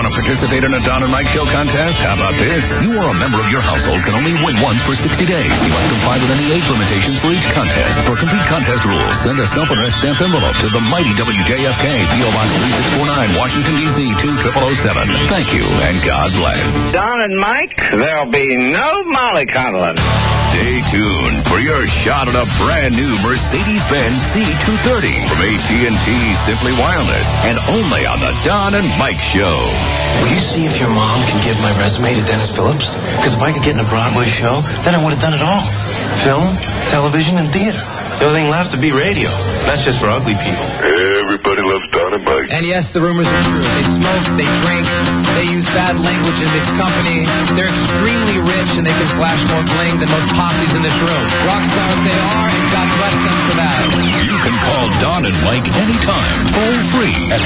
Want to participate in a Don and Mike Show contest? How about this? You or a member of your household can only win once for 60 days. You must comply with any age limitations for each contest. For complete contest rules, send a self-addressed stamp envelope to the mighty WJFK, P.O. Box 3649, Washington, D.C. 20007. Thank you, and God bless. Don and Mike, there'll be no mollycoddling. Stay tuned for your shot at a brand new Mercedes-Benz C230 from AT&T Simply Wireless, and only on the Don and Mike Show. Will you see if your mom can give my resume to Dennis Phillips? Because if I could get in a Broadway show, then I would have done it all. Film, television, and theater. The only thing left to be radio. That's just for ugly people. Everybody loves Don and Mike. And yes, the rumors are true. They smoke, they drink, they use bad language in mixed company. They're extremely rich, and they can flash more bling than most posses in this room. Rock stars they are, and God bless them for that. You can call Don and Mike anytime, toll free at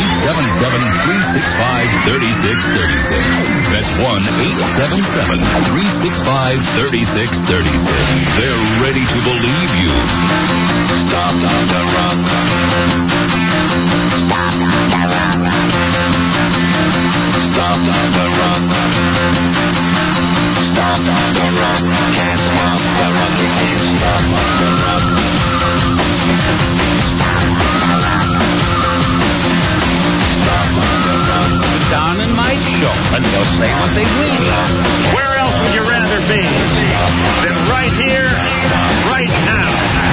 1-877-365-3636. That's 1-877-365-3636. They're ready to believe you. Stop on the run. Stop on the run. Stop on the run. Stop on the run. Can't stop the run. You can't stop on the run. Stop on the run. The Don and Mike Show, and they'll say what they will. Where else would you rather be than right here, right now?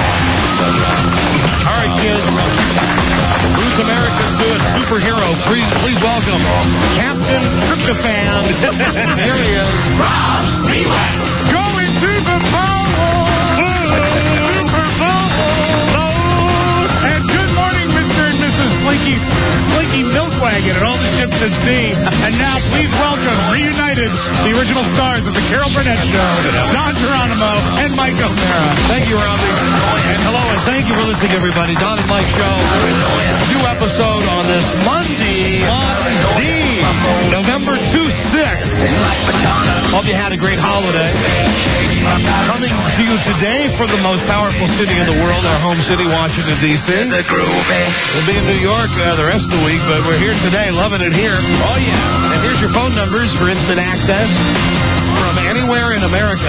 All right, kids. Who's America's newest superhero? Please welcome Captain Tryptophan. Here he is. Rob Freeman. Going to the Bowl. Super Bowl. And good morning, Mr. and Mrs. Slinky Milkwagon and all the ships at sea. And now please welcome, reunited, the original stars of the Carol Burnett Show, Don Geronimo and Mike O'Mara. Thank you, Robbie. And hello, and thank you for listening, everybody. Don and Mike Show. New episode on this Monday, November 26th. Hope you had a great holiday. Coming to you today from the most powerful city in the world, our home city, Washington, D.C. We'll be in New York the rest of the week, but we're here today, loving it here. Oh, yeah. And here's your phone numbers for instant access from anywhere in America,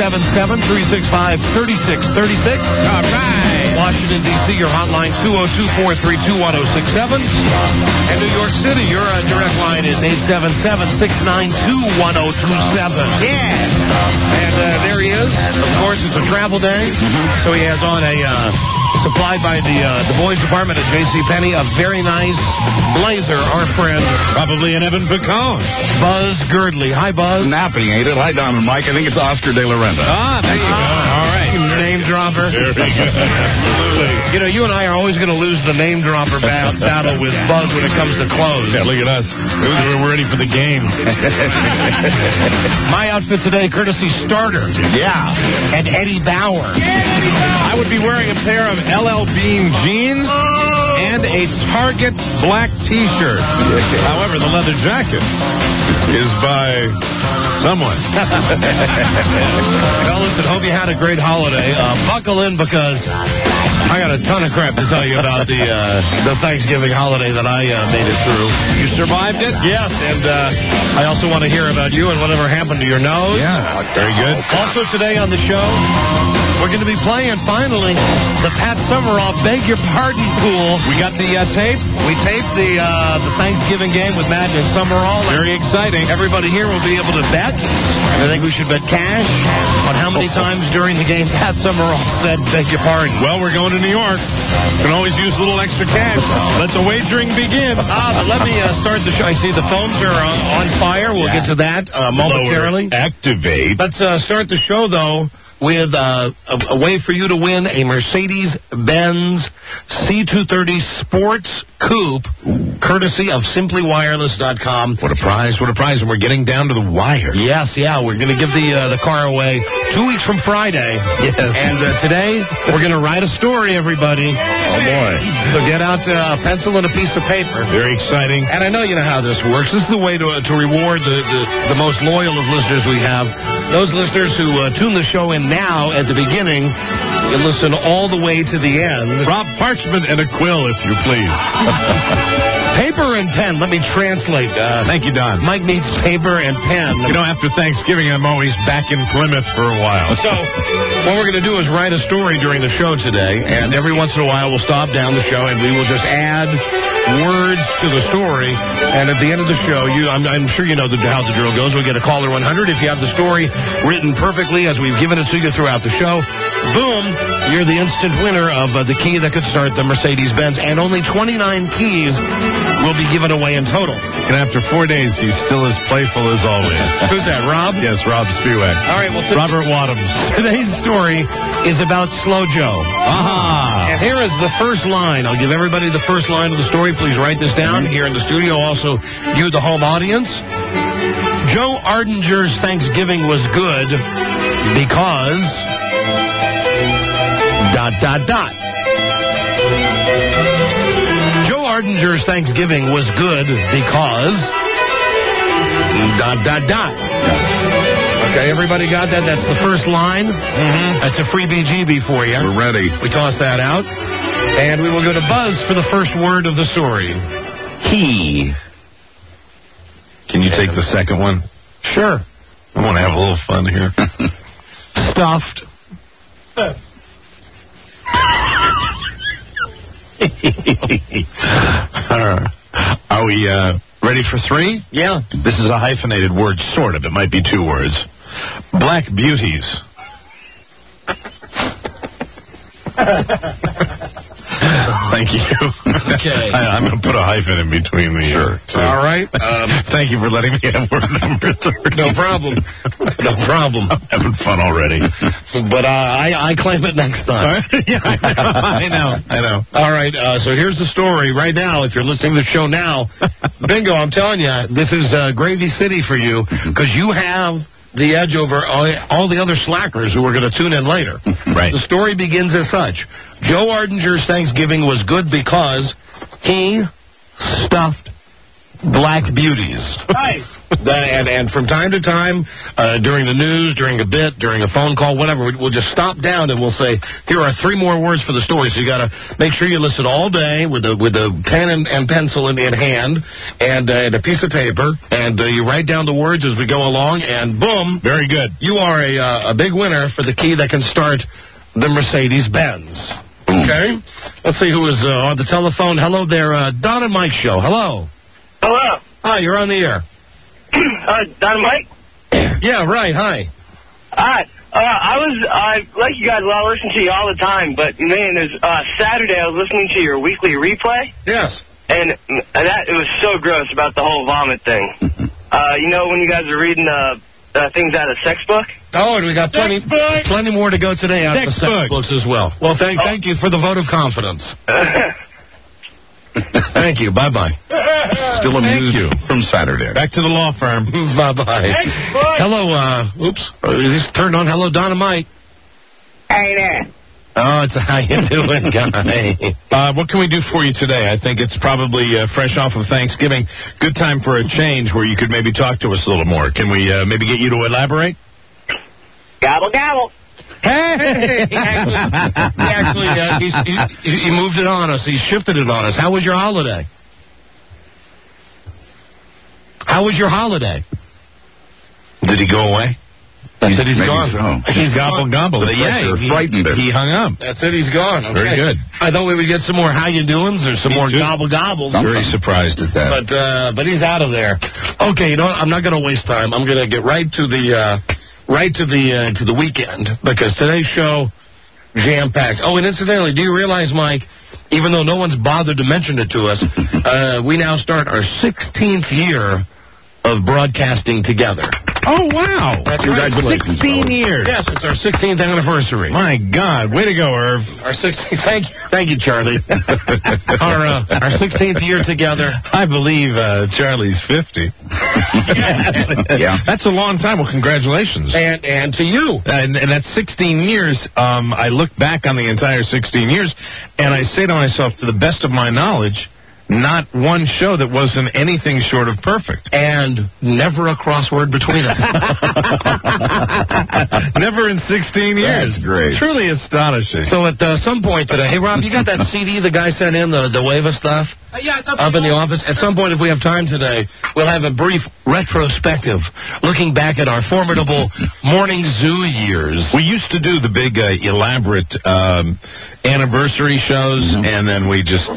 877-365-3636. All right. Washington, D.C., your hotline, 202-432-1067. And New York City, your direct line is 877-692-1027. Yeah. And there he is. Of course, it's a travel day, so he has on a, supplied by the boys department at JCPenney, a very nice blazer, our friend. Probably an Evan Picone. Buzz Girdley. Hi, Buzz. Snapping, ain't it? Hi, Don and Mike. I think it's Oscar de la Renta. Ah, there you go. All right. Name dropper. There we go. Absolutely. You know, you and I are always going to lose the name dropper battle with Buzz when it comes to clothes. Yeah, look at us. We're ready for the game. My outfit today, courtesy Starter. Yeah. And Eddie Bauer. I would be wearing a pair of LL Bean jeans and a Target black T-shirt. However, the leather jacket is by someone. Well, listen, hope you had a great holiday. Buckle in because I got a ton of crap to tell you about the Thanksgiving holiday that I made it through. You survived it? Yes, and I also want to hear about you and whatever happened to your nose. Yeah, very good. Also today on the show, we're going to be playing, finally, the Pat Summerall Beg Your Pardon pool. We got the tape. We taped the Thanksgiving game with Matt and Summerall. Very exciting. Everybody here will be able to bet. And I think we should bet cash on how many times during the game Pat Summerall said, beg your pardon. Well, we're going to New York. Can always use a little extra cash. Let the wagering begin. But let me start the show. I see the phones are on fire. We'll get to that momentarily. Activate. Let's start the show, though, with a way for you to win a Mercedes-Benz C230 Sports Coupe, courtesy of SimplyWireless.com. What a prize, and we're getting down to the wire. Yes, yeah, we're going to give the car away 2 weeks from Friday. Yes. And today, we're going to write a story, everybody. Oh, boy. So get out a pencil and a piece of paper. Very exciting. And I know you know how this works. This is the way to reward the most loyal of listeners we have. Those listeners who tune the show in now at the beginning, you listen all the way to the end. Rob, parchment and a quill, if you please. Paper and pen. Let me translate. Thank you, Don. Mike needs paper and pen. You know, after Thanksgiving, I'm always back in Plymouth for a while. So, what we're going to do is write a story during the show today, and every once in a while we'll stop down the show and we will just add words to the story. And at the end of the show, I'm sure you know how the drill goes. We'll get a caller 100. If you have the story written perfectly as we've given it to you throughout the show, boom, you're the instant winner of the key that could start the Mercedes-Benz. And only 29 keys will be given away in total. And after 4 days, he's still as playful as always. Who's that, Rob? Yes, Rob Spiewak. All right, well, Robert Wadhams. Today's story is about Slow Joe. Aha! And here is the first line. I'll give everybody the first line of the story. Please write this down. Here in the studio, also you, the home audience. Joe Ardinger's Thanksgiving was good because... ... Joe Ardinger's Thanksgiving was good because... ... Okay, everybody got that? That's the first line. Mm-hmm. That's a free BGB for you. We're ready. We toss that out. And we will go to Buzz for the first word of the story. Key. Can you take the second one? Sure. I want to have a little fun here. Stuffed. Are we ready for three? Yeah. This is a hyphenated word, sort of. It might be two words. Black beauties. Thank you. Okay. I'm going to put a hyphen in between the... Sure. All right. Thank you for letting me have word number 3. No problem. No problem. I'm having fun already. But I claim it next time. Yeah, I know. All right, so here's the story right now. If you're listening to the show now, bingo, I'm telling you, this is Gravy City for you, because you have the edge over all the other slackers who are going to tune in later. Right. The story begins as such. Joe Ardinger's Thanksgiving was good because he stuffed black beauties. Right. And from time to time, during the news, during a bit, during a phone call, whatever, we'll just stop down and we'll say, here are 3 more words for the story. So you got to make sure you listen all day with a pen and pencil in hand and a piece of paper, and you write down the words as we go along, and boom. Very good. You are a big winner for the key that can start the Mercedes-Benz. Okay? Let's see who is on the telephone. Hello there, Don and Mike show. Hello. Hello. Hi, you're on the air. Don and Mike? Yeah, right. Hi. Hi. I like you guys. I listen to you all the time, but man, Saturday I was listening to your weekly replay. Yes. And it was so gross about the whole vomit thing. You know when you guys are reading things out of sex book? Oh, and we got plenty more to go today out of the sex books as well. Well, thank you for the vote of confidence. Thank you. Bye-bye. Still amused from Saturday. Back to the law firm. Bye-bye. Hello, oops. Is this turned on? Hello, Don and Mike. Hey there. Oh, it's a how you doing, guy. What can we do for you today? I think it's probably fresh off of Thanksgiving. Good time for a change where you could maybe talk to us a little more. Can we maybe get you to elaborate? Gobble, gobble. Hey! He moved it on us. He shifted it on us. How was your holiday? How was your holiday? Did he go away? That's it, he's gone. So. He's gobble. The pressure frightened him. He hung up. That's it, he's gone. Okay. Very good. I thought we would get some more how you doings or some more gobbles. I'm very surprised at that. But he's out of there. Okay, you know what? I'm not going to waste time. I'm going to get right to the weekend, because today's show jam-packed. Oh, and incidentally, do you realize, Mike, even though no one's bothered to mention it to us, we now start our 16th year of broadcasting together. Oh, wow. That's right. 16 years. Yes, it's our 16th anniversary. My God. Way to go, Irv. Our 16th. Thank you, Charlie. our 16th year together. I believe Charlie's 50. Yeah. That's a long time. Well, congratulations. And to you. And that's 16 years. I look back on the entire 16 years, and I say to myself, to the best of my knowledge, not one show that wasn't anything short of perfect. And never a crossword between us. Never in 16 years. That's great. Truly astonishing. So at some point today, hey, Rob, you got that CD the guy sent in, the Wava stuff? Yeah, it's up in the office. At some point, if we have time today, we'll have a brief retrospective looking back at our formidable Morning Zoo years. We used to do the big, elaborate anniversary shows, and then we just,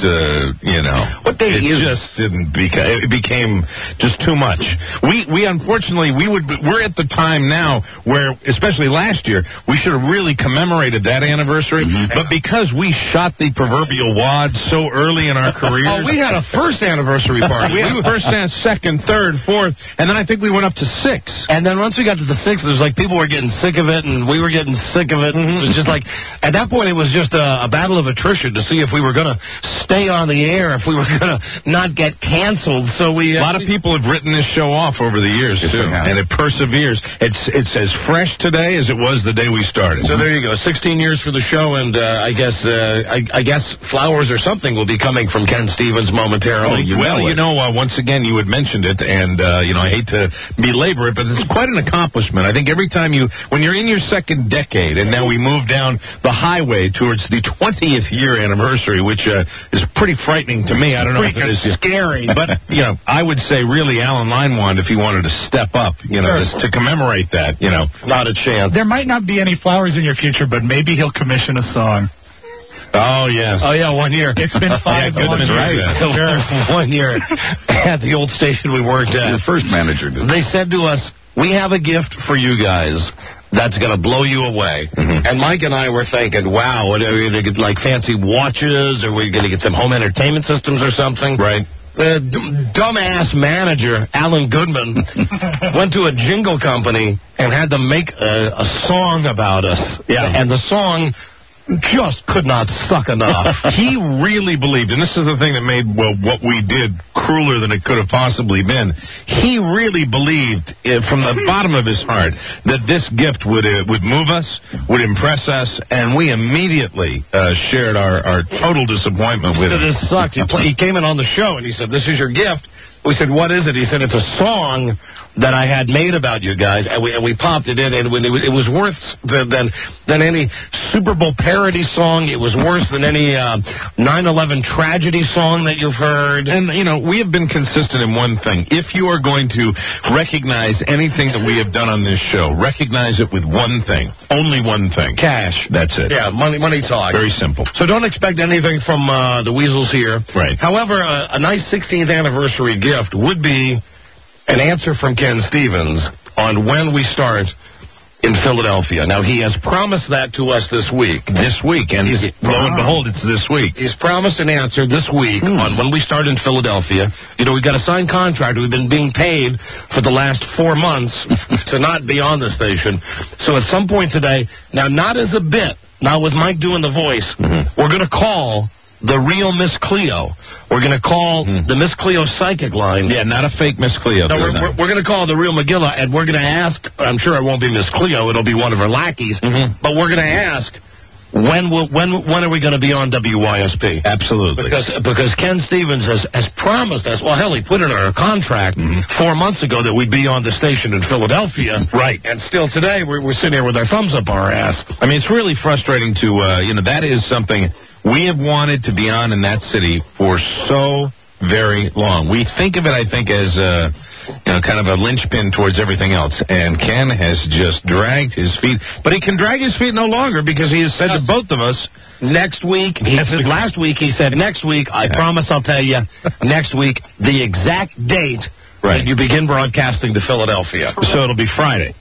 what day it is just didn't it became just too much. We unfortunately, we're at the time now where, especially last year, we should have really commemorated that anniversary, but because we shot the proverbial wad so early in our careers. Oh, we had a first anniversary party. We had first, second, third, fourth, and then I think we went up to 6. And then once we got to the 6, it was like people were getting sick of it, and we were getting sick of it. It was just like, at that point, it was just a battle of attrition to see if we were going to stay on the air, if we were going to not get canceled. So we... a lot of people have written this show off over the years, too, and it perseveres. It's as fresh today as it was the day we started. So there you go, 16 years for the show, and I guess flowers or something will be coming from Ken Stevens momentarily. Once again, you had mentioned it, and, I hate to belabor it, but it's quite an accomplishment. I think every time when you're in your second decade, and now we move down the highway towards the 20th year anniversary, which is pretty frightening to me. I don't know if it is scary. But, I would say really Alan Leinwand, if he wanted to step up, to commemorate that, Not a chance. There might not be any flowers in your future, but maybe he'll commission a song. Oh, yes. Oh, yeah, 1 year. It's been 5 Goodman, right. 1 year at the old station we worked at. Your first manager did. They said to us, we have a gift for you guys that's going to blow you away. And Mike and I were thinking, wow, what, are we going to get like fancy watches? Or are we going to get some home entertainment systems or something? Right. The dumbass manager, Alan Goodman, went to a jingle company and had to make a song about us. Yeah. And the song just could not suck enough. He really believed, and this is the thing that made what we did crueler than it could have possibly been. He really believed from the bottom of his heart that this gift would move us, would impress us, and we immediately shared our total disappointment with it. This sucked. He came in on the show and he said, "This is your gift." We said, "What is it?" He said, "It's a song that I had made about you guys," and we popped it in, and it was worse than any Super Bowl parody song. It was worse than any 9/11 tragedy song that you've heard. And, we have been consistent in one thing. If you are going to recognize anything that we have done on this show, recognize it with one thing. Only one thing. Cash. That's it. Yeah, money talk. Very simple. So don't expect anything from the Weasels here. Right. However, a nice 16th anniversary gift would be an answer from Ken Stevens on when we start in Philadelphia. Now, he has promised that to us this week. And lo and behold, it's this week. He's promised an answer this week on when we start in Philadelphia. We've got a signed contract. We've been being paid for the last 4 months to not be on the station. So at some point today, now not as a bit, not with Mike doing the voice, we're going to call the real Miss Cleo. We're going to call the Miss Cleo psychic line. Yeah, not a fake Miss Cleo. No, we're going to call the real Megillah, and we're going to ask, I'm sure it won't be Miss Cleo, it'll be one of her lackeys, but we're going to ask, when are we going to be on WYSP? Absolutely. Because Ken Stevens has promised us, well, hell, he put it in our contract 4 months ago that we'd be on the station in Philadelphia. Right. And still today, we're sitting here with our thumbs up our ass. I mean, it's really frustrating to, that is something we have wanted to be on in that city for so very long. We think of it, I think, as kind of a linchpin towards everything else. And Ken has just dragged his feet. But he can drag his feet no longer because he has said to both of us, next week, last week he said, next week, I promise I'll tell you, next week, the exact date that you begin broadcasting to Philadelphia. So it'll be Friday.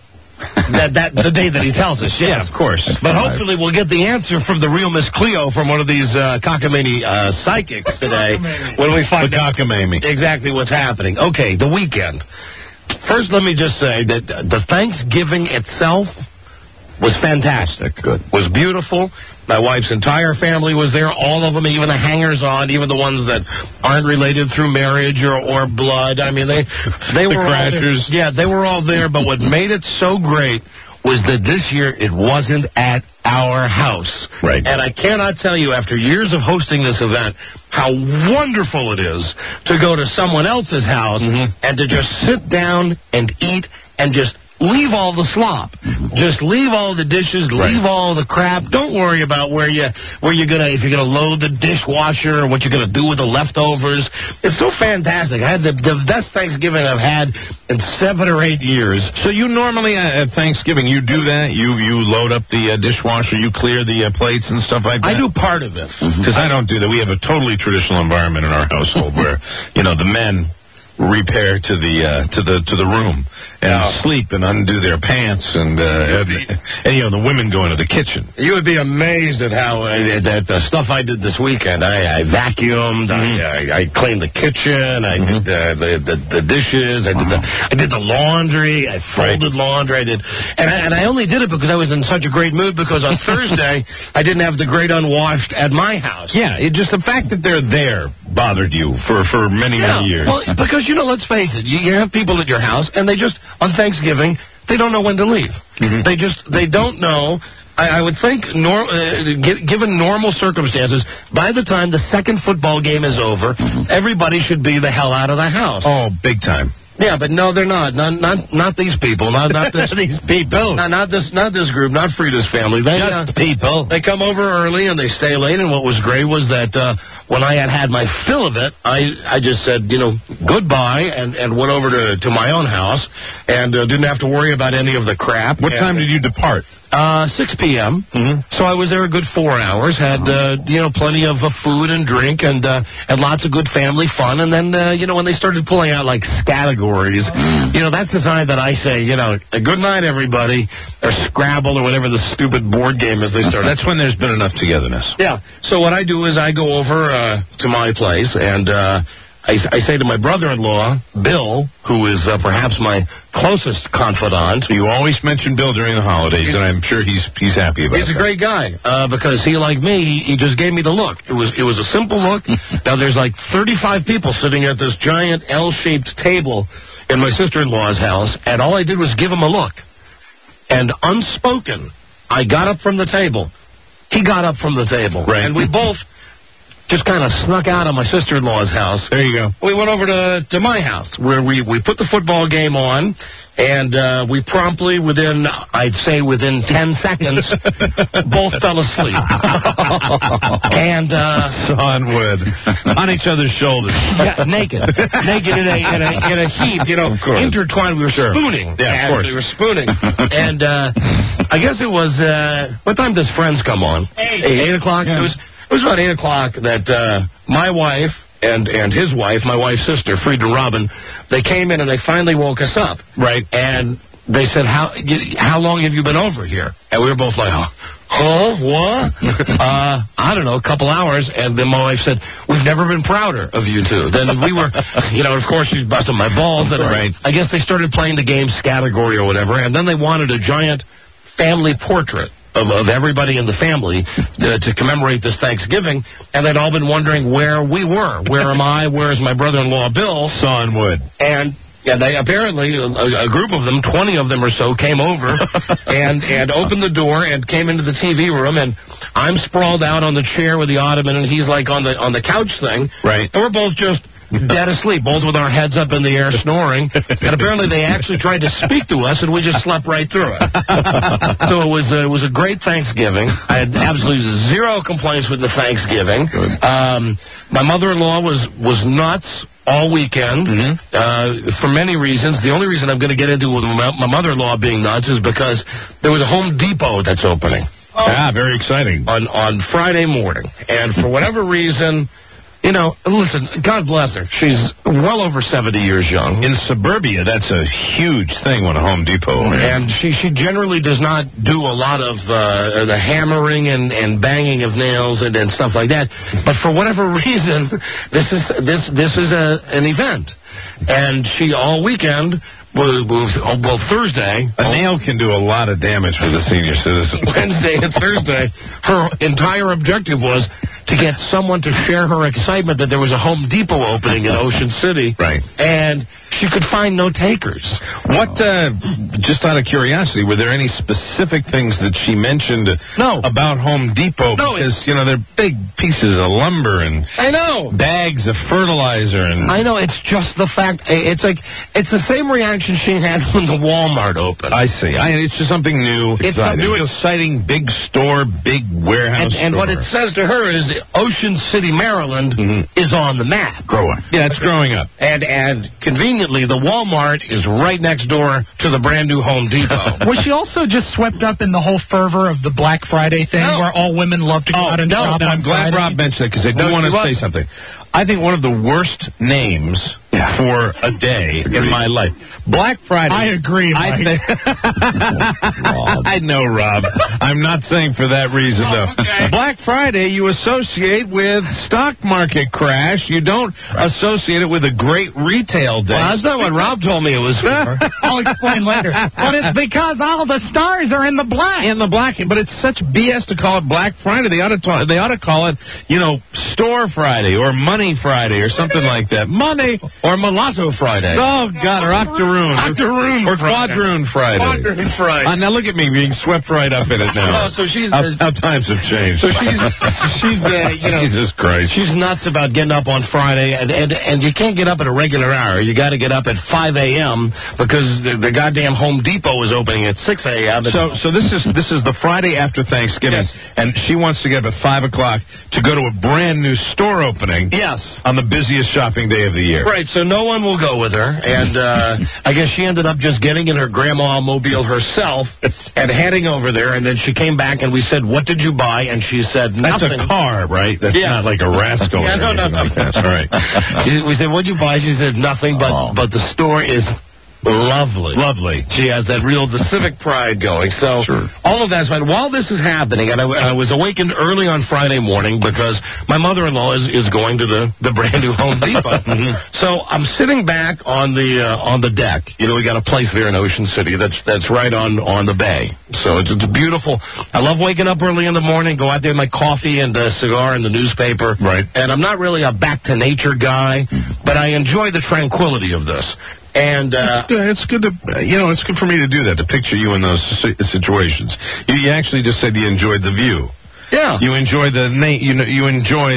The day that he tells us, yes. Yeah, of course. But hopefully we'll get the answer from the real Miss Cleo from one of these cockamamie psychics today when we find out exactly what's happening. Okay, the weekend. First, let me just say that the Thanksgiving itself was fantastic. Good. Was beautiful. My wife's entire family was there, all of them, even the hangers-on, even the ones that aren't related through marriage or blood. I mean, they were crashers. They were all there, but what made it so great was that this year it wasn't at our house. Right. And I cannot tell you, after years of hosting this event, how wonderful it is to go to someone else's house and to just sit down and eat and just leave all the slop. Just leave all the dishes, leave all the crap. Don't worry about if you're gonna load the dishwasher or what you're gonna do with the leftovers. It's so fantastic. I had the best Thanksgiving I've had in 7 or 8 years. So you normally at Thanksgiving you do that? You load up the dishwasher, you clear the plates and stuff like that? I do part of it. Because I don't do that. We have a totally traditional environment in our household where, the men repair to the room and sleep and undo their pants and the women go into the kitchen. You would be amazed at how the stuff I did this weekend. I vacuumed, I cleaned the kitchen, I did the dishes, I did the laundry, I folded laundry, and I only did it because I was in such a great mood because on Thursday I didn't have the great unwashed at my house. Yeah, it just the fact that they're there bothered you for many years. Well, because let's face it, you have people at your house and they just on Thanksgiving they don't know when to leave. They don't know. I would think, given normal circumstances, by the time the second football game is over, everybody should be the hell out of the house. Oh, big time. Yeah, but no, they're not. Not these people. Not this. These people. Not this group. Not Frida's family. Just people. They come over early and they stay late. And what was great was that when I had my fill of it, I just said goodbye and went over to my own house and didn't have to worry about any of the crap. What time did you depart? 6 p.m. So I was there a good 4 hours. Had plenty of food and drink and lots of good family fun. And then when they started pulling out like categories, that's the time that I say good night everybody, or Scrabble or whatever the stupid board game is they started. That's when there's been enough togetherness. Yeah. So what I do is I go over to my place and I say to my brother-in-law, Bill, who is perhaps my closest confidant. You always mention Bill during the holidays, and I'm sure he's happy about it. He's a great guy, because he, like me, he just gave me the look. It was a simple look. Now, there's like 35 people sitting at this giant L-shaped table in my sister-in-law's house, and all I did was give him a look. And unspoken, I got up from the table. He got up from the table. Right. And we both just kind of snuck out of my sister-in-law's house. There you go. We went over to my house, where we put the football game on, and we promptly, within 10 seconds, both fell asleep. And Son would on each other's shoulders. Yeah, naked in a heap, of course. intertwined. We were spooning. Yeah, of course. We were spooning. And I guess it was, what time does Friends come on? 8 o'clock? Yeah. It was about 8 o'clock that my wife and his wife, my wife's sister, Frieda and Robin, they came in and they finally woke us up. Right. And they said, how long have you been over here? And we were both like, huh? What? I don't know, a couple hours. And then my wife said, we've never been prouder of you two. Then we were, of course she's busting my balls. And right. I guess they started playing the game category or whatever. And then they wanted a giant family portrait of everybody in the family to commemorate this Thanksgiving, and they'd all been wondering where we were. Where am I? Where's my brother-in-law, Bill? Son would. And they apparently, a group of them, 20 of them or so, came over and opened the door and came into the TV room, and I'm sprawled out on the chair with the ottoman, and he's like on the couch thing. Right. And we're both just dead asleep, both with our heads up in the air snoring. And apparently they actually tried to speak to us, and we just slept right through it. So it was a great Thanksgiving. I had absolutely zero complaints with the Thanksgiving. My mother-in-law was nuts all weekend for many reasons. The only reason I'm going to get into with my mother-in-law being nuts is because there was a Home Depot that's opening. Yeah, very exciting. On Friday morning. And for whatever reason, listen, God bless her. She's well over 70 years young. In suburbia, that's a huge thing when a Home Depot. And she generally does not do a lot of the hammering and banging of nails and stuff like that. But for whatever reason, this is an event. And she all weekend, well, Thursday. A nail can do a lot of damage for the senior citizen. Wednesday and Thursday, her entire objective was to get someone to share her excitement that there was a Home Depot opening in Ocean City. Right. And she could find no takers. What, just out of curiosity, were there any specific things that she mentioned about Home Depot? No, because, they're big pieces of lumber and I know bags of fertilizer. And I know, it's just the fact, it's the same reaction she had when the Walmart opened. I see. It's just something new. It's something new, exciting, big store, big warehouse and what it says to her is Ocean City, Maryland is on the map. Growing. Yeah, it's growing up. And conveniently, the Walmart is right next door to the brand new Home Depot. Was she also just swept up in the whole fervor of the Black Friday thing where all women love to go out and shop on I'm glad Friday? Rob mentioned that because I do want to say something. I think one of the worst names for a day in my life. Black Friday. I agree, Mike. I know, Rob. I'm not saying for that reason, though. Okay. Black Friday you associate with stock market crash. You don't associate it with a great retail day. Well, that's not what Rob told me it was for. I'll explain later. But it's because all the stars are in the black. In the black. But it's such BS to call it Black Friday. They ought to call it, Store Friday or Money Friday or something like that. Money. Or Mulatto Friday. Oh, God, or Octoroon. Or Quadroon Friday. Quadroon Friday. Now look at me being swept right up in it now. Oh, so she's... How times have changed. So she's Jesus Christ. She's nuts about getting up on Friday, and you can't get up at a regular hour. You got to get up at 5 a.m. because the goddamn Home Depot is opening at 6 a.m. So this is the Friday after Thanksgiving, and she wants to get up at 5 o'clock to go to a brand new store opening. Yes. On the busiest shopping day of the year. Right, so no one will go with her, and I guess she ended up just getting in her grandma mobile herself and heading over there, and then she came back and we said, what did you buy? And she said, nothing. That's a car, right? That's not like a Rascal. Yeah, no. Like that. All right. We said, what'd you buy? She said, nothing, but the store is lovely. Lovely. She has the civic pride going. So all of that's fine. While this is happening, and I was awakened early on Friday morning because my mother-in-law is going to the brand new Home Depot. So I'm sitting back on the deck. We got a place there in Ocean City that's right on the bay. So it's beautiful. I love waking up early in the morning, go out there with my coffee and a cigar and the newspaper. Right. And I'm not really a back to nature guy, but I enjoy the tranquility of this. And it's good to it's good for me to do that, to picture you in those situations. You actually just said you enjoyed the view. Yeah. You enjoy you enjoy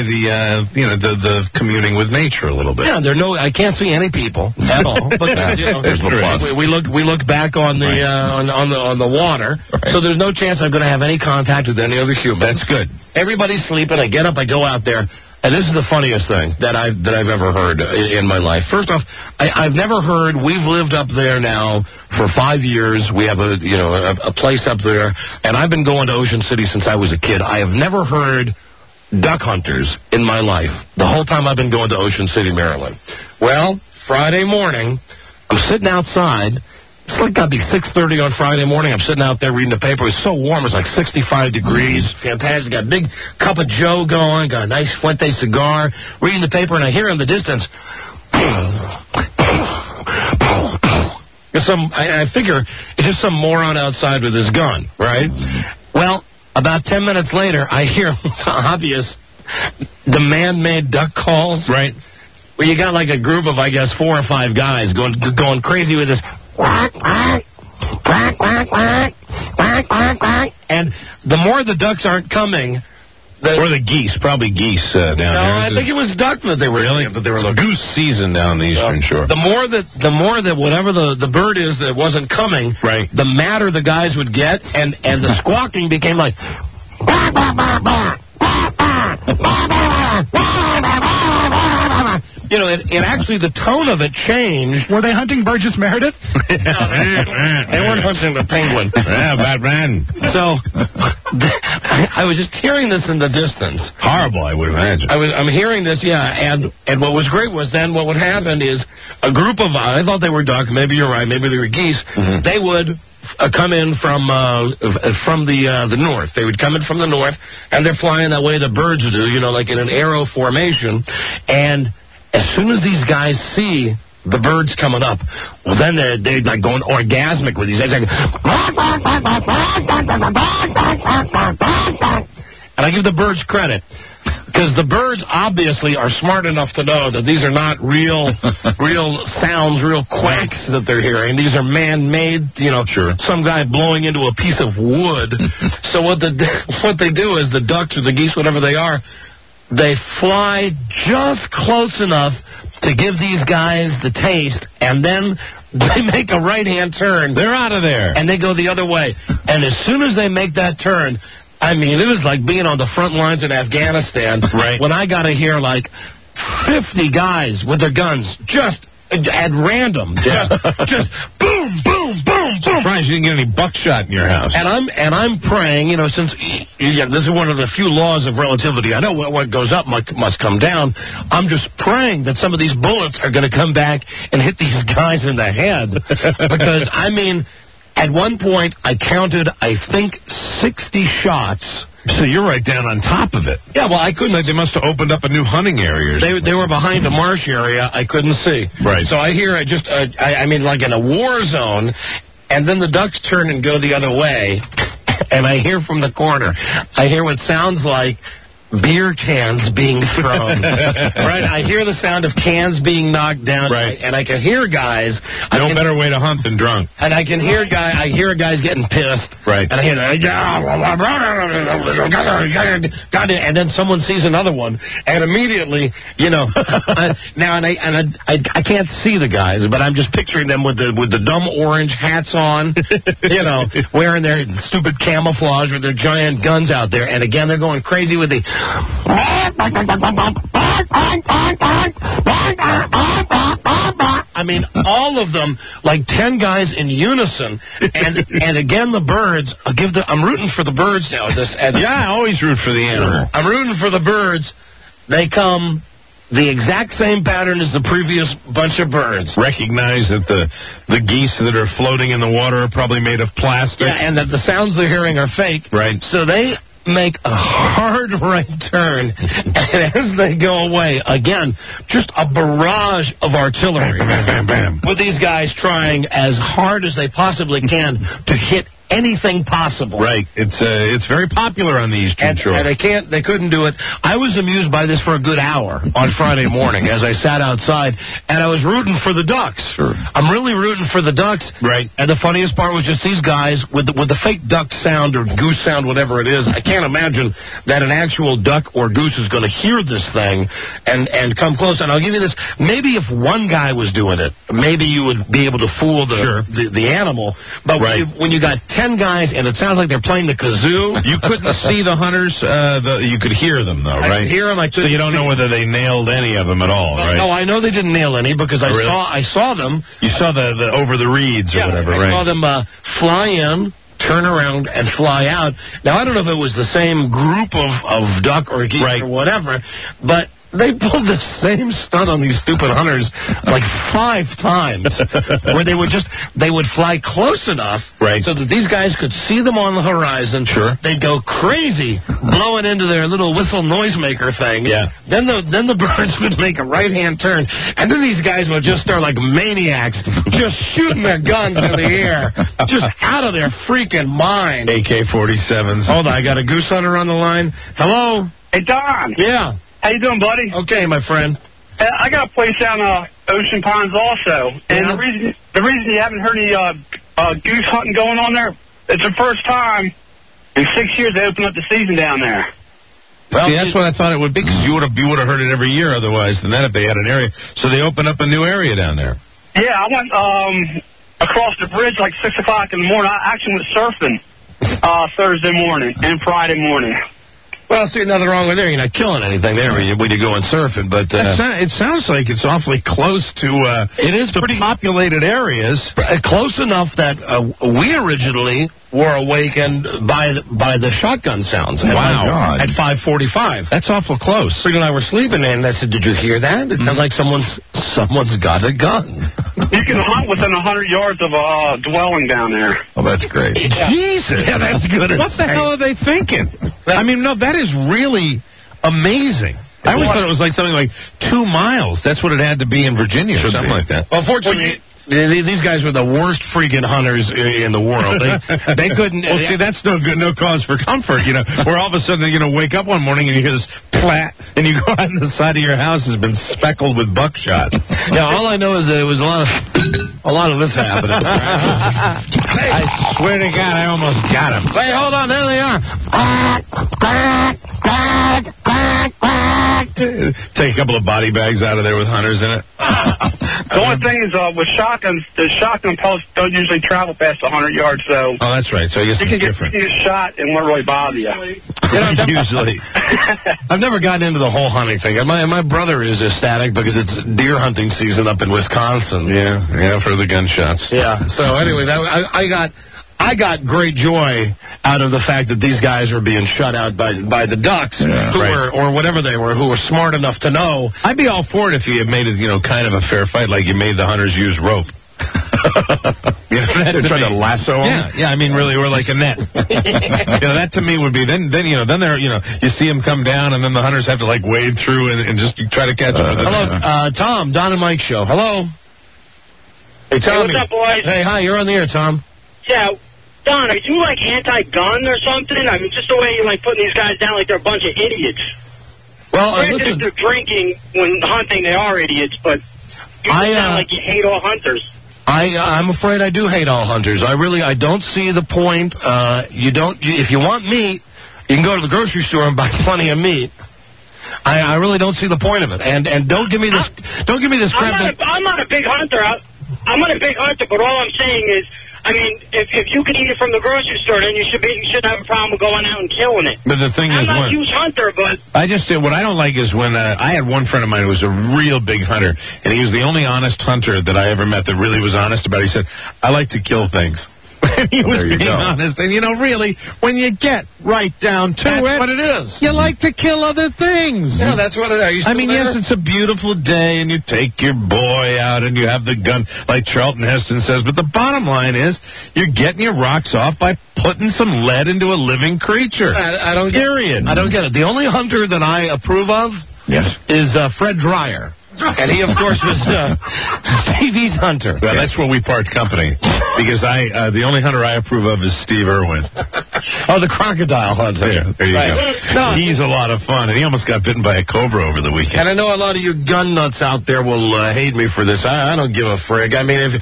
the communing with nature a little bit. Yeah, I can't see any people at all. But there's no plus. We look back on the on the water, so there's no chance I'm going to have any contact with any other human. That's good. Everybody's sleeping. I get up, I go out there. And this is the funniest thing that I've ever heard in my life. First off, I've never heard. We've lived up there now for 5 years. We have a place up there, and I've been going to Ocean City since I was a kid. I have never heard duck hunters in my life the whole time I've been going to Ocean City, Maryland. Well, Friday morning, I'm sitting outside. It's like gotta be 6:30 on Friday morning. I'm sitting out there reading the paper. It's so warm. It's like 65 degrees. Fantastic. Got a big cup of Joe going. Got a nice Fuente cigar. Reading the paper, and I hear in the distance. I figure it's just some moron outside with his gun, right? Well, about 10 minutes later, I hear it's obvious the man-made duck calls, right? Where you got like a group of, I guess, 4 or 5 guys going crazy with this. Quack, quack, quack, quack, quack, quack, quack, quack. And the more the ducks aren't coming, or the geese, probably geese down there. No, I think it was duck that they were really. But they were like goose season down the Eastern Shore. The more that whatever the bird is that wasn't coming, right, the madder the guys would get, and the squawking became like. It actually, the tone of it changed. Were they hunting Burgess Meredith? They weren't hunting the penguin. Yeah, Batman. So, I was just hearing this in the distance. Horrible, I would imagine. I'm hearing this, and what was great was then what would happen is a group of, I thought they were duck, maybe you're right, maybe they were geese, they would come in from the north. They would come in from the north, and they're flying that way the birds do, like in an arrow formation, and as soon as these guys see the birds coming up, well, then they're like going orgasmic with these. Like, and I give the birds credit. Because the birds obviously are smart enough to know that these are not real sounds, real quacks that they're hearing. These are man-made, some guy blowing into a piece of wood. So what they do is the ducks or the geese, whatever they are, they fly just close enough to give these guys the taste, and then they make a right-hand turn. They're out of there. And they go the other way. And as soon as they make that turn, I mean, it was like being on the front lines in Afghanistan. Right. When I got to hear like 50 guys with their guns just at random, just boom, boom, boom, boom. Surprised you didn't get any buckshot in your house. And I'm praying, since this is one of the few laws of relativity. I know what goes up must come down. I'm just praying that some of these bullets are going to come back and hit these guys in the head, because I mean, at one point I counted, I think, 60 shots. So you're right down on top of it. Yeah, well, I couldn't. Like they must have opened up a new hunting area. They were behind a marsh area. I couldn't see. Right. So I hear I mean, like in a war zone, and then the ducks turn and go the other way, and I hear from the corner, I hear what sounds like beer cans being thrown. Right? I hear the sound of cans being knocked down. Right. And I can hear guys. No better way to hunt than drunk. And I can hear guys getting pissed. Right. And I hear, and then someone sees another one, and immediately, I can't see the guys, but I'm just picturing them with the dumb orange hats on, wearing their stupid camouflage with their giant guns out there, and again they're going crazy with the. I mean, all of them, like 10 guys in unison, and again the birds. I'm rooting for the birds now. I always root for the animal. I'm rooting for the birds. They come the exact same pattern as the previous bunch of birds. Recognize that the geese that are floating in the water are probably made of plastic. Yeah, and that the sounds they're hearing are fake. Right. So they make a hard right turn, and as they go away, again, just a barrage of artillery. Bam, bam, bam, bam. With these guys trying as hard as they possibly can to hit anything possible. Right. It's very popular on the Eastern Shore. And they couldn't do it. I was amused by this for a good hour on Friday morning as I sat outside, and I was rooting for the ducks. Sure. I'm really rooting for the ducks. Right. And the funniest part was just these guys with the fake duck sound or goose sound, whatever it is. I can't imagine that an actual duck or goose is going to hear this thing and come close. And I'll give you this. Maybe if one guy was doing it, maybe you would be able to fool the animal. But when you got 10 guys, and it sounds like they're playing the kazoo. You couldn't see the hunters. You could hear them, though, right? I could hear them. So you don't know whether they nailed any of them at all, right? No, I know they didn't nail any because I saw them. You saw the over the reeds or whatever, right? I saw them fly in, turn around, and fly out. Now, I don't know if it was the same group of duck or geese or whatever, but they pulled the same stunt on these stupid hunters like 5 times, where they would fly close enough so that these guys could see them on the horizon. Sure. They'd go crazy, blowing into their little whistle noisemaker thing. Yeah. Then the birds would make a right-hand turn, and then these guys would just start like maniacs, just shooting their guns in the air, just out of their freaking mind. AK-47s. Hold on, I got a goose hunter on the line. Hello? Hey, Don. Yeah. How you doing, buddy? Okay, my friend. I got a place down Ocean Ponds also, and the reason you haven't heard any goose hunting going on there, it's the first time in 6 years they opened up the season down there. Well, see, that's what I thought it would be, because you would have heard it every year otherwise than that if they had an area. So they opened up a new area down there. Yeah, I went across the bridge like 6 o'clock in the morning. I actually went surfing Thursday morning and Friday morning. Well, see, nothing wrong with there. You're not killing anything there when you go and surfing, but it sounds like it's awfully close to it is to pretty populated areas, close enough that we originally were awakened by the shotgun sounds. Wow! At 5:45. That's awful close. Freddie and I were sleeping, and I said, "Did you hear that? It sounds like someone's got a gun." You can hunt within 100 yards of a dwelling down there. Oh, that's great. Yeah. Jesus! Yeah, that's good. What the hell are they thinking? I mean, no, that is really amazing. I always thought it was like something like 2 miles. That's what it had to be in Virginia or something like that. Well, fortunately, These guys were the worst freaking hunters in the world. They couldn't. Well, see, that's no cause for comfort, you know. Where all of a sudden, you know, wake up one morning and you hear this plat, and you go out and the side of your house has been speckled with buckshot. Yeah, all I know is that it was a lot of this happening. I swear to God, I almost got him. Hey, hold on, there they are. Take a couple of body bags out of there with hunters in it. The only thing is, with shotguns, the shotgun pellets don't usually travel past 100 yards, so... Oh, that's right. So I guess you it's can different. get shot and won't really bother you. Usually. I've never gotten into the whole hunting thing. My brother is ecstatic because it's deer hunting season up in Wisconsin. Yeah, for the gunshots. Yeah. So anyway, I got great joy out of the fact that these guys were being shut out by the ducks, or whatever they were, who were smart enough to know. I'd be all for it if you had made it, you know, kind of a fair fight, like you made the hunters use rope. You know, they're trying to lasso them. Yeah. I mean, really, or like a net. You know, that to me would be then they're, you know, you see them come down, and then the hunters have to like wade through and just try to catch them. Hello, Tom, Don and Mike show. Hello. Hey, Tommy. Hey, what's up, boys? Hey, hi. You're on the air, Tom. Yeah. Don, are you, like, anti-gun or something? I mean, just the way you're, like, putting these guys down like they're a bunch of idiots. Well, listen. If they're drinking when hunting, they are idiots, but you sound like you hate all hunters. I'm afraid I do hate all hunters. I don't see the point. If you want meat, you can go to the grocery store and buy plenty of meat. I really don't see the point of it. And don't give me this crap. I'm not a big hunter. I'm not a big hunter, but all I'm saying is, I mean, if you can eat it from the grocery store, then you shouldn't have a problem with going out and killing it. But the thing is, I'm not a huge hunter, but what I don't like is when I had one friend of mine who was a real big hunter, and he was the only honest hunter that I ever met that really was honest about it. He said, "I like to kill things." He was being honest, and really, when you get right down to that's what it is. You like to kill other things. Yeah, that's what it is. I mean, yes, it's a beautiful day, and you take your boy out, and you have the gun, like Charlton Heston says. But the bottom line is, you're getting your rocks off by putting some lead into a living creature. I don't get it. The only hunter that I approve of, is Fred Dreyer. And he, of course, was TV's hunter. Well, that's where we part company. Because the only hunter I approve of is Steve Irwin. Oh, the crocodile hunter. Yeah, there you go. No, he's a lot of fun, and he almost got bitten by a cobra over the weekend. And I know a lot of you gun nuts out there will hate me for this. I don't give a frig. I mean,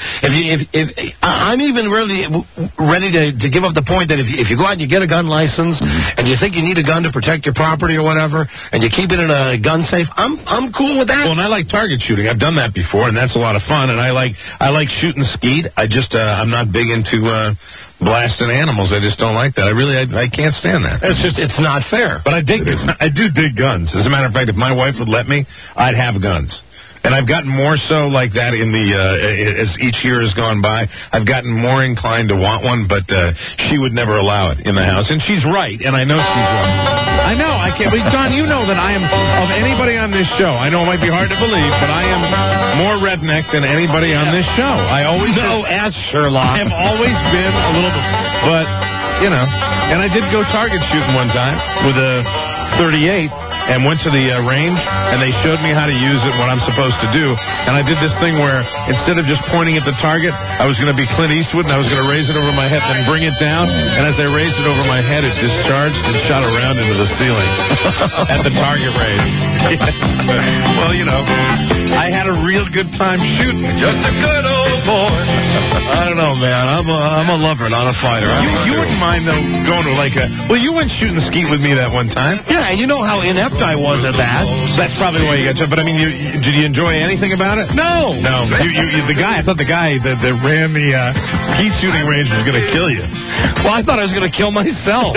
if I'm even really ready to give up the point that if you go out and you get a gun license and you think you need a gun to protect your property or whatever, and you keep it in a gun safe, I'm cool with that. Well, and I like target shooting. I've done that before, and that's a lot of fun. And I like shooting skeet. I'm not big into blasting animals. I just don't like that. I can't stand that. It's not fair. But I do dig guns. As a matter of fact, if my wife would let me, I'd have guns. And I've gotten more so like that as each year has gone by. I've gotten more inclined to want one, but she would never allow it in the house. And she's right, and I know she's right. I know, I can't. But Don, you know that I am, of anybody on this show, I know it might be hard to believe, but I am more redneck than anybody on this show. I always ask Sherlock. I have always been a little bit, but, and I did go target shooting one time with a .38. And went to the range, and they showed me how to use it, what I'm supposed to do. And I did this thing where instead of just pointing at the target, I was going to be Clint Eastwood, and I was going to raise it over my head, then bring it down. And as I raised it over my head, it discharged and shot around into the ceiling at the target range. Yes. Well, I had a real good time shooting. Just a good old boy. I don't know, man. I'm a lover, not a fighter. You wouldn't mind, though, going to you went shooting skeet with me that one time. Yeah, and you know how inept I was at that. That's probably why you got shot. But I mean, did you enjoy anything about it? No. I thought the guy that ran the skeet shooting range was going to kill you. Well, I thought I was going to kill myself.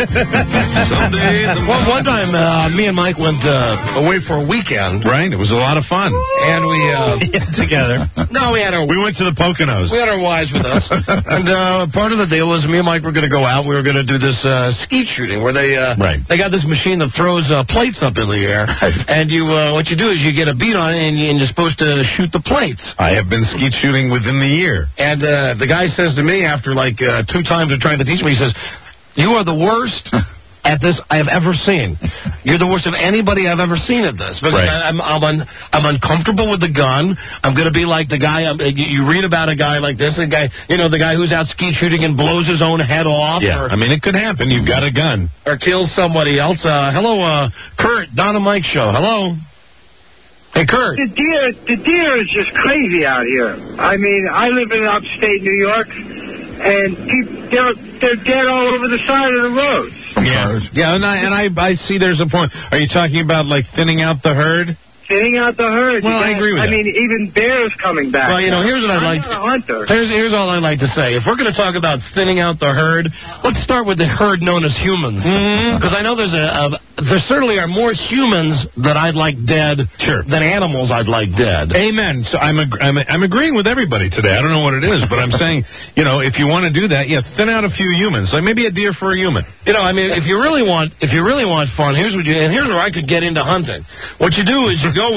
One time, me and Mike went away for a weekend. Right. It was a lot of fun. And we together. No, we went to the Poconos. We had our wives with us. And part of the deal was me and Mike were going to go out. We were going to do this skeet shooting where they got this machine that throws plates up in the air. And what you do is you get a beat on it and you're supposed to shoot the plates. I have been skeet shooting within the year. And the guy says to me after 2 times of trying to teach me, he says, "You are the worst at this I have ever seen. You're the worst of anybody I've ever seen at this. Because I'm uncomfortable with the gun. I'm going to be like the guy. You read about a guy like this, a guy, the guy who's out skeet shooting and blows his own head off. Yeah, I mean, it could happen. You've got a gun. Or kills somebody else. Hello, Kurt, Don and Mike Show. Hello. Hey, Kurt. The deer is just crazy out here. I mean, I live in upstate New York, and they're dead all over the side of the roads. Yeah, and I see there's a point. Are you talking about, like, thinning out the herd? Thinning out the herd. Well, I agree with that. I mean, even bears coming back. Well, here's what I'd like to... I'm not a hunter. Here's all I'd like to say. If we're going to talk about thinning out the herd, let's start with the herd known as humans. Because I know there certainly are more humans that I'd like dead than animals I'd like dead. Amen. So I'm agreeing with everybody today. I don't know what it is, but I'm saying, if you want to do that, thin out a few humans. Like maybe a deer for a human. I mean, if you really want fun, here's where I could get into hunting. What you do is you go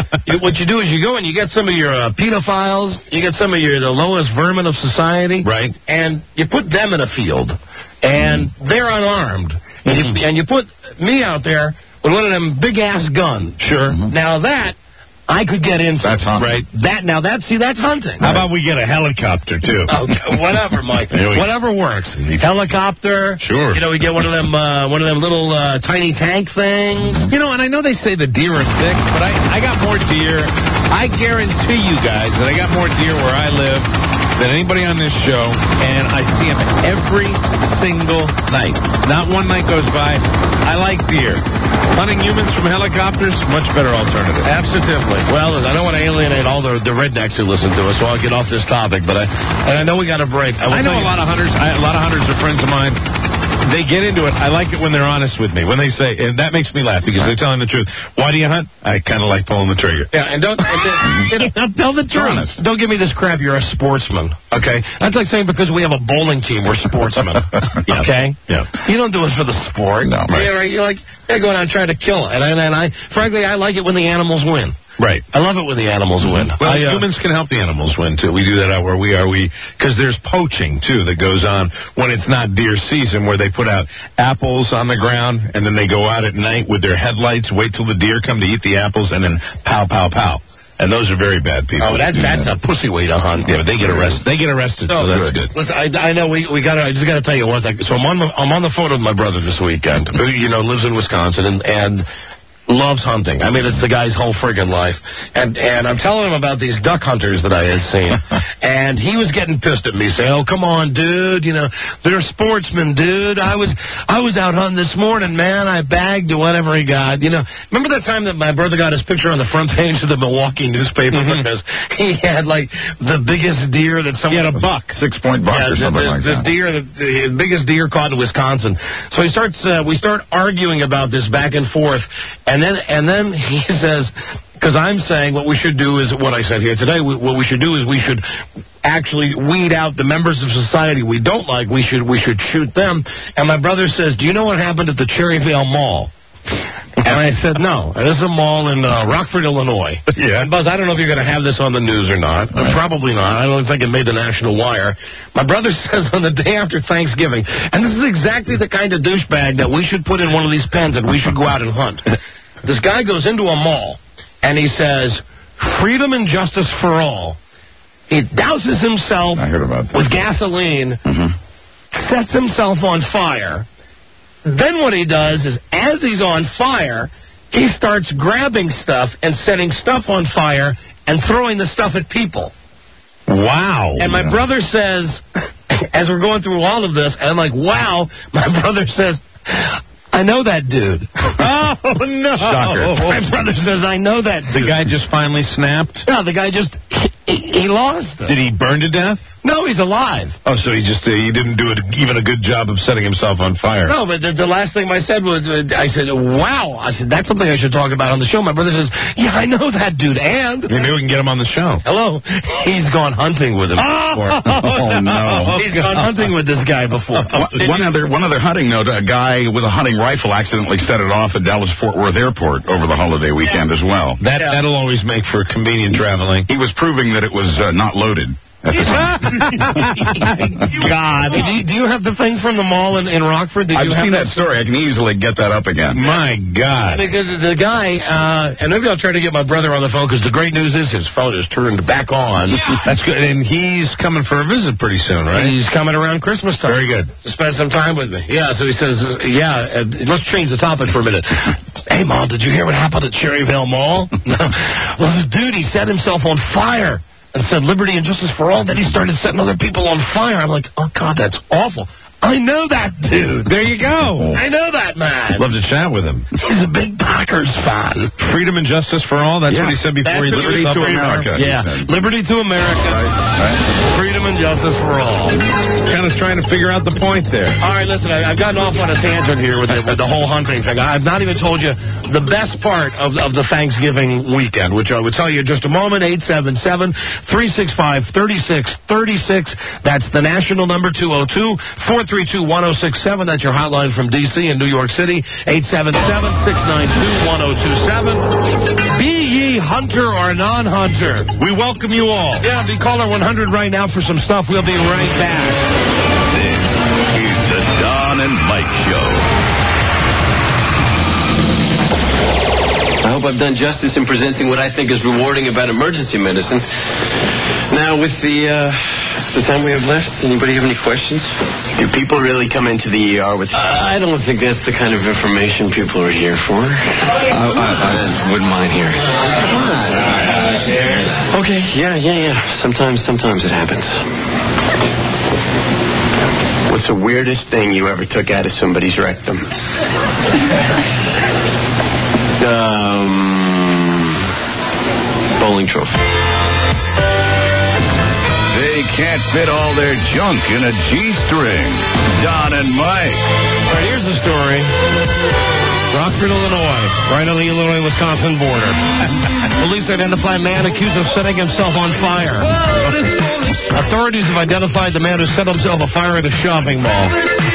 and you get some of your pedophiles, you get some of the lowest vermin of society, right? And you put them in a field, and they're unarmed, and you put me out there with one of them big ass guns. Sure. Now that I could get into. That's hunting. Right. That's hunting. How about we get a helicopter, too? Okay, whatever, Mike. Whatever works. Helicopter. Sure. We get one of them little tiny tank things. And I know they say the deer are thick, but I got more deer. I guarantee you guys that I got more deer where I live than anybody on this show, and I see them every single night. Not one night goes by. I like deer. Hunting humans from helicopters, much better alternative. Absolutely. Well, I don't want to alienate all the rednecks who listen to us, so I'll get off this topic. But I know we got a break. I know a lot of hunters. A lot of hunters are friends of mine. They get into it. I like it when they're honest with me. When they say, and that makes me laugh because they're telling the truth. Why do you hunt? I kind of like pulling the trigger. Yeah, and don't tell the truth. Honest. Don't give me this crap. You're a sportsman. Okay, that's like saying because we have a bowling team, we're sportsmen. Okay. Yeah. You don't do it for the sport. No. Right. You're like they're going out trying to kill it, and I frankly I like it when the animals win. Right. I love it when the animals win. Well, humans can help the animals win, too. We do that out where we are. Because there's poaching, too, that goes on when it's not deer season, where they put out apples on the ground, and then they go out at night with their headlights, wait till the deer come to eat the apples, and then pow, pow, pow. And those are very bad people. Oh, that's a pussy way to hunt. Yeah, but they get arrested. They get arrested, so that's good. Listen, I know we got. I just got to tell you one thing. So I'm on the phone with my brother this weekend. Who lives in Wisconsin and loves hunting. I mean, it's the guy's whole friggin' life. And I'm telling him about these duck hunters that I had seen. And he was getting pissed at me, saying, "Oh, come on, dude. They're sportsmen, dude. I was out hunting this morning, man. I bagged whatever he got. Remember that time that my brother got his picture on the front page of the Milwaukee newspaper because he had, like, the biggest deer that someone... He had a buck, 6-point buck or something like that. This deer, the biggest deer caught in Wisconsin. So we start arguing about this back and forth, and then he says, because I'm saying what we should do is what I said here today. What we should do is we should actually weed out the members of society we don't like. We should shoot them. And my brother says, "Do you know what happened at the Cherryvale Mall?" And I said, "No. This is a mall in Rockford, Illinois." Yeah. And Buzz, I don't know if you're going to have this on the news or not. Right. Probably not. I don't think it made the national wire. My brother says on the day after Thanksgiving, and this is exactly the kind of douchebag that we should put in one of these pens and we should go out and hunt. This guy goes into a mall, and he says, "Freedom and justice for all." He douses himself with gasoline, sets himself on fire. Then what he does is, as he's on fire, he starts grabbing stuff and setting stuff on fire and throwing the stuff at people. Wow. And my brother says, as we're going through all of this, and I'm like, wow, my brother says, "I know that dude." Oh, no. Shocker. My brother says, "I know that dude." The guy just finally snapped? No, the guy just, he lost it. Did he burn to death? No, he's alive. Oh, so he didn't do even a good job of setting himself on fire. No, but the last thing I said was, I said, "Wow." I said, "That's something I should talk about on the show." My brother says, "Yeah, I know that dude." And maybe we can get him on the show. Hello. He's gone hunting with him before. Oh, no. He's gone hunting with this guy before. One other hunting note, a guy with a hunting rifle accidentally set it off at Dallas-Fort Worth Airport over the holiday weekend as well. That'll always make for convenient traveling. He was proving that it was not loaded. at the time. God. Do you have the thing from the mall in Rockford? I've seen that story. I can easily get that up again. My God. Because the guy, and maybe I'll try to get my brother on the phone, because the great news is his phone is turned back on. Yeah. That's good. And he's coming for a visit pretty soon, right? He's coming around Christmas time. Very good. To spend some time with me. Yeah, so he says, let's change the topic for a minute. Hey, Mom, did you hear what happened at Cherryvale Mall? Well, this dude, he set himself on fire and said liberty and justice for all. Then he started setting other people on fire. I'm like, oh, God, that's awful. I know that dude. There you go. I know that man. Love to chat with him. He's a big Packers fan. Freedom and justice for all? That's what he said before he Liberty to America. Yeah, liberty to America. Right. Freedom and justice for all. Kind of trying to figure out the point there. All right, listen, I've gotten off on a tangent here with the whole hunting thing. I've not even told you the best part of the Thanksgiving weekend, which I would tell you in just a moment. 877-365-3636. That's the national number, 202-432-1067. That's your hotline from D.C. and New York City, 877-692-1027. Be ye hunter or non-hunter. We welcome you all. Yeah, the caller 100 right now for some stuff. We'll be right back. This is the Don and Mike Show. I hope I've done justice in presenting what I think is rewarding about emergency medicine. Now, with the time we have left, anybody have any questions? Do people really come into the ER with... I don't think that's the kind of information people are here for. I wouldn't mind hearing. Come on. Okay, yeah. Sometimes it happens. What's the weirdest thing you ever took out of somebody's rectum? Bowling trophy. They can't fit all their junk in a G-string. Don and Mike. All right, here's the story. Rockford, Illinois, right on the Illinois-Wisconsin border. Police identify a man accused of setting himself on fire. Authorities have identified the man who set himself afire at a shopping mall.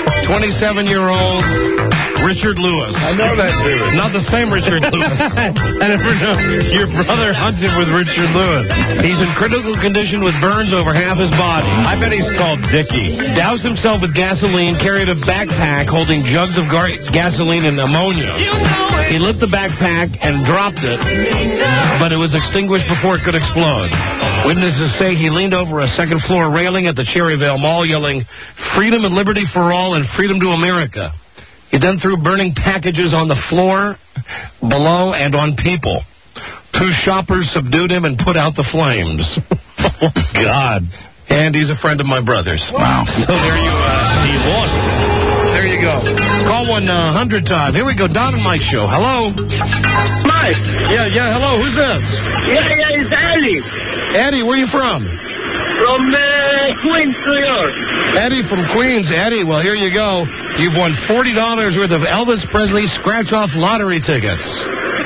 27-year-old Richard Lewis. I know that dude. Not the same Richard Lewis. I never know. Your brother hunted with Richard Lewis. He's in critical condition with burns over half his body. I bet he's called Dickie. Doused himself with gasoline, carried a backpack holding jugs of gasoline and ammonia. He lit the backpack and dropped it, but it was extinguished before it could explode. Witnesses say he leaned over a second-floor railing at the Cherryvale Mall, yelling, "Freedom and liberty for all and freedom to America." He then threw burning packages on the floor, below, and on people. Two shoppers subdued him and put out the flames. Oh, God. And he's a friend of my brother's. Wow. So there you he lost it. There you go. Call 100 time. Here we go. Don and Mike show. Hello. Mike. Yeah, hello. Who's this? Yeah, it's Eddie. Eddie, where are you from? From Queens, New York. Eddie from Queens. Eddie, well, here you go. You've won $40 worth of Elvis Presley scratch-off lottery tickets.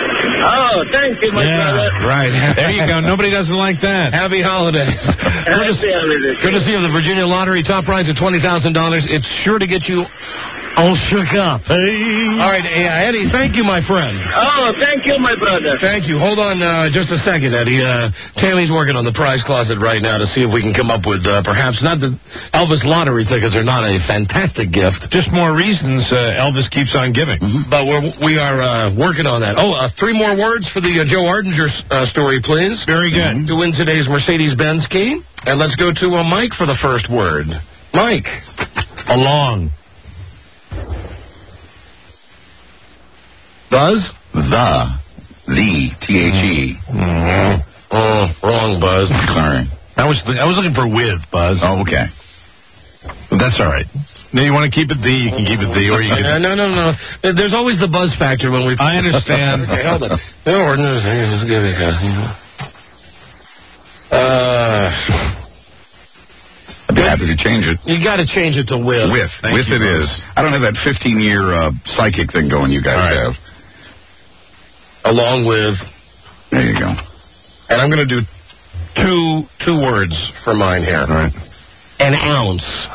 Oh, thank you, my brother. Right. There you go. Nobody doesn't like that. Happy holidays. Courtesy of the Virginia Lottery, top prize of $20,000. It's sure to get you all shook up. Hey. All right, Eddie, thank you, my friend. Oh, thank you, my brother. Thank you. Hold on just a second, Eddie. Tammy's working on the prize closet right now to see if we can come up with perhaps not the Elvis lottery tickets are not a fantastic gift. Just more reasons Elvis keeps on giving. Mm-hmm. But we are working on that. Oh, 3 more words for the Joe Ardinger story, please. Very good. Mm-hmm. To win today's Mercedes-Benz key. And let's go to Mike for the first word. Mike. Along. Buzz? The, T-H-E. Oh, wrong, Buzz. Sorry. I was looking for with, Buzz. Oh, okay. But that's all right. Now, you want to keep it the, you can keep it the, or you can... No. There's always the buzz factor when we... I understand. Okay, hold on. No, let's give it I'd be happy to change it. You got to change it to with. With it is. I don't have that 15-year psychic thing going you guys have. Along with. There you go. And I'm going to do two words for mine here. All right. An ounce.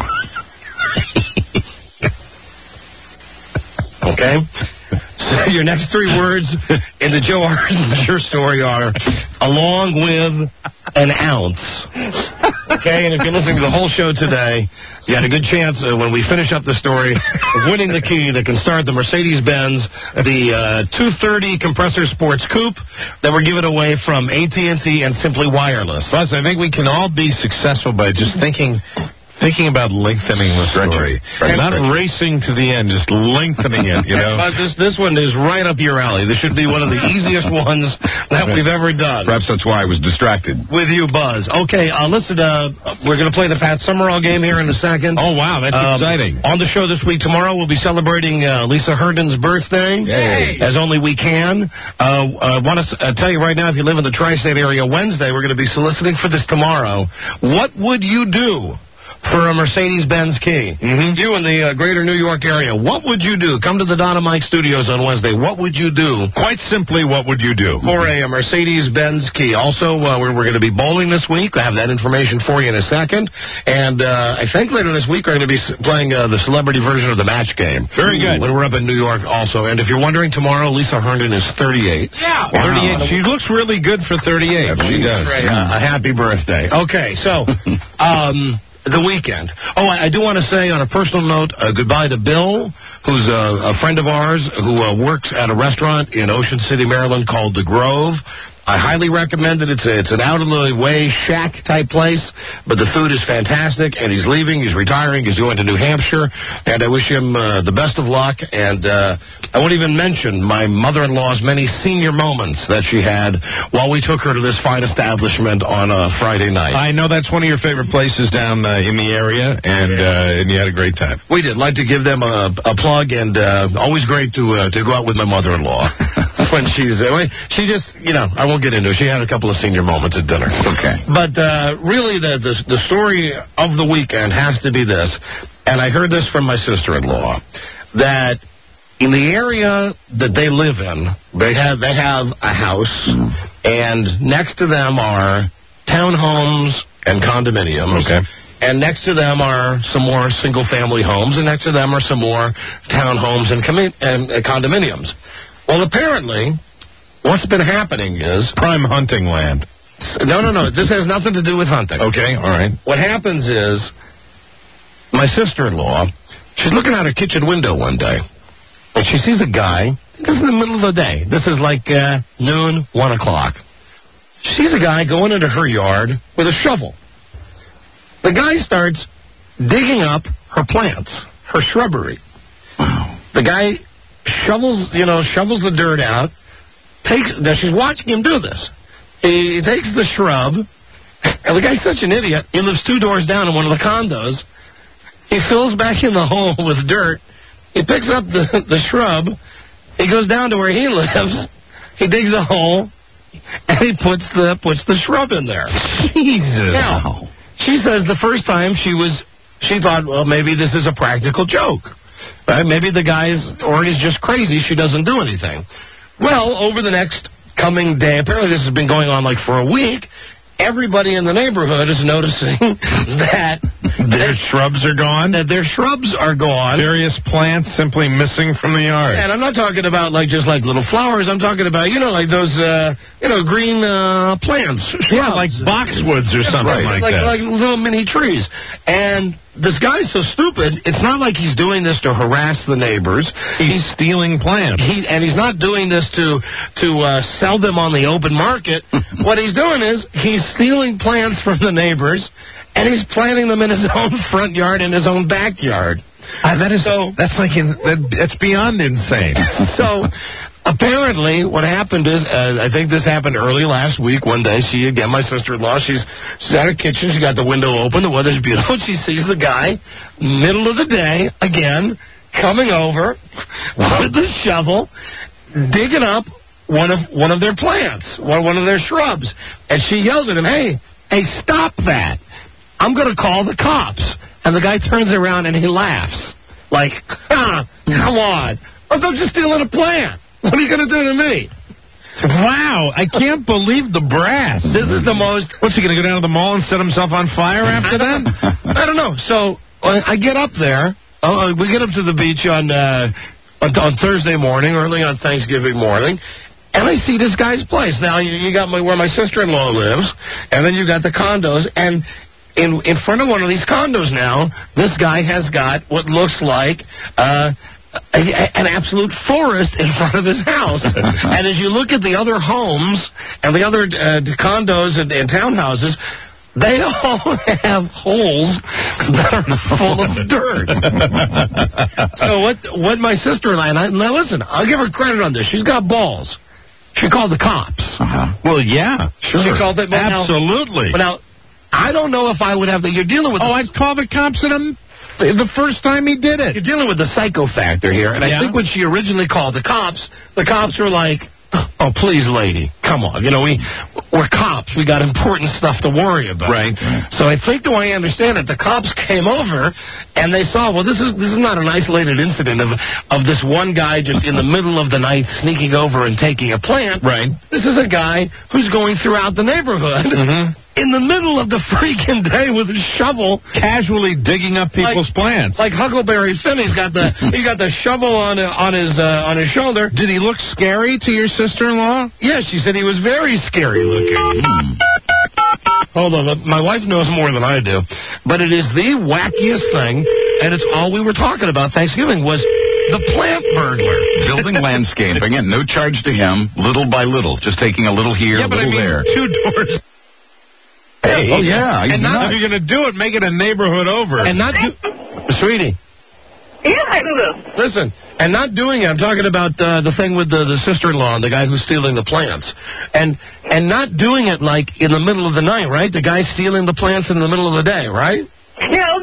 Okay? So your next 3 words in the Joe Ardinger story are along with an ounce. Okay, and if you're listening to the whole show today, you had a good chance when we finish up the story of winning the key that can start the Mercedes-Benz, the 230 Compressor Sports Coupe that we're giving away from AT&T and Simply Wireless. Buzz, I think we can all be successful by just thinking about lengthening the story. Not racing to the end, just lengthening it, you know. But this one is right up your alley. This should be one of the easiest ones that we've ever done. Perhaps that's why I was distracted. With you, Buzz. Okay, listen, we're going to play the Pat Summerall game here in a second. Oh, wow, that's exciting. On the show this week, tomorrow, we'll be celebrating Lisa Herndon's birthday. Yay. As only we can. I want to tell you right now, if you live in the tri-state area, Wednesday, we're going to be soliciting for this tomorrow. What would you do for a Mercedes-Benz key? Mm-hmm. You in the greater New York area, what would you do? Come to the Don and Mike studios on Wednesday. What would you do? Quite simply, what would you do? For a Mercedes-Benz key. Also, we're going to be bowling this week. I have that information for you in a second. And I think later this week we're going to be playing the celebrity version of the match game. Very good. When we're up in New York also. And if you're wondering, tomorrow, Lisa Herndon is 38. Yeah. Wow. 38. She looks really good for 38. She does. A happy birthday. Okay, so... the weekend. Oh, I do want to say on a personal note, goodbye to Bill, who's a friend of ours who works at a restaurant in Ocean City, Maryland called The Grove. I highly recommend it. It's an out-of-the-way shack-type place, but the food is fantastic, and he's leaving. He's retiring. He's going to New Hampshire, and I wish him the best of luck. And I won't even mention my mother-in-law's many senior moments that she had while we took her to this fine establishment on a Friday night. I know that's one of your favorite places down in the area, and you had a great time. We did. Like to give them a plug, and always great to go out with my mother-in-law. When she just, I won't get into it. She had a couple of senior moments at dinner. Okay. But really, the story of the weekend has to be this, and I heard this from my sister-in-law, that in the area that they live in, they have a house, and next to them are townhomes and condominiums. Okay. And next to them are some more single-family homes, and next to them are some more townhomes and condominiums. Well, apparently, what's been happening is... Prime hunting land. No. This has nothing to do with hunting. Okay, all right. What happens is, my sister-in-law, she's looking out her kitchen window one day, and she sees a guy. This is in the middle of the day. This is like noon, 1 o'clock. She sees a guy going into her yard with a shovel. The guy starts digging up her plants, her shrubbery. Wow. The guy... shovels the dirt out, now she's watching him do this. He takes the shrub, and the guy's such an idiot, he lives 2 doors down in one of the condos. He fills back in the hole with dirt, he picks up the shrub, he goes down to where he lives, he digs a hole, and he puts the shrub in there. Jesus. Now, she says the first time she thought, well, maybe this is a practical joke. Maybe the guy's, or he's just crazy, she doesn't do anything. Well, over the next coming day, apparently this has been going on like for a week, everybody in the neighborhood is noticing that their shrubs are gone. That their shrubs are gone. Various plants simply missing from the yard. And I'm not talking about just little flowers. I'm talking about, like those, green plants. Shrubs. Yeah, like boxwoods or something like that. Like little mini trees. And this guy's so stupid, it's not like he's doing this to harass the neighbors. He's stealing plants. And he's not doing this to sell them on the open market. What he's doing is he's stealing plants from the neighbors, and he's planting them in his own front yard and his own backyard. That's beyond insane. So... apparently, what happened is, I think this happened early last week. One day, my sister-in-law, she's at her kitchen. She got the window open. The weather's beautiful. She sees the guy, middle of the day, again, coming over with the shovel, digging up one of their plants, one of their shrubs. And she yells at him, hey, stop that. I'm going to call the cops. And the guy turns around and he laughs. Like, come on. I'm just stealing a plant. What are you going to do to me? Wow, I can't believe the brass. This is the most... What's he going to go down to the mall and set himself on fire after that? I don't know. So I get up there. We get up to the beach on Thursday morning, early on Thanksgiving morning, and I see this guy's place. Now, you got where my sister-in-law lives, and then you got the condos, and in front of one of these condos now, this guy has got what looks like an absolute forest in front of his house. And as you look at the other homes and the other condos and townhouses, they all have holes that are full of dirt. So what my sister and I, now listen, I'll give her credit on this. She's got balls. She called the cops. Well, yeah, sure. She called it. Absolutely. But now, I don't know if I would have you're dealing with... I'd call the cops at him the first time he did it. You're dealing with the psycho factor here. And I think when she originally called the cops were like, oh, please, lady, come on. You know, we're cops. We got important stuff to worry about. Right. So I think the way I understand it, the cops came over and they saw, well, this is not an isolated incident of this one guy just in the middle of the night sneaking over and taking a plant. Right. This is a guy who's going throughout the neighborhood in the middle of the freaking day with a shovel, casually digging up people's plants. Like Huckleberry Finn, he got the shovel on his shoulder. Did he look scary to your sister-in-law? Yes, she said he was very scary looking. Hold on, my wife knows more than I do, but it is the wackiest thing, and it's all we were talking about Thanksgiving was the plant burglar. Building landscaping and no charge to him, little by little, just taking a little here, a little there. 2 doors. Hey, if you're going to do it, make it a neighborhood over. And not sweetie. Yeah, I do. Listen, and not doing it. I'm talking about the thing with the sister-in-law and the guy who's stealing the plants. And not doing it like in the middle of the night, right? The guy stealing the plants in the middle of the day, right? No, you know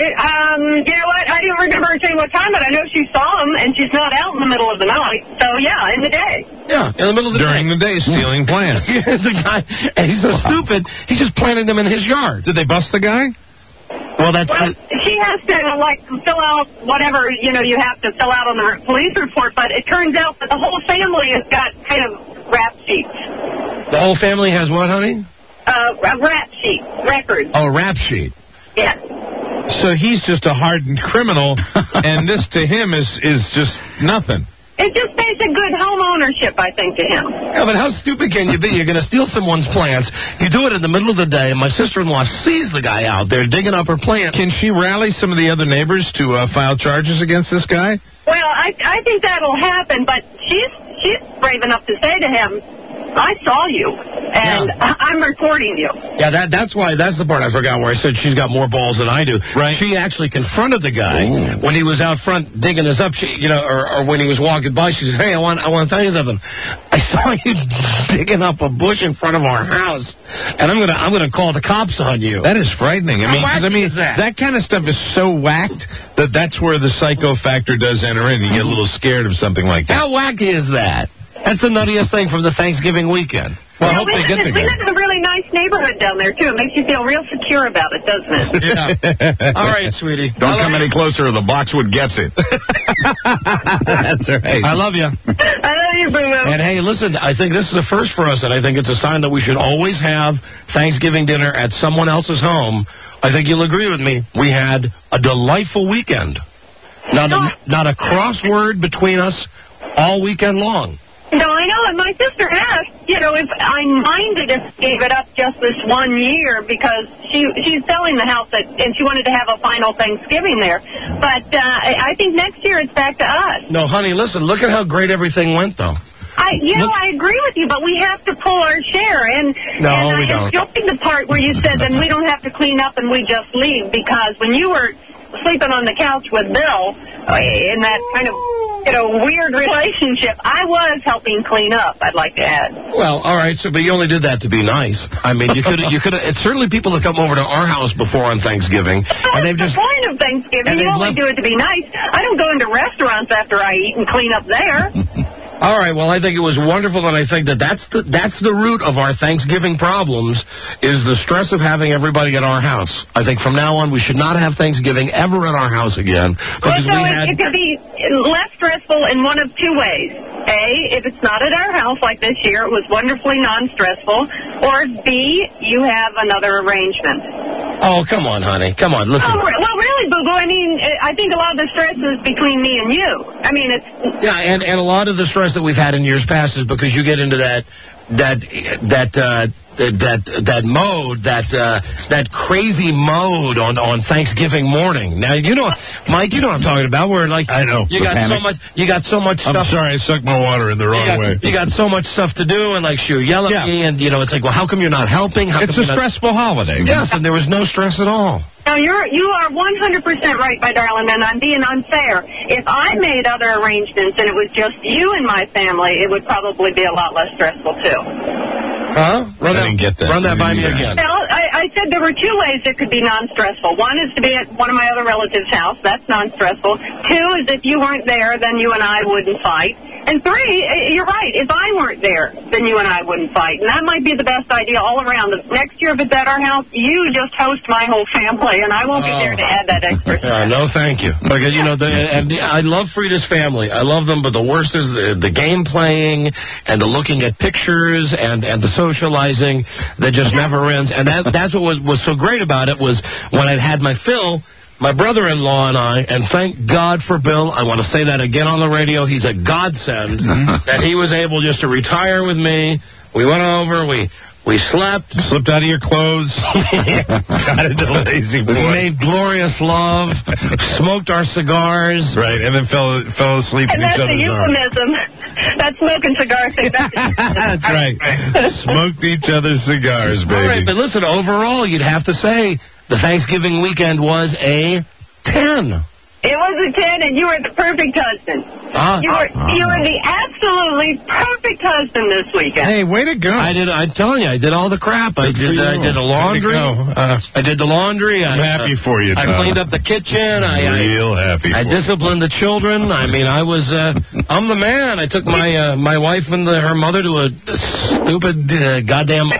what? I don't remember her saying what time, but I know she saw him, and she's not out in the middle of the night. So, yeah, in the day. Yeah, in the middle of the During the day, stealing plants. Yeah, the guy, and he's so stupid, he just planted them in his yard. Did they bust the guy? Well, she has to, fill out whatever, you have to fill out on the police report, but it turns out that the whole family has got kind of rap sheets. The whole family has what, honey? A rap sheet, records. Oh, a rap sheet. Yeah. So he's just a hardened criminal, and this to him is just nothing. It just basic good home ownership, I think, to him. Yeah, but how stupid can you be? You're going to steal someone's plants. You do it in the middle of the day, and my sister-in-law sees the guy out there digging up her plant. Can she rally some of the other neighbors to file charges against this guy? Well, I think that'll happen, but she's brave enough to say to him, I saw you, and I'm reporting you. Yeah, that's the part I forgot where I said she's got more balls than I do. Right. She actually confronted the guy when he was out front digging us up. Or when he was walking by, she said, "Hey, I want to tell you something. I saw you digging up a bush in front of our house, and I'm gonna call the cops on you." That is frightening. That kind of stuff is so whacked that's where the psycho factor does enter in. You get a little scared of something like that. How wacky is that? That's the nuttiest thing from the Thanksgiving weekend. Well, I hope they get the guy. We live in a really nice neighborhood down there, too. It makes you feel real secure about it, doesn't it? Yeah. All right, sweetie. Don't come any closer or the Boxwood gets it. That's right. I love you. I love you, Bruno. And, hey, listen, I think this is a first for us, and I think it's a sign that we should always have Thanksgiving dinner at someone else's home. I think you'll agree with me. We had a delightful weekend. Not a crossword between us all weekend long. No, I know, and my sister asked, if I minded if gave it up just this one year because she's selling the house and she wanted to have a final Thanksgiving there. But I think next year it's back to us. No, honey, listen, look at how great everything went, though. I agree with you, but we have to pull our share. And we don't. I enjoyed the part where you said then we don't have to clean up and we just leave, because when you were sleeping on the couch with Bill in that kind of weird relationship, I was helping clean up, I'd like to add. Well, all right, but you only did that to be nice. I mean, you could have, it's certainly people that come over to our house before on Thanksgiving. That's the point of Thanksgiving. You only do it to be nice. I don't go into restaurants after I eat and clean up there. All right, well, I think it was wonderful, and I think that's the root of our Thanksgiving problems, is the stress of having everybody at our house. I think from now on we should not have Thanksgiving ever at our house again. Because it could be less stressful in one of two ways. A, if it's not at our house like this year, it was wonderfully non-stressful. Or B, you have another arrangement. Oh, come on, honey. Come on, listen. Oh, well, really, Boo Boo, I think a lot of the stress is between me and you. I mean, it's... Yeah, and a lot of the stress that we've had in years past is because you get into that that mode, that crazy mode on Thanksgiving morning. Now, you know, Mike, you know what I'm talking about, where like I know. you got so much stuff. I'm sorry, I sucked my water in the wrong way. You got so much stuff to do, and like she'll yell at me, and you know, it's like, well, how come you're not helping? It's a stressful holiday. Yes, and there was no stress at all. No, you are 100% right, my darling, and I'm being unfair. If I made other arrangements and it was just you and my family, it would probably be a lot less stressful, too. Huh? I didn't get that. Run that by me again. Well, I said there were two ways it could be non-stressful. One is to be at one of my other relatives' house. That's non-stressful. Two is if you weren't there, then you and I wouldn't fight. And three, you're right, if I weren't there, then you and I wouldn't fight. And that might be the best idea all around. The next year if it's at our house, you just host my whole family, and I won't be there to add that extra. No, thank you. Because, you know, and I love Frida's family. I love them, but the worst is the game playing and the looking at pictures and the socializing that just never ends. And that's what was so great about it, was when I'd had my fill, my brother-in-law and I, and thank God for Bill, I want to say that again on the radio, he's a godsend, that he was able just to retire with me. We went over, we slept. Slipped out of your clothes. Got into lazy boy. We made glorious love, smoked our cigars. Right, and then fell asleep in each other's arms. That's a euphemism. That smoking cigar thing. That's right. Smoked each other's cigars, baby. All right, but listen, overall, you'd have to say the Thanksgiving weekend was a 10. It was a 10, and you were the perfect husband. You were the absolutely perfect husband this weekend. Hey, way to go! I'm telling you, I did all the crap. I did the laundry. I did the laundry. I'm happy for you, Tom. I cleaned up the kitchen. Real happy. I disciplined the children. I mean, I'm the man. I took my wife and her mother to a stupid goddamn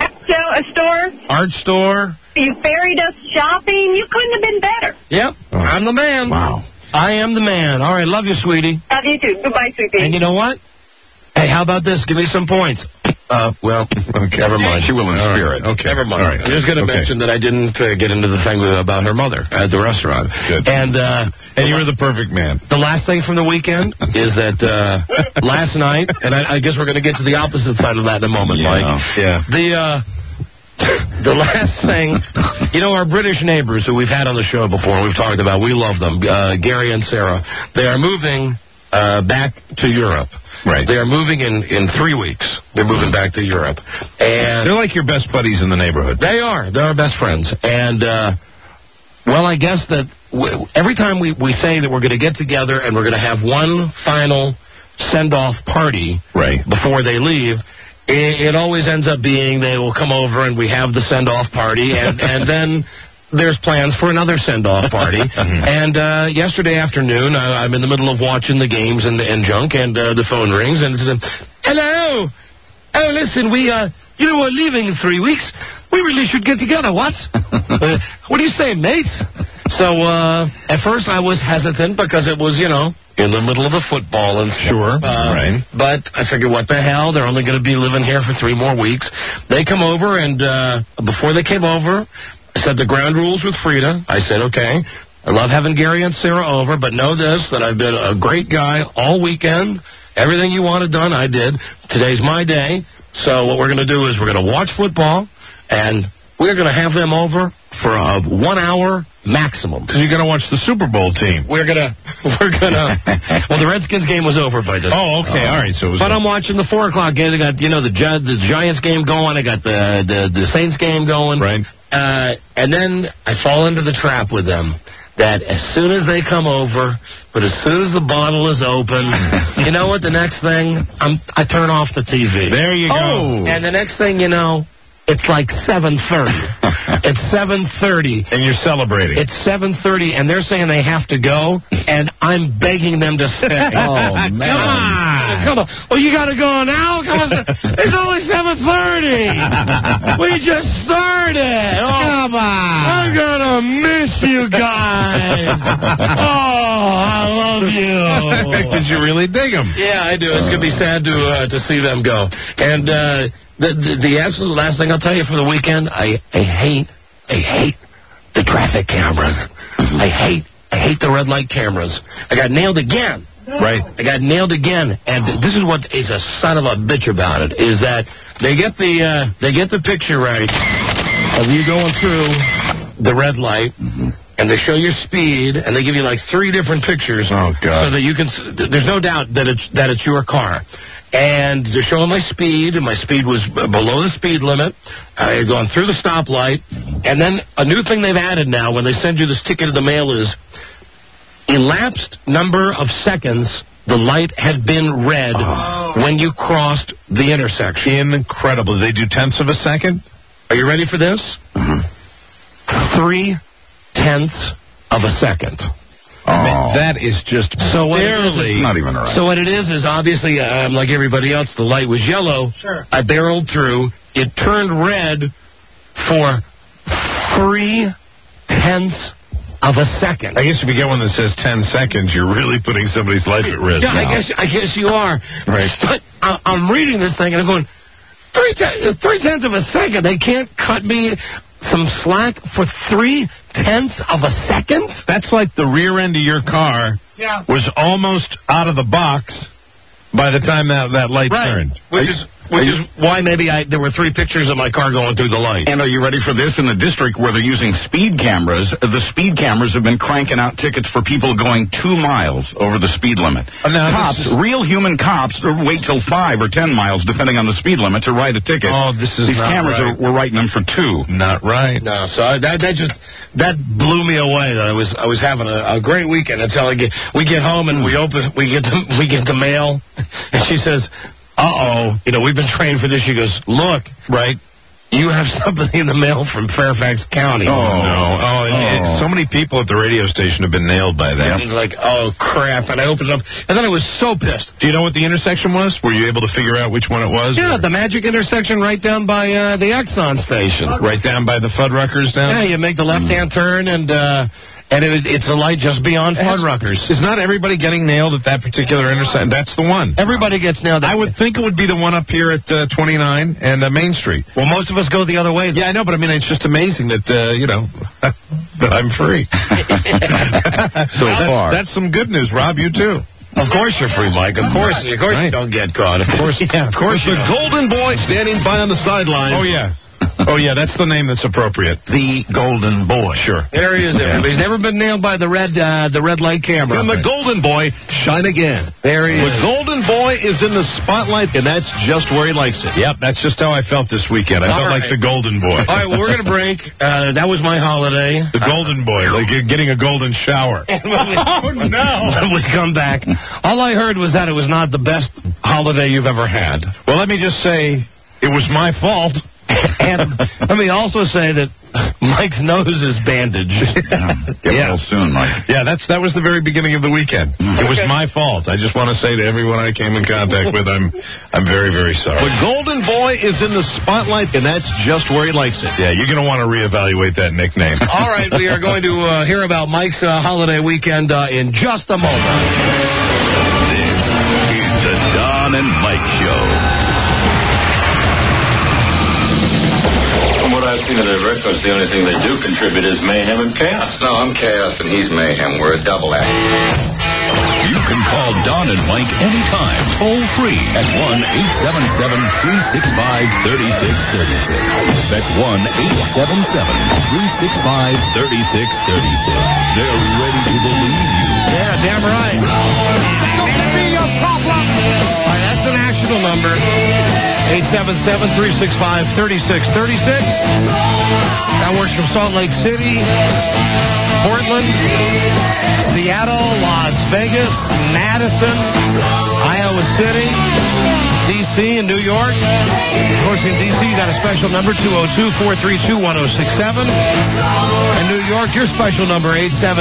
art store. You ferried us shopping. You couldn't have been better. Yep, I'm the man. Wow. I am the man. All right, love you, sweetie. Love you too. Goodbye, sweetie. And you know what? Hey, how about this? Give me some points. Well, okay. Never mind. She will in spirit. Okay. Never mind. All right. I'm just going to mention that I didn't get into the thing about her mother at the restaurant. Good. And you were the perfect man. The last thing from the weekend is that last night, and I guess we're going to get to the opposite side of that in a moment, Mike. Yeah. The last thing, you know, our British neighbors who we've had on the show before, we've talked about, we love them, Gary and Sarah. They are moving back to Europe. Right. They are moving in 3 weeks. They're moving back to Europe. And they're like your best buddies in the neighborhood. They are. They're our best friends. And, well, I guess that every time we say that we're going to get together and we're going to have one final send-off party before they leave, it always ends up being they will come over and we have the send-off party, and then there's plans for another send-off party. And yesterday afternoon, I'm in the middle of watching the games and junk, and the phone rings, and it says, hello. Oh, listen, we're leaving in 3 weeks. We really should get together, what? What do you say, mates? So at first I was hesitant because it was, in the middle of the football and sure, right. But I figured, what the hell? They're only going to be living here for 3 more weeks. They come over, and before they came over, I said the ground rules with Frida. I said, okay, I love having Gary and Sarah over, but know this, that I've been a great guy all weekend. Everything you wanted done, I did. Today's my day. So what we're going to do is we're going to watch football, and we're going to have them over for 1 hour maximum. Because you're going to watch the Super Bowl team. We're gonna. Well, the Redskins game was over by this. Oh, okay, all right. So it was. But I'm watching the 4 o'clock game. I got the Giants game going. I got the Saints game going. Right. And then I fall into the trap with them. That as soon as they come over, but as soon as the bottle is open, you know what? The next thing, I turn off the TV. There you go. And the next thing you know, it's like 7:30. It's 7:30. And you're celebrating. It's 7:30, and they're saying they have to go, and I'm begging them to stay. Oh, man. Come on. Well, you got to go now? Come on. It's only 7:30. We just started. Oh, come on. I'm going to miss you guys. Oh, I love you. Because you really dig them. Yeah, I do. It's going to be sad to see them go. And the absolute last thing I'll tell you for the weekend, I hate the traffic cameras. I hate the red light cameras. I got nailed again. Right. I got nailed again. And this is what is a son of a bitch about it, is that they get the picture right of you going through the red light, and they show your speed, and they give you like 3 different pictures. Oh, God. So that you can. There's no doubt that it's your car. And they're showing my speed, and my speed was below the speed limit. I had gone through the stoplight. And then a new thing they've added now when they send you this ticket in the mail is elapsed number of seconds the light had been red when you crossed the intersection. Incredible. They do tenths of a second? Are you ready for this? 3/10 of a second. I mean, that is just barely. It's not even right. So what it is obviously, like everybody else, the light was yellow. Sure. I barreled through. It turned red for 3/10 of a second. I guess if you get one that says 10 seconds, you're really putting somebody's life at risk. Yeah, I guess you are. Right. But I'm reading this thing, and I'm going, 3/10 of a second? They can't cut me some slack for 3/10 of a second? That's like the rear end of your car was almost out of the box by the time that light turned. Which is why maybe there were 3 pictures of my car going through the light. And are you ready for this? In the district where they're using speed cameras, the speed cameras have been cranking out tickets for people going 2 miles over the speed limit. Cops, real human cops, wait till 5 or 10 miles, depending on the speed limit, to write a ticket. Oh, this is These not cameras right. were writing them for 2. Not right. No, so that blew me away. That I was having a great weekend until we get home and we get the mail, and she says, we've been trained for this. She goes, look, right, you have something in the mail from Fairfax County. So many people at the radio station have been nailed by that. And he's like, oh, crap. And I opened it up, and then I was so pissed. Do you know what the intersection was? Were you able to figure out which one it was? Yeah, the magic intersection right down by the Exxon station. Right down by the Fuddruckers down? Yeah, you make the left-hand turn, and it's a light just beyond Fuddruckers. Is not everybody getting nailed at that particular intersection? That's the one. Everybody gets nailed. I would think it would be the one up here at 29 and Main Street. Well, most of us go the other way. Yeah, I know, but I mean, it's just amazing that, that I'm free. That's some good news, Rob. You too. Of course you're free, Mike. Of course you don't get caught. Of course. Yeah, of course. The Golden Boy standing by on the sidelines. Oh, yeah. Oh, yeah, that's the name that's appropriate. The Golden Boy. Sure. There he is. He's never been nailed by the red light camera. And the Golden Boy, shine again. There he is. The Golden Boy is in the spotlight, and that's just where he likes it. Yep, that's just how I felt this weekend. I felt like the Golden Boy. All right, well, we're going to break. That was my holiday. The Golden Boy, like you're getting a golden shower. When we come back, all I heard was that it was not the best holiday you've ever had. Well, let me just say, it was my fault. And let me also say that Mike's nose is bandaged. Get well soon, Mike. Yeah, that was the very beginning of the weekend. It was my fault. I just want to say to everyone I came in contact with, I'm very, very sorry. The Golden Boy is in the spotlight, and that's just where he likes it. Yeah, you're going to want to reevaluate that nickname. All right, we are going to hear about Mike's holiday weekend in just a moment. This is the Don and Mike Show. I've seen of their records, the only thing they do contribute is mayhem and chaos. No, I'm chaos and he's mayhem. We're a double act. You can call Don and Mike anytime, toll free at 1-877-365-3636. That's 1-877-365-3636. They're ready to believe you. Yeah, damn right. That'll be your problem. All right, that's the national number. 877-365-3636. That works from Salt Lake City, Portland, Seattle, Las Vegas, Madison, Iowa City, D.C., and New York. Of course, in D.C., you got a special number, 202-432-1067. In New York, your special number,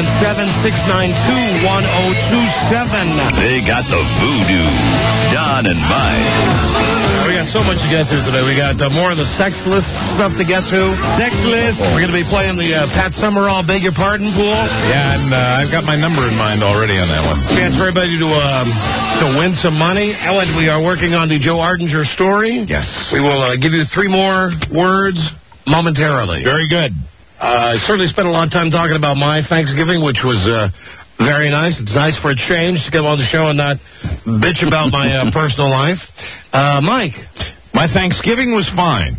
877-692-1027. They got the voodoo. Don and Mike. We got so much to get through today. We got more of the sexless stuff to get to. Sexless. We're going to be playing the Pat Summerall Beg Your Pardon pool. Yeah, and I've got my number in mind already on that one. Chance for everybody to win some money. Ellen, we are working on the Joe Ardinger story. Yes. We will give you 3 more words momentarily. Very good. I certainly spent a lot of time talking about my Thanksgiving, which was very nice. It's nice for a change to come on the show and not bitch about my personal life. Mike, My Thanksgiving was fine.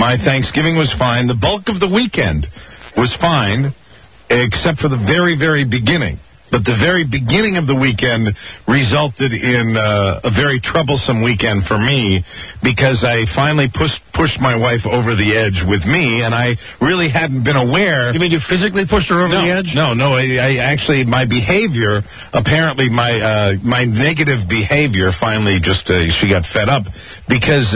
The bulk of the weekend was fine, except for the very, very beginning. But the very beginning of the weekend resulted in a very troublesome weekend for me because I finally pushed my wife over the edge with me, and I really hadn't been aware. You mean you physically pushed her over the edge? No. I actually, my behavior, apparently my negative behavior finally just, she got fed up because...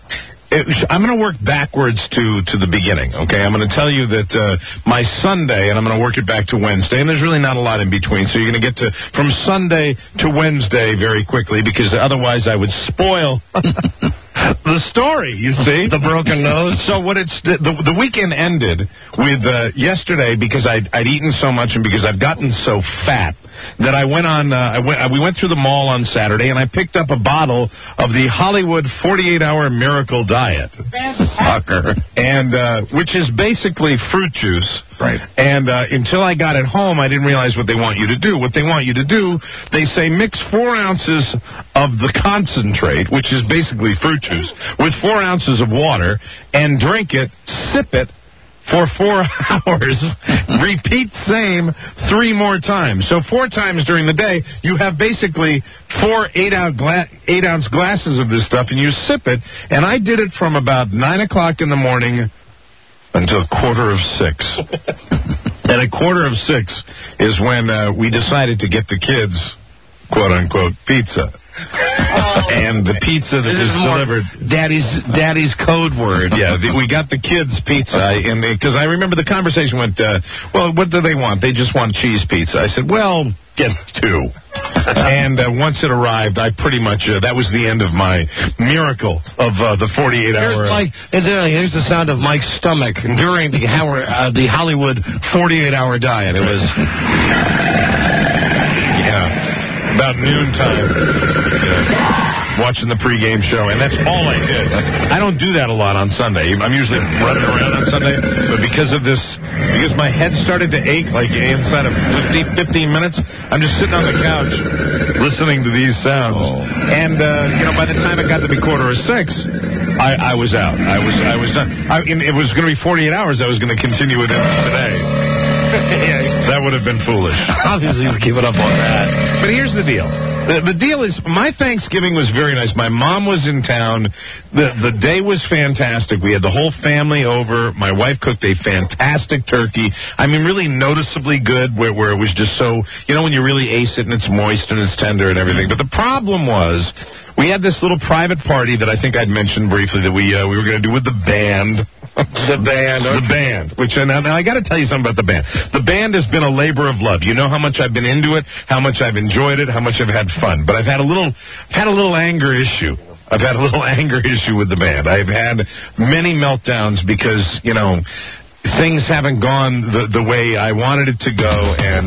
I'm going to work backwards to the beginning, okay? I'm going to tell you that my Sunday, and I'm going to work it back to Wednesday, and there's really not a lot in between, so you're going to get from Sunday to Wednesday very quickly, because otherwise I would spoil the story, you see? The broken nose. So the weekend ended with yesterday, because I'd eaten so much and because I've gotten so fat, that I went on, we went through the mall on Saturday, and I picked up a bottle of the Hollywood 48-hour Miracle Diet. Sucker. And, which is basically fruit juice. Right. And until I got it home, I didn't realize what they want you to do. What they want you to do, they say mix 4 ounces of the concentrate, which is basically fruit juice, with 4 ounces of water, and drink it, sip it, for 4 hours, repeat same 3 more times. So 4 times during the day, you have basically 4 8-ounce glasses of this stuff, and you sip it. And I did it from about 9 o'clock in the morning until 5:45. And at 5:45 is when we decided to get the kids, quote-unquote, pizza. And the pizza that was delivered, Daddy's code word. Yeah, we got the kids pizza, because I remember the conversation went, well, what do they want? They just want cheese pizza. I said, well, get 2. And once it arrived, I pretty much, that was the end of my miracle of the 48-hour. Here's the sound of Mike's stomach during the Hollywood 48-hour diet. It was... Yeah, about noontime. Watching the pregame show, and that's all I did. I don't do that a lot on Sunday. I'm usually running around on Sunday, but because my head started to ache like inside of 15 minutes, I'm just sitting on the couch listening to these sounds. And, by the time it got to be 5:45, I was out. I was done. It was going to be 48 hours. I was going to continue it into today. That would have been foolish. Obviously, you've given up on that. But here's the deal. The deal is, my Thanksgiving was very nice. My mom was in town. The day was fantastic. We had the whole family over. My wife cooked a fantastic turkey. I mean, really noticeably good, where it was just so, when you really ace it and it's moist and it's tender and everything. But the problem was, we had this little private party that I think I'd mentioned briefly that we were going to do with the band. The band. Which, now I got to tell you something about the band. The band has been a labor of love. You know how much I've been into it, how much I've enjoyed it, how much I've had fun. But I've had a little anger issue. I've had a little anger issue with the band. I've had many meltdowns because, things haven't gone the way I wanted it to go, and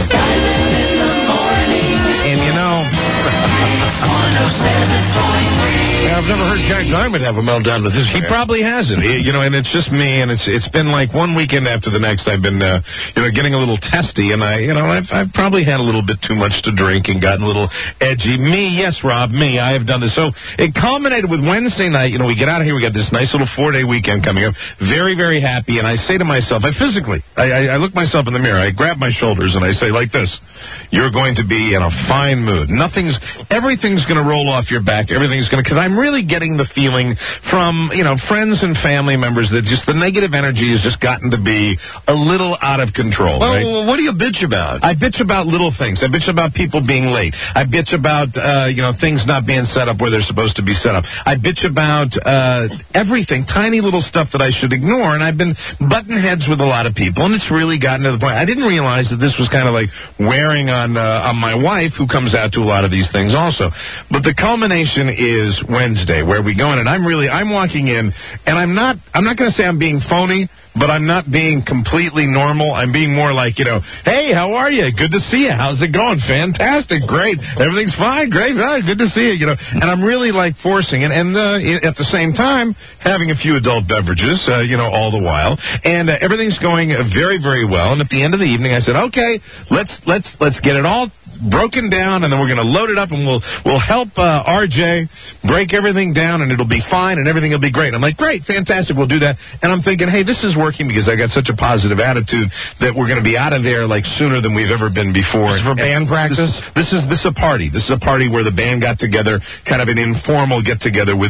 I've never heard Jack Diamond have a meltdown with his. He probably hasn't. And it's just me, and it's been like one weekend after the next. I've been, getting a little testy, and I've probably had a little bit too much to drink and gotten a little edgy. Me, yes, Rob, me. I have done this. So it culminated with Wednesday night. We get out of here. We got this nice little 4-day weekend coming up. Very, very happy. And I say to myself, I look myself in the mirror. I grab my shoulders and I say like this: you're going to be in a fine mood. Everything's going to roll off your back. Because I'm really getting the feeling from, friends and family members that just the negative energy has just gotten to be a little out of control. Well, right? What do you bitch about? I bitch about little things. I bitch about people being late. I bitch about, things not being set up where they're supposed to be set up. I bitch about everything, tiny little stuff that I should ignore, and I've been butting heads with a lot of people, and it's really gotten to the point. I didn't realize that this was kind of like wearing on my wife, who comes out to a lot of these things also. But the culmination is Wednesday, where we go in, and I'm walking in, and I'm not going to say I'm being phony, but I'm not being completely normal. I'm being more like, hey, how are you? Good to see you. How's it going? Fantastic. Great. Everything's fine. Great. Good to see you, And I'm really like forcing it. And at the same time, having a few adult beverages, all the while. And everything's going very, very well. And at the end of the evening, I said, okay, let's get it all broken down, and then we're going to load it up, and we'll help RJ break everything down, and it'll be fine, and everything will be great. I'm like, great, fantastic, we'll do that. And I'm thinking, hey, this is working because I got such a positive attitude that we're going to be out of there like sooner than we've ever been before. This is for band practice? This is a party. This is a party where the band got together, kind of an informal get-together with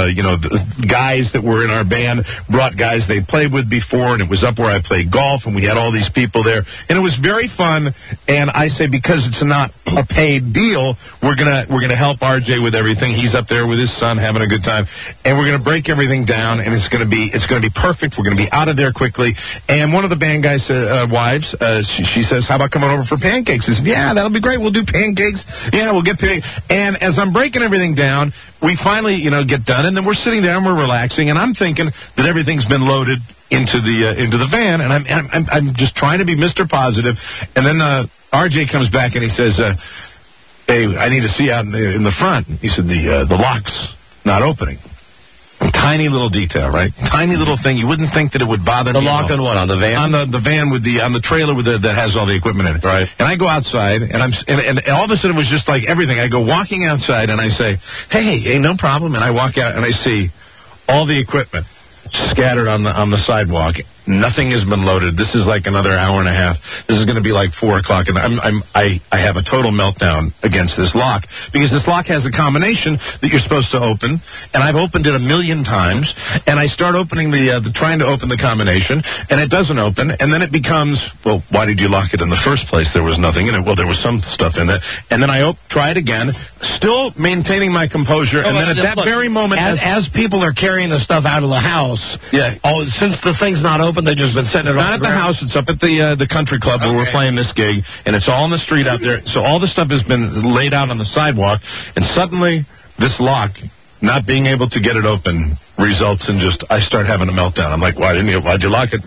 the guys that were in our band, brought guys they played with before, and it was up where I played golf, and we had all these people there. And it was very fun, and I say because it's not a paid deal, we're gonna help RJ with everything. He's up there with his son having a good time, and we're gonna break everything down, and it's gonna be perfect. We're gonna be out of there quickly. And one of the band guys' wives, she says, "How about coming over for pancakes?" I said, "Yeah, that'll be great. We'll do pancakes. Yeah, we'll get pancakes." And as I'm breaking everything down, we finally, get done, and then we're sitting there and we're relaxing, and I'm thinking that everything's been loaded into the van, and I'm just trying to be Mr. Positive, and then RJ comes back and he says, "Hey, I need to see out in the front." He said, "The lock's not opening." A tiny little detail, right? Tiny little thing. You wouldn't think that it would bother me. The lock on what? On the van? On the van on the trailer that has all the equipment in it. Right. And I go outside, and all of a sudden it was just like everything. I go walking outside, and I say, hey, no problem. And I walk out, and I see all the equipment scattered on the sidewalk. Nothing has been loaded. This is like another hour and a half. This is going to be like 4 o'clock, and I have a total meltdown against this lock because this lock has a combination that you're supposed to open, and I've opened it 1,000,000 times, and I start opening trying to open the combination, and it doesn't open, and then it becomes, well, why did you lock it in the first place? There was nothing in it. Well, there was some stuff in it, and then I try it again, still maintaining my composure, and then at that very moment, as people are carrying the stuff out of the house, since the thing's not open, they've just been setting it not at the house. It's up at the country club where we're playing this gig, and it's all on the street out there. So all the stuff has been laid out on the sidewalk, and suddenly this lock, not being able to get it open, results in I start having a meltdown. I'm like, why'd you lock it?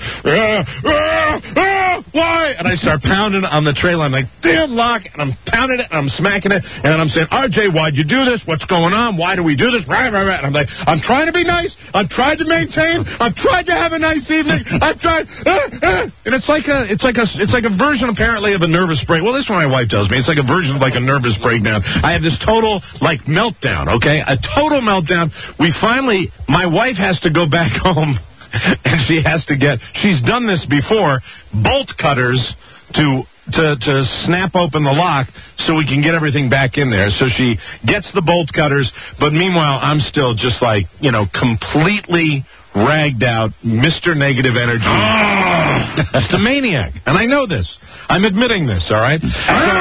Why? And I start pounding on the trailer. I'm like, damn lock, and I'm pounding it, and I'm smacking it, and then I'm saying, RJ, why'd you do this? What's going on? Why do we do this? And I'm like, I'm trying to be nice. I'm trying to maintain. I'm trying to have a nice evening. I'm trying. And it's like a version apparently of a nervous break. Well, this is what my wife tells me. It's like a version of like a nervous breakdown. I have this total like meltdown. Okay, a total meltdown. My wife has to go back home. And she's done this before, bolt cutters to snap open the lock so we can get everything back in there. So she gets the bolt cutters, but meanwhile, I'm still just like, completely ragged out, Mr. Negative Energy. Just a maniac. And I know this. I'm admitting this, all right?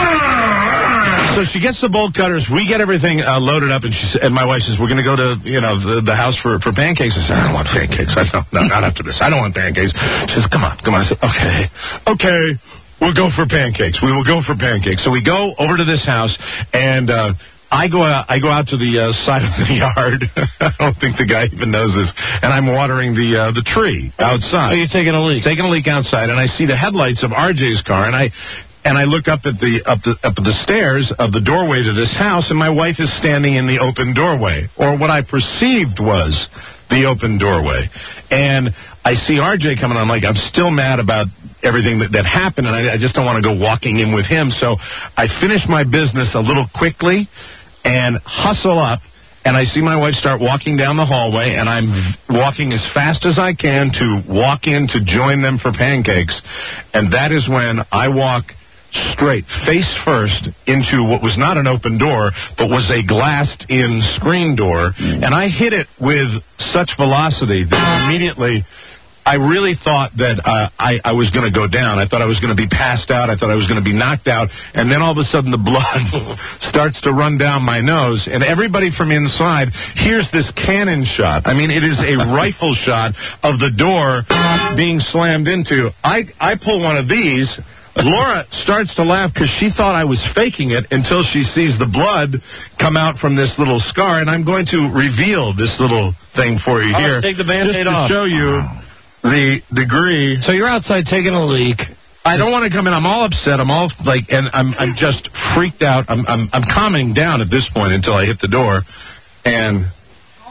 So she gets the bolt cutters. We get everything loaded up, and my wife says, we're going to go to the house for pancakes. I said, I don't want pancakes. No, not after this. I don't want pancakes. She says, come on. I said, okay, we'll go for pancakes. We will go for pancakes. So we go over to this house, and I go out to the side of the yard. I don't think the guy even knows this. And I'm watering the tree outside. Oh, you're taking a leak? Taking a leak outside, and I see the headlights of RJ's car, and I look up at the stairs of the doorway to this house, and my wife is standing in the open doorway, or what I perceived was the open doorway. And I see RJ coming on. I'm still mad about everything that happened, and I just don't want to go walking in with him. So I finish my business a little quickly and hustle up, and I see my wife start walking down the hallway, and I'm walking as fast as I can to walk in to join them for pancakes. And that is when I walk straight, face first, into what was not an open door, but was a glassed-in screen door, and I hit it with such velocity that immediately I really thought that I was going to go down. I thought I was going to be passed out. I thought I was going to be knocked out, and then all of a sudden the blood starts to run down my nose, and everybody from inside hears this cannon shot. I mean, it is a rifle shot of the door being slammed into. I pull one of these. Laura starts to laugh because she thought I was faking it until she sees the blood come out from this little scar, and I'm going to reveal this little thing for you here. Take the Band-Aid off. Just to show you the degree. So you're outside taking a leak. I don't want to come in. I'm all upset. I'm all and I'm just freaked out. I'm calming down at this point until I hit the door, and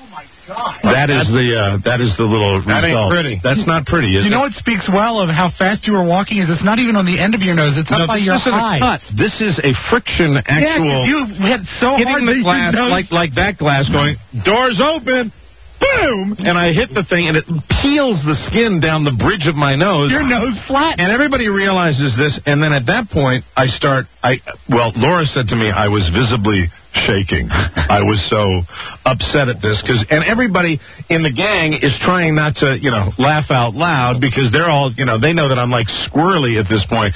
That is the little That result. ain't pretty. That's not pretty, is it? You know what speaks well of how fast you were walking is it's not even on the end of your nose. It's up by your this isn't eye. a cut. This is a friction actual. Yeah, you hit so hitting hard the that glass your nose... like that glass going, doors open, boom, and I hit the thing and it peels the skin down the bridge of my nose. Your nose flat. And everybody realizes this, and then at that point Laura said to me, I was visibly shaking. I was so upset at this and everybody in the gang is trying not to, laugh out loud because they're all, they know that I'm like squirrely at this point.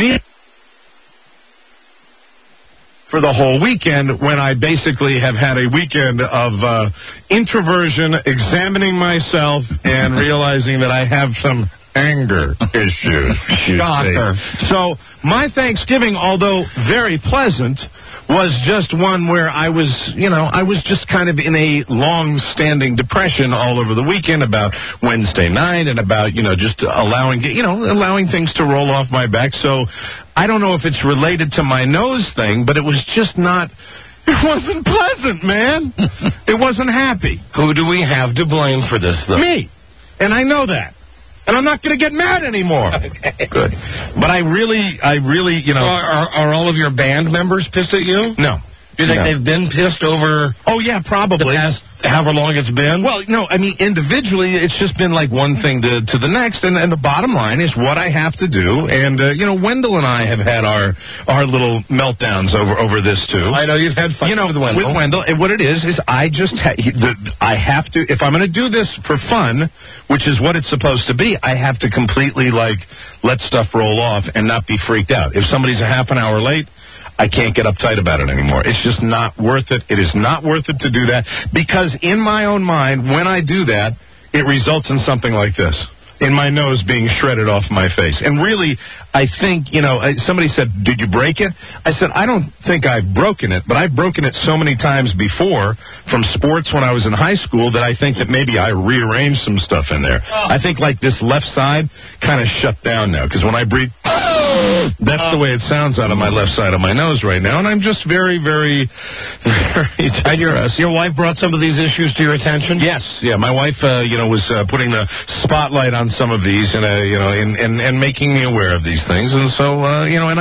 For the whole weekend, when I basically have had a weekend of introversion, examining myself, and realizing that I have some anger issues. Shocker. So my Thanksgiving, although very pleasant, was just one where I was just kind of in a long-standing depression all over the weekend about Wednesday night and about, just allowing things to roll off my back. So I don't know if it's related to my nose thing, but it was just not, it wasn't pleasant, man. It wasn't happy. Who do we have to blame for this, though? Me. And I know that. And I'm not going to get mad anymore. Okay. Good. But I really, So are all of your band members pissed at you? No. Do you think they've been pissed over... Oh, yeah, probably. The past however long it's been? Well, no, I mean, individually, it's just been like one thing to the next, and the bottom line is what I have to do, and, Wendell and I have had our little meltdowns over this, too. I know you've had fun with Wendell. With Wendell, and what it is I just, I have to, if I'm going to do this for fun, which is what it's supposed to be, I have to completely, let stuff roll off and not be freaked out. If somebody's a half an hour late, I can't get uptight about it anymore. It's just not worth it. It is not worth it to do that because in my own mind, when I do that, it results in something like this. In my nose being shredded off my face. And really, I think, somebody said, did you break it? I said, I don't think I've broken it, but I've broken it so many times before from sports when I was in high school that I think that maybe I rearranged some stuff in there. I think like this left side kind of shut down now because when I breathe, that's the way it sounds out of my left side of my nose right now. And I'm just very, very, very depressed. Your wife brought some of these issues to your attention? Yes. Yeah. My wife, was putting the spotlight on some of these and making me aware of these things. And so, and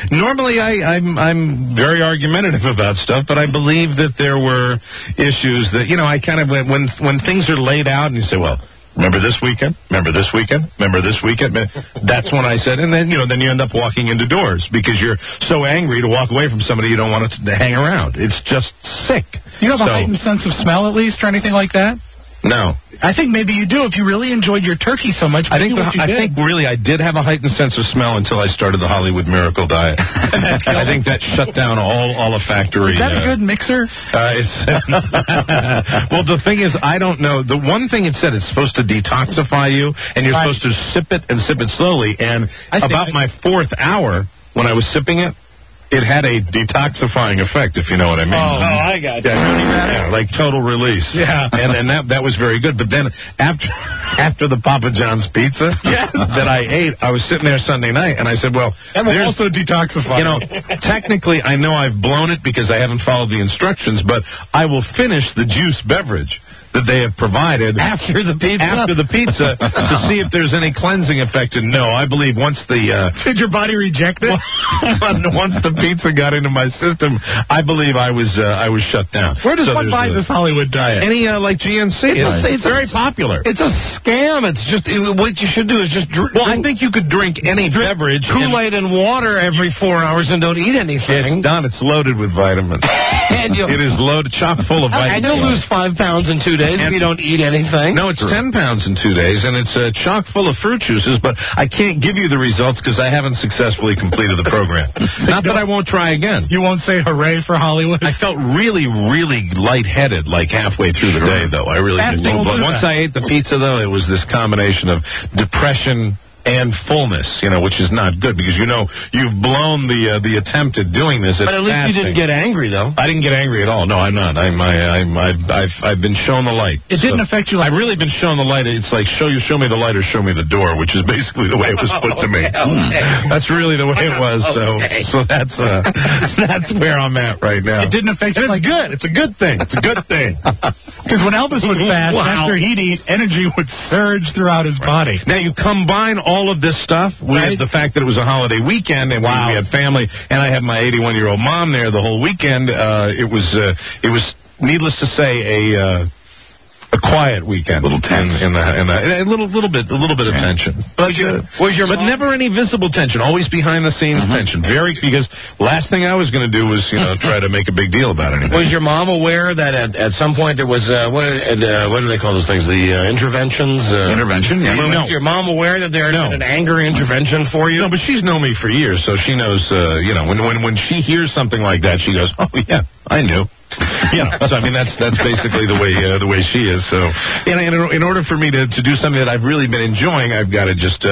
I'm very argumentative about stuff, but I believe that there were issues that, I kind of, when things are laid out and you say, well, remember this weekend? Remember this weekend? Remember this weekend? That's when I said, and then, then you end up walking into doors because you're so angry to walk away from somebody you don't want to hang around. It's just sick. You have a heightened sense of smell at least or anything like that? No. I think maybe you do if you really enjoyed your turkey so much. I think really I did have a heightened sense of smell until I started the Hollywood Miracle Diet. I think that shut down all factory. Is that a good mixer? It's well, the thing is, I don't know. The one thing it said, it's supposed to detoxify you, and you're supposed to sip it slowly. And about my fourth hour, when I was sipping it, it had a detoxifying effect, if you know what I mean. Oh, I got you. Yeah, like total release. Yeah. And that was very good. But then after the Papa John's pizza that I ate, I was sitting there Sunday night, and I said, well, that will also detoxify. Technically, I know I've blown it because I haven't followed the instructions, but I will finish the juice beverage that they have provided after the pizza to see if there's any cleansing effect. And no, I believe once the did your body reject it? Once the pizza got into my system, I believe I was shut down. Where does one buy this Hollywood Diet? Any like GNC? It's very popular. It's a scam. It's just what you should do is just drink. Well, I think you could drink any beverage, Kool-Aid and water every 4 hours, and don't eat anything. It's done. It's loaded with vitamins. It is loaded, chock full of vitamins. And you'll lose 5 pounds in 2 days if you don't eat anything. No, it's 10 pounds in 2 days, and it's chock full of fruit juices, but I can't give you the results because I haven't successfully completed the program. Not that I won't try again. You won't say hooray for Hollywood? I felt really, really lightheaded like halfway through the day, though. I really did. But once I ate the pizza, though, it was this combination of depression and fullness, which is not good because you've blown the attempt at doing this. But at least you didn't get angry, though. I didn't get angry at all. No, I'm not. I've been shown the light. It didn't affect you. I've really been shown the light. It's like show me the light or show me the door, which is basically the way it was put to me. That's really the way it was. So that's where I'm at right now. It didn't affect you. And it's good. It's a good thing. It's a good thing. Because when Elvis would fast, after he'd eat, energy would surge throughout his body. Now you combine all of this stuff with the fact that it was a holiday weekend and we had family, and I had my 81-year-old mom there the whole weekend. It was needless to say a quiet weekend. A little tense. A little bit of tension. But never any visible tension. Always behind the scenes tension. Because last thing I was going to do was try to make a big deal about anything. Was your mom aware that at some point there was what do they call those things? The interventions. Intervention. Yeah. Was your mom aware that there had been an anger intervention for you? No, but she's known me for years, so she knows. When she hears something like that, she goes, "Oh yeah, I knew." So I mean that's basically the way she is. So in order for me to do something that I've really been enjoying, I've got to just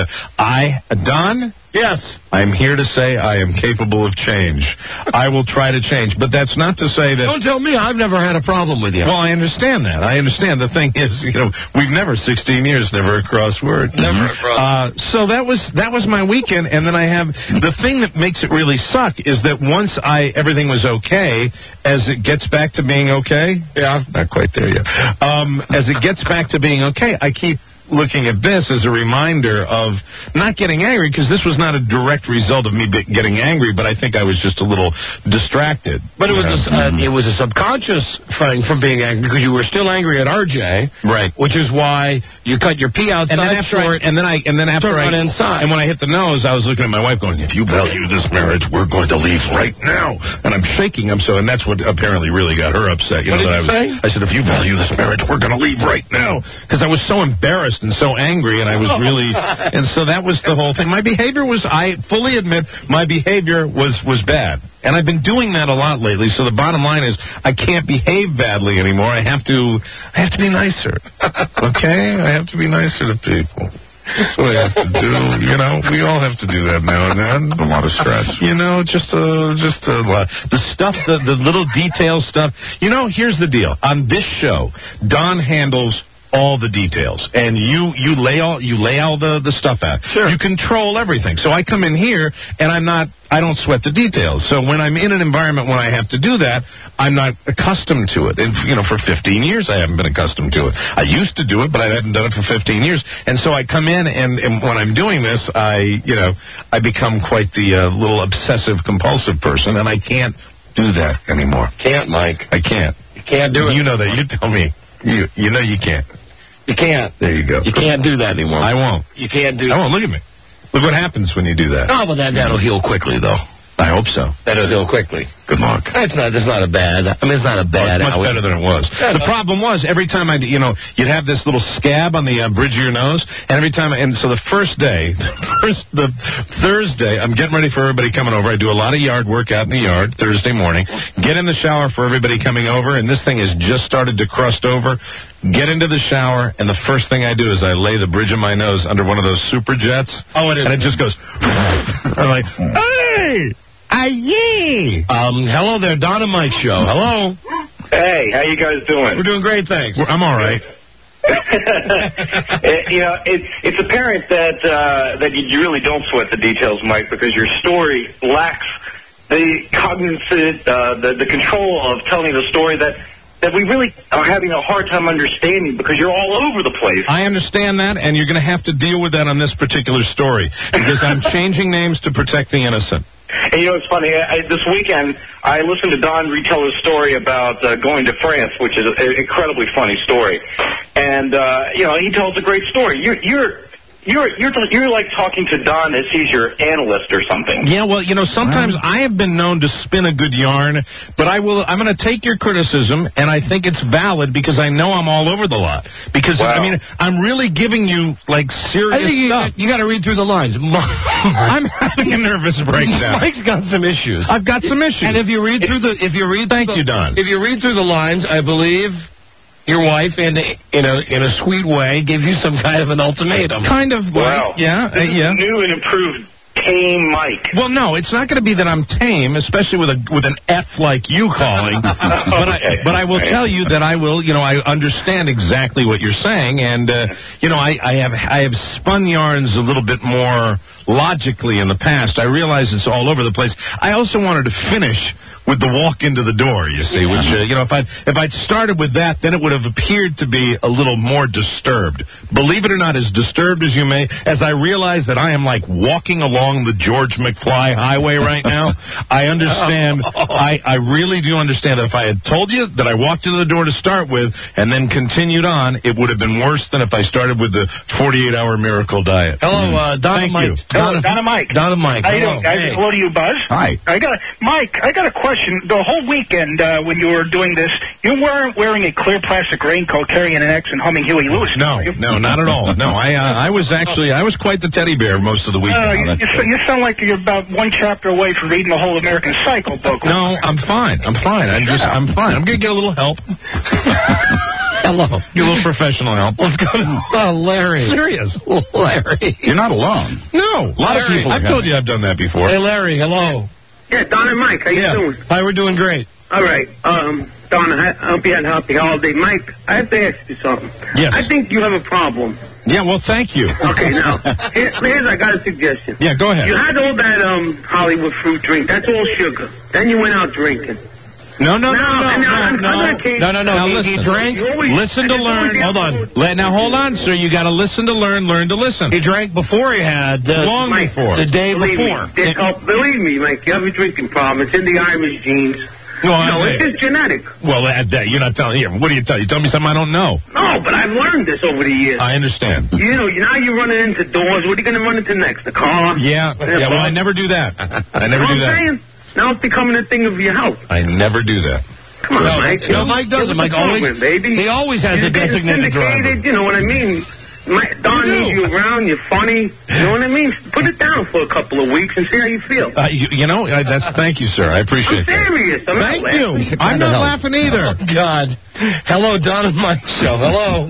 Don. Yes. I'm here to say I am capable of change. I will try to change, but that's not to say that... Don't tell me. I've never had a problem with you. Well, I understand that. The thing is, we've never, 16 years, never a cross word. Never a cross. So that was my weekend, and then I have... The thing that makes it really suck is that once everything was okay, as it gets back to being okay... Yeah. Not quite there yet. As it gets back to being okay, I keep looking at this as a reminder of not getting angry, because this was not a direct result of me getting angry, but I think I was just a little distracted. But it was a subconscious thing from being angry, because you were still angry at RJ, right? Which is why you cut your pee outside short. And then after I inside, and when I hit the nose, I was looking at my wife, going, "If you value this marriage, we're going to leave right now." And I'm shaking. And that's what apparently really got her upset. What did you say? I said, "If you value this marriage, we're going to leave right now," because I was so embarrassed and so angry, and I was really, and so that was the whole thing. My behavior was, I fully admit, my behavior was bad. And I've been doing that a lot lately, so the bottom line is I can't behave badly anymore. I have to be nicer. Okay? I have to be nicer to people. That's what I have to do. We all have to do that now and then. A lot of stress. Just a lot. The stuff, the little detail stuff. Here's the deal. On this show, Don handles all the details, and you lay all the stuff out. Sure. You control everything. So I come in here, and I don't sweat the details. So when I'm in an environment when I have to do that, I'm not accustomed to it. And, for 15 years, I haven't been accustomed to it. I used to do it, but I hadn't done it for 15 years. And so I come in, and when I'm doing this, I become quite the little obsessive-compulsive person, and I can't do that anymore. Can't, Mike. I can't. You can't do it. You know that. You tell me. You know you can't. You can't. There you go. You can't do that anymore. I won't. You can't do I won't. Look at me. Look what happens when you do that. Oh, well, that'll heal quickly, though. I hope so. That'll heal quickly. Good luck. It's not a bad. It's not a bad. It's much better than it was. The problem was every time you'd have this little scab on the bridge of your nose, and every time, and so the first day, the Thursday, I'm getting ready for everybody coming over. I do a lot of yard work out in the yard Thursday morning. Get in the shower for everybody coming over, and this thing has just started to crust over. Get into the shower, and the first thing I do is I lay the bridge of my nose under one of those super jets. Oh, it is. And it just goes. I'm like, hey! Aye! Hello there, Don and Mike show. Hello. Hey, how you guys doing? We're doing great, thanks. I'm all right. It's apparent that you really don't sweat the details, Mike, because your story lacks the cognizant, the control of telling the story that we really are having a hard time understanding, because you're all over the place. I understand that, and you're going to have to deal with that on this particular story, because I'm changing names to protect the innocent. And it's funny, this weekend I listened to Don retell his story about going to France, which is an incredibly funny story. And, he tells a great story. You're like talking to Don as he's your analyst or something. Yeah, well, sometimes I have been known to spin a good yarn, but I'm going to take your criticism, and I think it's valid because I know I'm all over the lot. Because, I'm really giving you, serious stuff. You got to read through the lines. I'm having a nervous breakdown. Mike's got some issues. I've got some issues. And if you read through Thank you, Don. If you read through the lines, I believe your wife in a sweet way gave you some kind of an ultimatum. Kind of. Wow. Yeah. New and improved tame Mike. Well, no, it's not going to be that I'm tame, especially with an F like you calling. But I will tell you that I will. I understand exactly what you're saying, and I have spun yarns a little bit more logically in the past. I realize it's all over the place. I also wanted to finish with the walk into the door, you see, which, if I'd started with that, then it would have appeared to be a little more disturbed. Believe it or not, as disturbed as you may, as I realize that I am like walking along the George McFly highway right now, I understand, I really do understand that if I had told you that I walked into the door to start with and then continued on, it would have been worse than if I started with the 48-hour miracle diet. Hello, Donna Mike. Donna Mike. Donna Mike. How you doing, guys? Hey. Hello to you, Buzz. Hi. I got a question. The whole weekend when you were doing this, you weren't wearing a clear plastic raincoat, carrying an X, and humming Huey Lewis. No, not at all. No, I was quite the teddy bear most of the weekend. You sound like you're about one chapter away from reading the whole American Psycho book. No, I'm fine. I'm fine. I'm fine. I'm going to get a little help. Hello. Get a little professional help. Let's go to Larry. Serious. Larry. You're not alone. No. A lot of people. I've told you I've done that before. Hey, Larry. Hello. Yeah, Don and Mike, how you doing? Hi, we're doing great. All right. Don, I hope you had a happy holiday. Mike, I have to ask you something. Yes. I think you have a problem. Yeah, well, thank you. Okay, now, here's I got a suggestion. Yeah, go ahead. You had all that Hollywood fruit drink. That's all sugar. Then you went out drinking. No. Now, he drank. Listen to learn. Hold on. Now, hold on, sir. You got to listen to learn to listen. He drank before he had. Long Mike, before. The day before. Believe me, Mike, you have a drinking problem. It's in the Irish genes. No, it's just genetic. Well, you're not telling here. What do you tell? You tell me something I don't know. No, but I've learned this over the years. I understand. Now you're running into doors. What are you going to run into next? The car? Yeah. Well, I never do that. I never do that. Saying? Now it's becoming a thing of your health. I never do that. Come on, Mike. No, Mike doesn't. Mike always, baby. He always has a designated driver. You know what I mean? Don needs you around. You're funny. You know what I mean? Put it down for a couple of weeks and see how you feel. Thank you, sir. I appreciate that. I'm serious. Thank you. I'm not laughing either. Oh, God. Hello, Don and Mike show. Hello.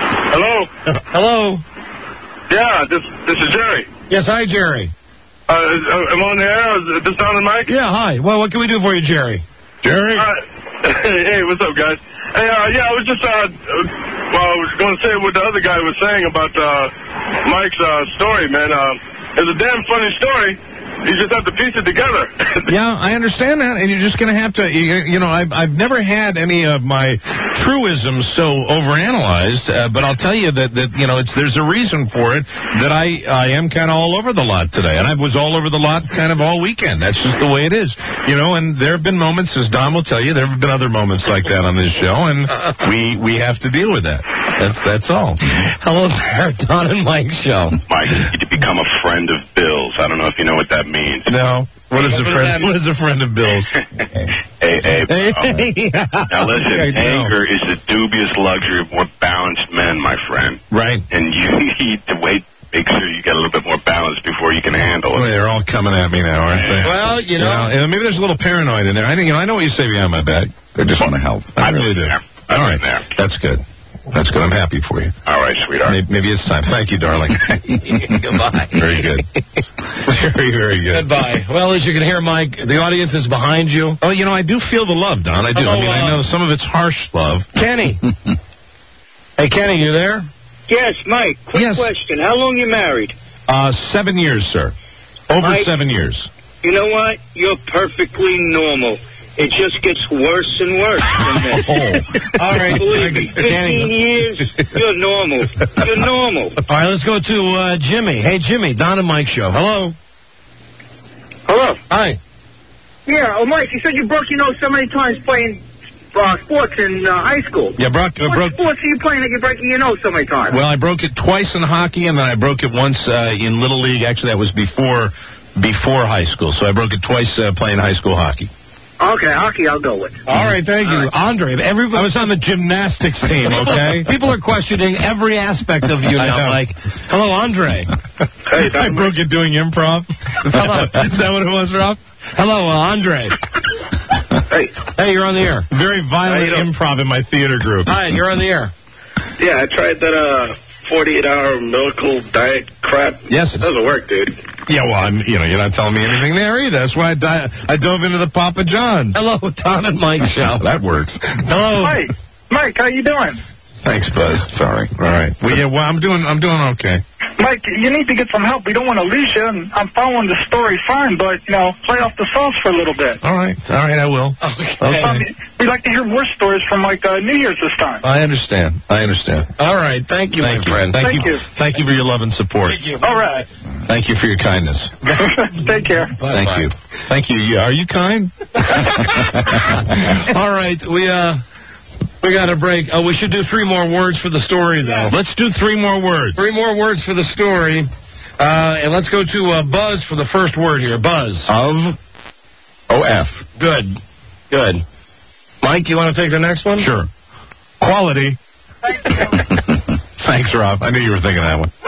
Hello. Yeah, this is Jerry. Yes, hi, Jerry. I'm on the air. Is this Don and Mike? Yeah, hi. Well, what can we do for you, Jerry? Jerry? Hey, what's up, guys? Hey, I was just, I was going to say what the other guy was saying about Mike's story, man. It's a damn funny story. You just have to piece it together. Yeah, I understand that, and you're just going to have to, I've never had any of my truisms so overanalyzed, but I'll tell you that there's a reason for it, that I am kind of all over the lot today, and I was all over the lot kind of all weekend. That's just the way it is, and there have been moments, as Don will tell you, there have been other moments like that on this show, and we have to deal with that. That's all. Hello there, Don and Mike show. Mike, you need to become a friend of Bill's. I don't know if you know what that means. No. What is a friend of Bill's? Hey. Now listen, anger is the dubious luxury of more balanced men, my friend. Right. And you need to make sure you get a little bit more balance before you can handle it. Well, they're all coming at me now, aren't they? Well, maybe there's a little paranoid in there. I know what you say behind my back. They just want to help. I really do. All right. That's good. That's good. I'm happy for you. All right, sweetheart. Maybe it's time. Thank you, darling. Goodbye. Very good. Very, very good. Goodbye. Well, as you can hear, Mike, the audience is behind you. Oh, I do feel the love, Don. I do. Hello, I know some of it's harsh love. Kenny. Hey, Kenny, you there? Yes, Mike. Quick question. How long you married? 7 years, sir. Over Mike, 7 years. You know what? You're perfectly normal. It just gets worse and worse than this. All right. Believe me, 15 years, you're normal. You're normal. All right, let's go to Jimmy. Hey, Jimmy, Don and Mike show. Hello. Hi. Yeah, Mike, you said you broke your nose so many times playing sports in high school. Yeah, What sports are you playing that you're breaking your nose so many times? Well, I broke it twice in hockey, and then I broke it once in Little League. Actually, that was before high school. So I broke it twice playing high school hockey. Okay, hockey I'll go with. All right, thank you. Andre, I was on the gymnastics team, okay? People are questioning every aspect of you now. Like, hello, Andre. Hey, I broke it doing improv. Is that what it was, Rob? Hello, Andre. Hey, you're on the air. Very violent improv in my theater group. Hi, you're on the air. Yeah, I tried that 48-hour miracle diet crap. Yes, it doesn't work, dude. Yeah, well, you're not telling me anything there either. That's why I dove into the Papa John's. Hello, Don and Mike show. That works. Hello, Mike. How you doing? Thanks, Buzz. Sorry. All right. Well, I'm doing okay. Mike, you need to get some help. We don't want to lose you. And I'm following the story fine, but play off the sauce for a little bit. All right, I will. Okay. We'd like to hear more stories from New Year's this time. I understand. All right. Thank you, my friend. Thank you. Thank you for your love and support. Thank you. All right. Thank you for your kindness. Take care. Thank you. Thank you. Yeah, are you kind? All right. We got a break. We should do 3 more words for the story, though. Let's do 3 more words. 3 more words for the story. And let's go to Buzz for the first word here. Buzz. Of O-F. Good. Mike, you want to take the next one? Sure. Quality. Thanks, Rob. I knew you were thinking that one.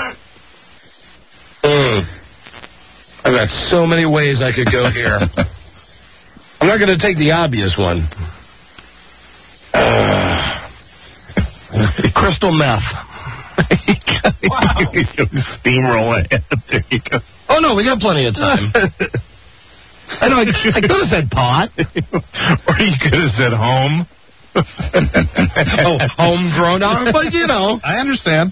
I've got so many ways I could go here. I'm not going to take the obvious one. Crystal meth. Steamroll ahead. There you go. Oh, no, we got plenty of time. I know, I could have said pot. Or you could have said home. Homegrown, but I understand.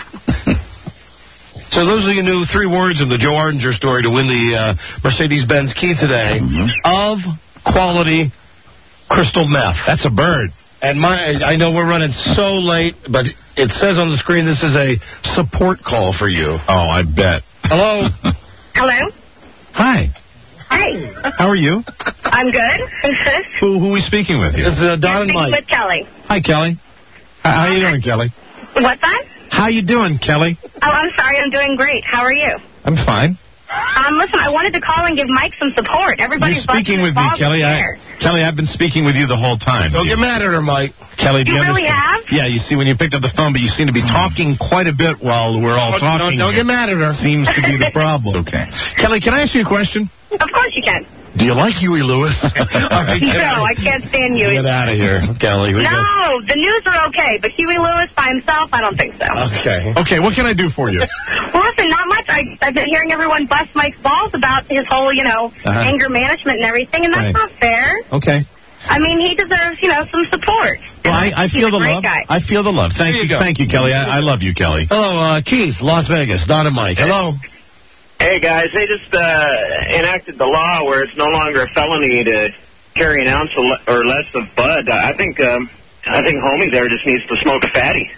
So those are your new 3 words in the Joe Ardinger story to win the Mercedes-Benz key today. Of quality crystal meth. That's a bird. And I know we're running so late, but it says on the screen this is a support call for you. Oh, I bet. Hello? Hello? Hi. Hi. How are you? I'm good. Who's this? Who are we speaking with here? This is Don and Mike. With Kelly. Hi, Kelly. How you doing, Kelly? What's that? How you doing, Kelly? Oh, I'm sorry. I'm doing great. How are you? I'm fine. Listen, I wanted to call and give Mike some support. Everybody's You're speaking with me, Kelly. Kelly, I've been speaking with you the whole time. Don't get mad at her, Mike. Kelly, do you really understand? have? Yeah, you see, when you picked up the phone, but you seem to be talking quite a bit while we're all talking. Don't get mad at her. Seems to be the problem. Okay. Kelly, can I ask you a question? Of course you can. Do you like Huey Lewis? No, I can't stand Huey. Get out of here, Kelly. No, the news are okay, but Huey Lewis by himself, I don't think so. Okay. Okay, what can I do for you? Well, listen, not much. I've been hearing everyone bust Mike's balls about his whole, anger management and everything, and that's not fair. Okay. I mean, he deserves, some support. Well, I feel the love. Guy. I feel the love. Thank you. Thank you, Kelly. I love you, Kelly. Hello, Keith, Las Vegas. Don and Mike. Hello. Hey, guys, they just enacted the law where it's no longer a felony to carry an ounce or less of bud. I think homie there just needs to smoke a fatty.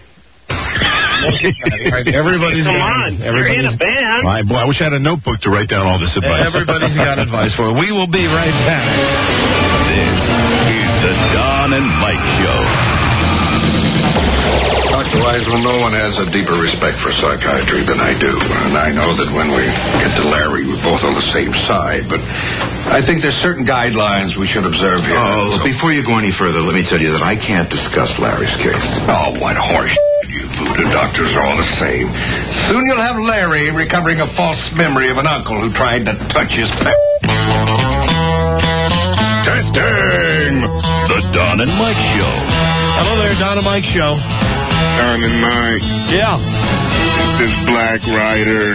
Everybody's Come on, you're in a band. I wish I had a notebook to write down all this advice. Everybody's got advice for it. We will be right back. This is the Don and Mike Show. Dr. Wiseman, no one has a deeper respect for psychiatry than I do. And I know that when we get to Larry, we're both on the same side. But I think there's certain guidelines we should observe here. Oh, before you go any further, let me tell you that I can't discuss Larry's case. Oh, what horse you Buddha doctors are all the same. Soon you'll have Larry recovering a false memory of an uncle who tried to touch his pet. Testing! The Don and Mike Show. Hello there, Don and Mike Show. Don and Mike. Yeah. This Black Rider.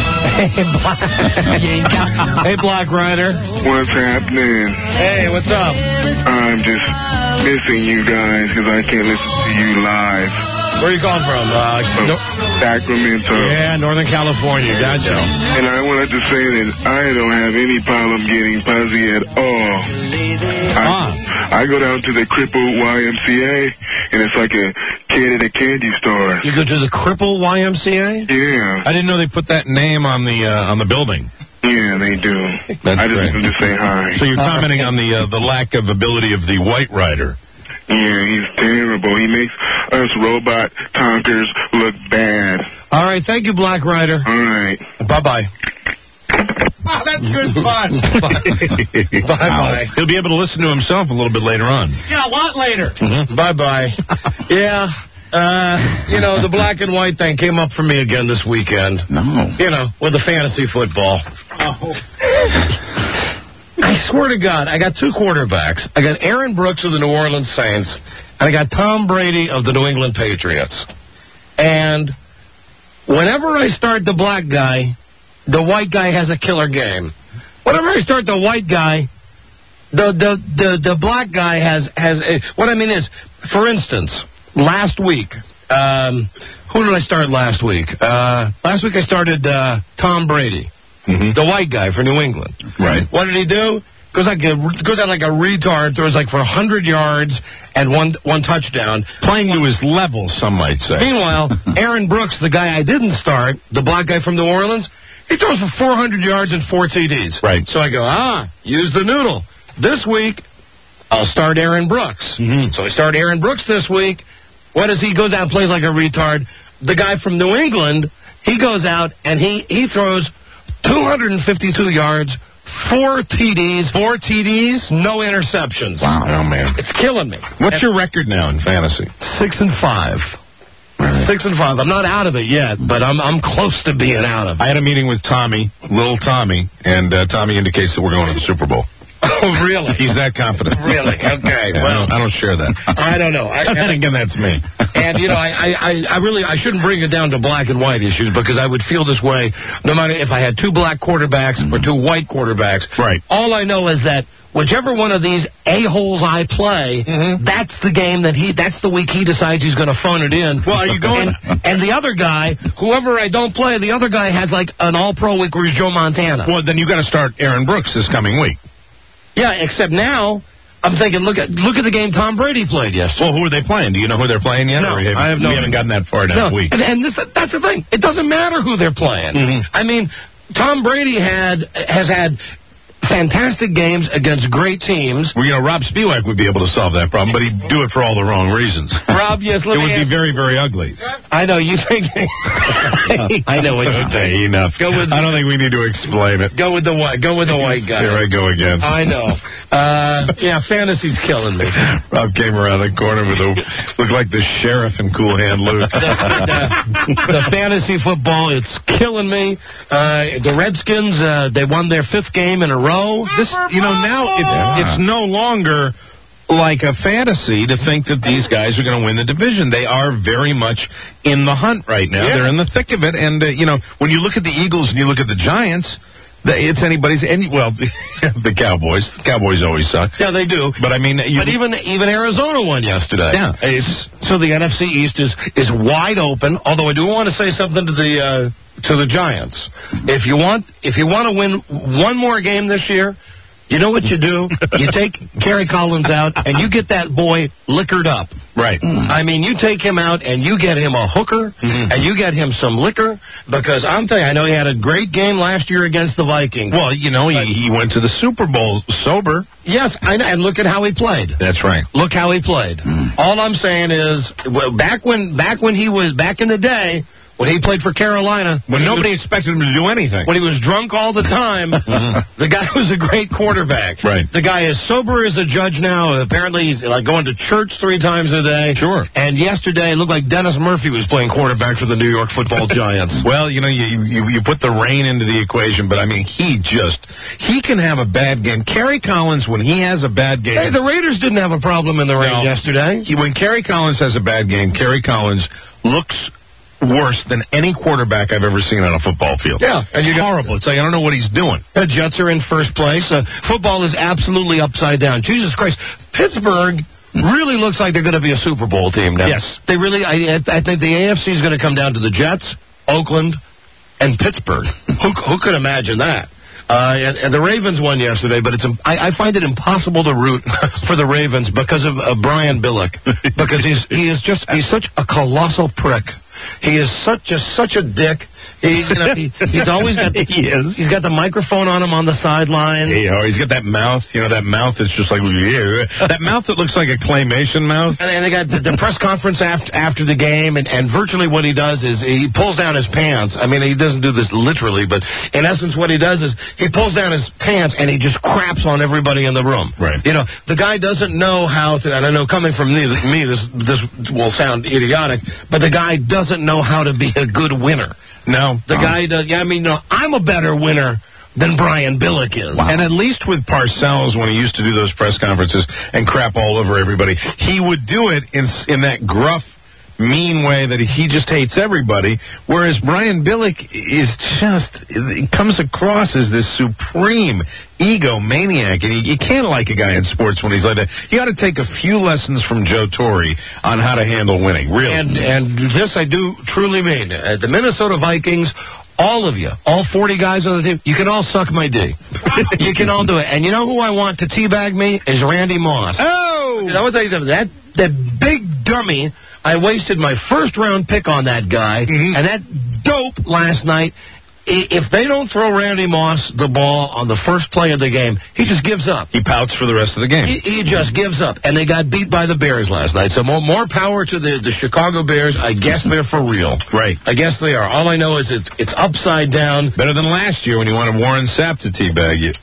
Hey, Black Rider. What's happening? Hey, what's up? I'm just missing you guys because I can't listen to you live. Where are you calling from? Sacramento. Yeah, Northern California. Gotcha. And I wanted to say that I don't have any problem getting fuzzy at all. I go down to the crippled YMCA, and it's like a kid at a candy store. You go to the crippled YMCA? Yeah. I didn't know they put that name on the building. Yeah, they do. I just wanted to say hi. So you're commenting on the lack of ability of the White Rider. Yeah, he's terrible. He makes us robot tonkers look bad. All right, thank you, Black Rider. All right. Bye-bye. Oh, that's good fun. Bye-bye. He'll be able to listen to himself a little bit later on. Yeah, a lot later. Mm-hmm. Bye-bye. Yeah. The black and white thing came up for me again this weekend. No. With the fantasy football. Oh. I swear to God, I got two quarterbacks. I got Aaron Brooks of the New Orleans Saints, and I got Tom Brady of the New England Patriots. And whenever I start the black guy, the white guy has a killer game. Whenever I start the white guy, the black guy has what I mean is, for instance, last week, who did I start last week? Last week I started Tom Brady, the white guy for New England. Right. What did he do? Goes out like a retard, throws like for 100 yards and one touchdown. Playing to his level, some might say. Meanwhile, Aaron Brooks, the guy I didn't start, the black guy from New Orleans, he throws for 400 yards and 4 TDs. Right. So I go, use the noodle. This week, I'll start Aaron Brooks. So I start Aaron Brooks this week. What does he goes out and plays like a retard? The guy from New England, he goes out and he throws 252 yards, 4 TDs. 4 TDs? No interceptions. Wow. Oh, man. It's killing me. What's your record now in fantasy? 6-5. 6-5. I'm not out of it yet, but I'm close to being out of it. I had a meeting with Tommy, little Tommy, and Tommy indicates that we're going to the Super Bowl. Oh, really? He's that confident. Really? Okay. Yeah, well, I don't share that. I don't know. Again, that's me. And, I shouldn't bring it down to black and white issues because I would feel this way no matter if I had 2 black quarterbacks or 2 white quarterbacks. Right. All I know is that whichever one of these a-holes I play, that's the game that's the week he decides he's going to phone it in. Well, are you going? And the other guy, whoever I don't play, the other guy has like an all-pro week where he's Joe Montana. Well, then you got to start Aaron Brooks this coming week. Yeah, except now I'm thinking, look at the game Tom Brady played yesterday. Well, who are they playing? Do you know who they're playing yet? No, I have no. We haven't gotten that far in that week. And that's the thing. It doesn't matter who they're playing. I mean, Tom Brady has had fantastic games against great teams. Well, Rob Spiewak would be able to solve that problem, but he'd do it for all the wrong reasons. Rob, yes, it would be very, very ugly. I know you think. I know what you think. Okay, enough. I don't think we need to explain it. Go with the white guy. Here I go again. I know. Fantasy's killing me. Rob came around the corner with looked like the sheriff in Cool Hand Luke. The fantasy football, it's killing me. The Redskins, they won their 5th game in a row. This, now it's no longer like a fantasy to think that these guys are going to win the division. They are very much in the hunt right now. Yeah. They're in the thick of it. And, when you look at the Eagles and you look at the Giants, it's anybody's. The Cowboys. The Cowboys always suck. Yeah, they do. But I mean, but even Arizona won yesterday. Yeah. So the NFC East is wide open. Although I do want to say something to the Giants. If you want to win one more game this year, you know what you do? You take Kerry Collins out and you get that boy liquored up. Right. I mean, you take him out and you get him a hooker and you get him some liquor because I'm telling you, I know he had a great game last year against the Vikings. Well, he went to the Super Bowl sober. Yes, I know, and look at how he played. That's right. Look how he played. All I'm saying is, back when he was back in the day, when he played for Carolina. When nobody expected him to do anything. When he was drunk all the time, the guy was a great quarterback. Right. The guy is sober as a judge now. Apparently he's like going to church 3 times a day. Sure. And yesterday it looked like Dennis Murphy was playing quarterback for the New York Football Giants. Well, you put the rain into the equation, but I mean, he can have a bad game. Kerry Collins, when he has a bad game. Hey, the Raiders didn't have a problem in the rain yesterday. When Kerry Collins has a bad game, Kerry Collins looks worse than any quarterback I've ever seen on a football field. Yeah. And horrible. It's like, I don't know what he's doing. The Jets are in first place. Football is absolutely upside down. Jesus Christ. Pittsburgh really looks like they're going to be a Super Bowl team now. Yes. They really, I think the AFC is going to come down to the Jets, Oakland, and Pittsburgh. Who could imagine that? And the Ravens won yesterday, but I find it impossible to root for the Ravens because of Brian Billick. Because he's such a colossal prick. He is such a dick. He's always got he's got the microphone on him on the sideline. He's got that mouth. That mouth that's just like that mouth that looks like a claymation mouth. And they got the press conference after the game, and virtually what he does is he pulls down his pants. I mean, he doesn't do this literally, but in essence, what he does is he pulls down his pants and he just craps on everybody in the room. Right. The guy doesn't know how to. And I know coming from me, this will sound idiotic, but the guy doesn't know how to be a good winner. No. The guy does. Yeah, I mean, I'm a better winner than Brian Billick is. Wow. And at least with Parcells, when he used to do those press conferences and crap all over everybody, he would do it in that gruff, mean way that he just hates everybody, whereas Brian Billick is just, it comes across as this supreme egomaniac, and you can't like a guy in sports when he's like that. He ought to take a few lessons from Joe Torre on how to handle winning, really. And this I do truly mean. The Minnesota Vikings, all of you, all 40 guys on the team, you can all suck my D. You can all do it. And you know who I want to teabag me is Randy Moss. Oh! I would tell you something. That big dummy, I wasted my first-round pick on that guy, and that dope last night. If they don't throw Randy Moss the ball on the first play of the game, he just gives up. He pouts for the rest of the game. He just gives up. And they got beat by the Bears last night. So more power to the Chicago Bears. I guess they're for real. Right. I guess they are. All I know is it's upside down. Better than last year when you wanted Warren Sapp to teabag you.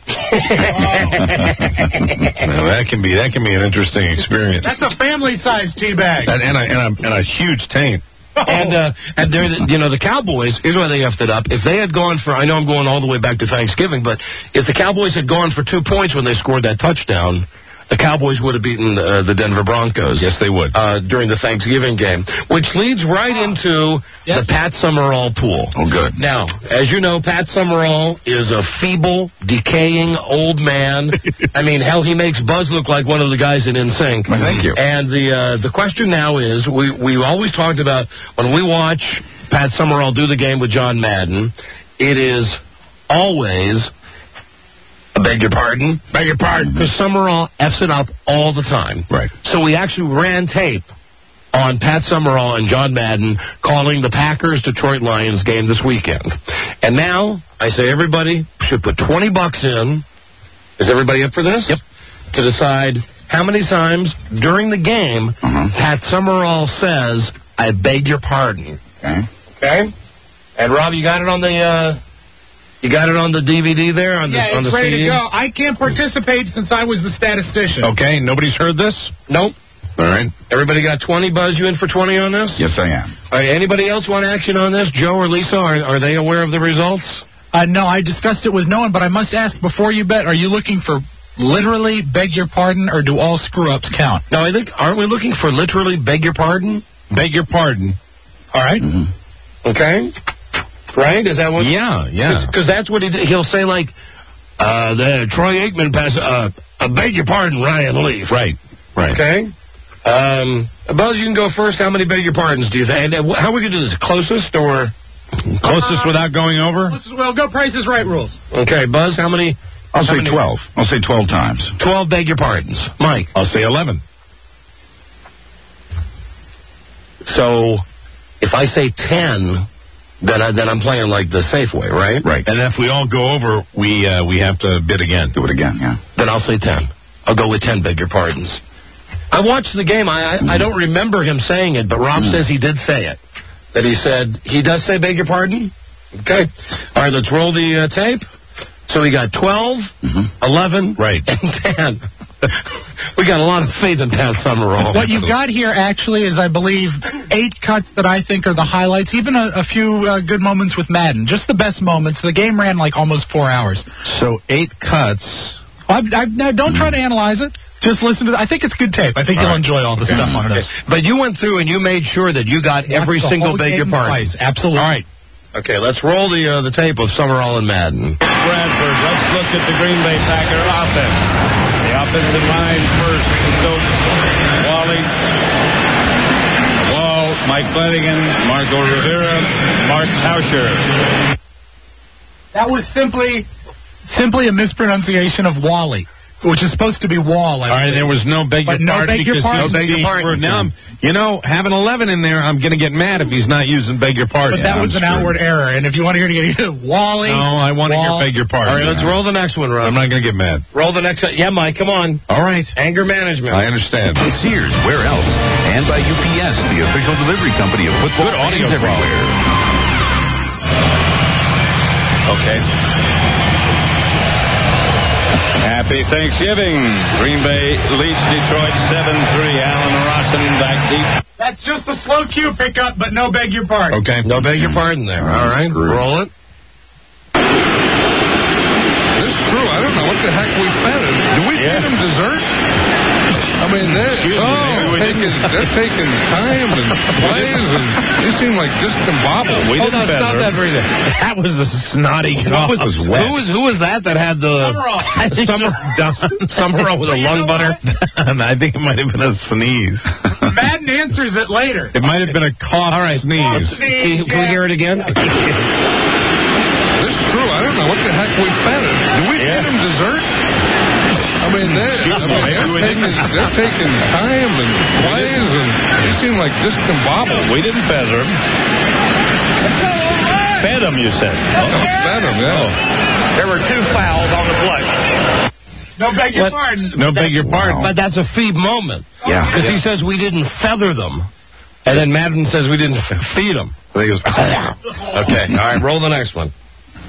Now, that can be an interesting experience. That's a family-sized teabag. And a huge taint. And they're the Cowboys, here's why they effed it up. If they had gone for, I know I'm going all the way back to Thanksgiving, but if the Cowboys had gone for 2 points when they scored that touchdown, the Cowboys would have beaten the Denver Broncos. Yes, they would. During the Thanksgiving game, which leads right into the Pat Summerall pool. Oh, good. Now, as you know, Pat Summerall is a feeble, decaying old man. I mean, hell, he makes Buzz look like one of the guys in NSYNC. Well, thank you. And the question now is, we always talked about when we watch Pat Summerall do the game with John Madden, it is always... Beg your pardon? Beg your pardon. Because Summerall F's it up all the time. Right. So we actually ran tape on Pat Summerall and John Madden calling the Packers-Detroit Lions game this weekend. And now, I say everybody should put $20 in. Is everybody up for this? Yep. To decide how many times during the game Pat Summerall says, I beg your pardon. Okay. Okay? And Rob, you got it on the... You got it on the DVD there? On the it's ready CD? to go. I can't participate since I was the statistician. Okay, nobody's heard this? Nope. All right. Everybody got 20? Buzz, you in for 20 on this? Yes, I am. All right, anybody else want action on this? Joe or Lisa, are they aware of the results? No, I discussed it with no one, but I must ask before you bet, are you looking for literally beg your pardon, or do all screw-ups count? No, I think, aren't we looking for literally beg your pardon? Beg your pardon. All right. Okay. Right? Is that what? Yeah. Because that's what he'll say, like, the Troy Aikman pass, I beg your pardon, Ryan Leaf. Right. Okay. Buzz, you can go first. How many beg your pardons do you think? And how are we going to do this? Closest or? Closest without going over? Well, go Price is Right rules. Okay, Buzz, how many? I'll say 12. I'll say 12 times. 12 beg your pardons. Mike? I'll say 11. So, if I say 10... Then I'm playing like the safe way, right? Right. And if we all go over, we have to bid again. Do it again, yeah. Then I'll say 10. I'll go with 10, beg your pardons. I watched the game. I don't remember him saying it, but Rob says he did say it. That he said, he does say beg your pardon? Okay. All right, let's roll the tape. So we got 12, 11, right, and 10. We got a lot of faith in Pat Summerall. What you've got here actually is, I believe, 8 cuts that I think are the highlights, even a few good moments with Madden. Just the best moments. The game ran like almost 4 hours. So 8 cuts. Now, don't try to analyze it. Just listen to it. I think it's good tape. I think you'll enjoy all the stuff on this. But you went through and you made sure that you got every single beg your pardon. Absolutely. All right. Okay, let's roll the tape of Summerall and Madden. Bradford, let's look at the Green Bay Packer offense. The offensive line first. Stokes, Wally, Wall, Mike Flanagan, Marco Rivera, Mark Tauscher. That was simply a mispronunciation of Wally, which is supposed to be Wall. All right, there was no beg your pardon because no beg your pardon. Now, having 11 in there, I'm going to get mad if he's not using beg your pardon. But that was an outward error, and if you want to hear it again, Wally. No, I want to hear beg your pardon. All right, let's roll the next one, Rob. I'm not going to get mad. Roll the next one. Yeah, Mike, come on. All right. Anger management. I understand. Sears, where else? And by UPS, the official delivery company of football fans everywhere. Okay. Happy Thanksgiving. Green Bay leads Detroit 7-3. Allen Rosson back deep. That's just the slow cue pickup, but no beg your pardon. Okay. No beg your pardon there. All right. Roll it. what the heck we fed him. Do we feed him dessert? I mean, they're taking time and plays, and they seem like discombobulated. Hold on, stop that for a second. That was a snotty cough. Who was that had the... Summerall with a lung butter? I think it might have been a sneeze. Madden answers it later. It might have been a cough sneeze. Can we hear it again? This is true. I don't know what the heck we fed him. Do we feed him dessert? I mean, they're taking time and plays, and they seem like discombobulated. We didn't feather him. Fed him, you said. Fed him, yeah. There were 2 fouls on the play. No, beg your pardon. No, beg your pardon. But that's a feed moment. Yeah. Because he says we didn't feather them. And then Madden says we didn't feed them. I think it was... Okay, all right, roll the next one.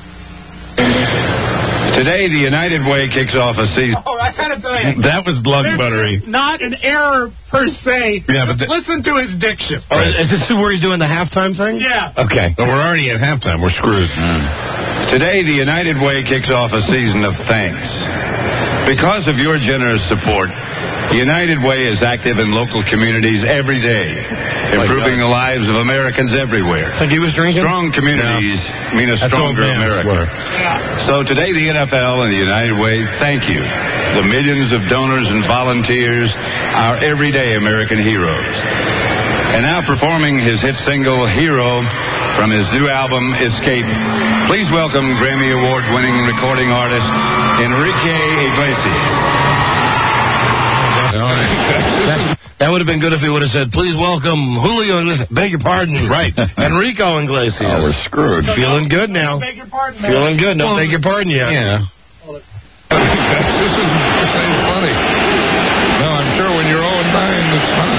Today, the United Way kicks off a season. Oh, I gotta tell you. That was lung buttery. Not an error per se. Yeah, but listen to his diction. Oh, is this where he's doing the halftime thing? Yeah. Okay. But we're already at halftime. We're screwed. Today, the United Way kicks off a season of thanks. Because of your generous support, the United Way is active in local communities every day, improving the lives of Americans everywhere. Think he was drinking? Strong communities mean a stronger America. So today, the NFL and the United Way thank you, the millions of donors and volunteers, our everyday American heroes. And now performing his hit single, Hero, from his new album, Escape, please welcome Grammy Award-winning recording artist, Enrique Iglesias. That would have been good if he would have said, please welcome Julio Iglesias. Beg your pardon. Right. Enrico Iglesias. Oh, we're screwed. Feeling good now. Beg your pardon, man. Feeling good. No, beg your pardon yet. Yeah. This isn't funny. No, I'm sure when you're 0-9, it's fine.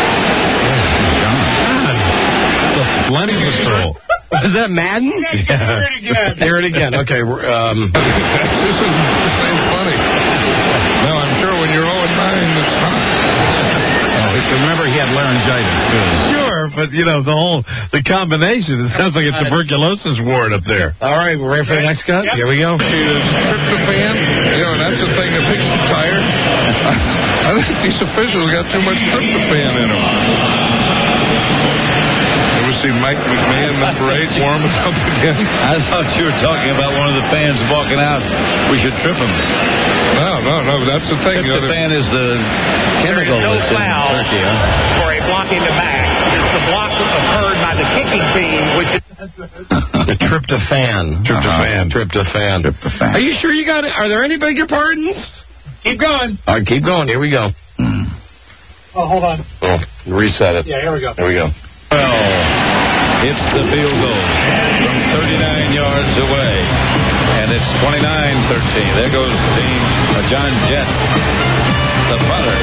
It's a plenty control. Is that Madden? Yeah. Hear it again. Hear it again. Okay. This isn't funny. No, I'm sure when you're 0-9, it's fine. Remember, he had laryngitis, too. Sure, but, the combination, it sounds like a tuberculosis ward up there. All right, we're ready for the next cut? Here we go. Tryptophan, that's the thing that makes you tired. I think these officials got too much tryptophan in them. Ever see Mike McMahon, number 8, warming up again? I thought you were talking about one of the fans walking out. We should trip him. No, that's the thing. Tryptophan is the chemical that's in turkey, for a blocking the back. It's the block occurred by the kicking team, which is... The tryptophan. Tryptophan. Are you sure you got it? Are there any beg your pardons? Keep going. All right, keep going. Here we go. Oh, hold on. Oh, reset it. Yeah, here we go. Here we go. Well, it's the field goal from 39 yards away. And it's 29-13. There goes John Jett, the punter.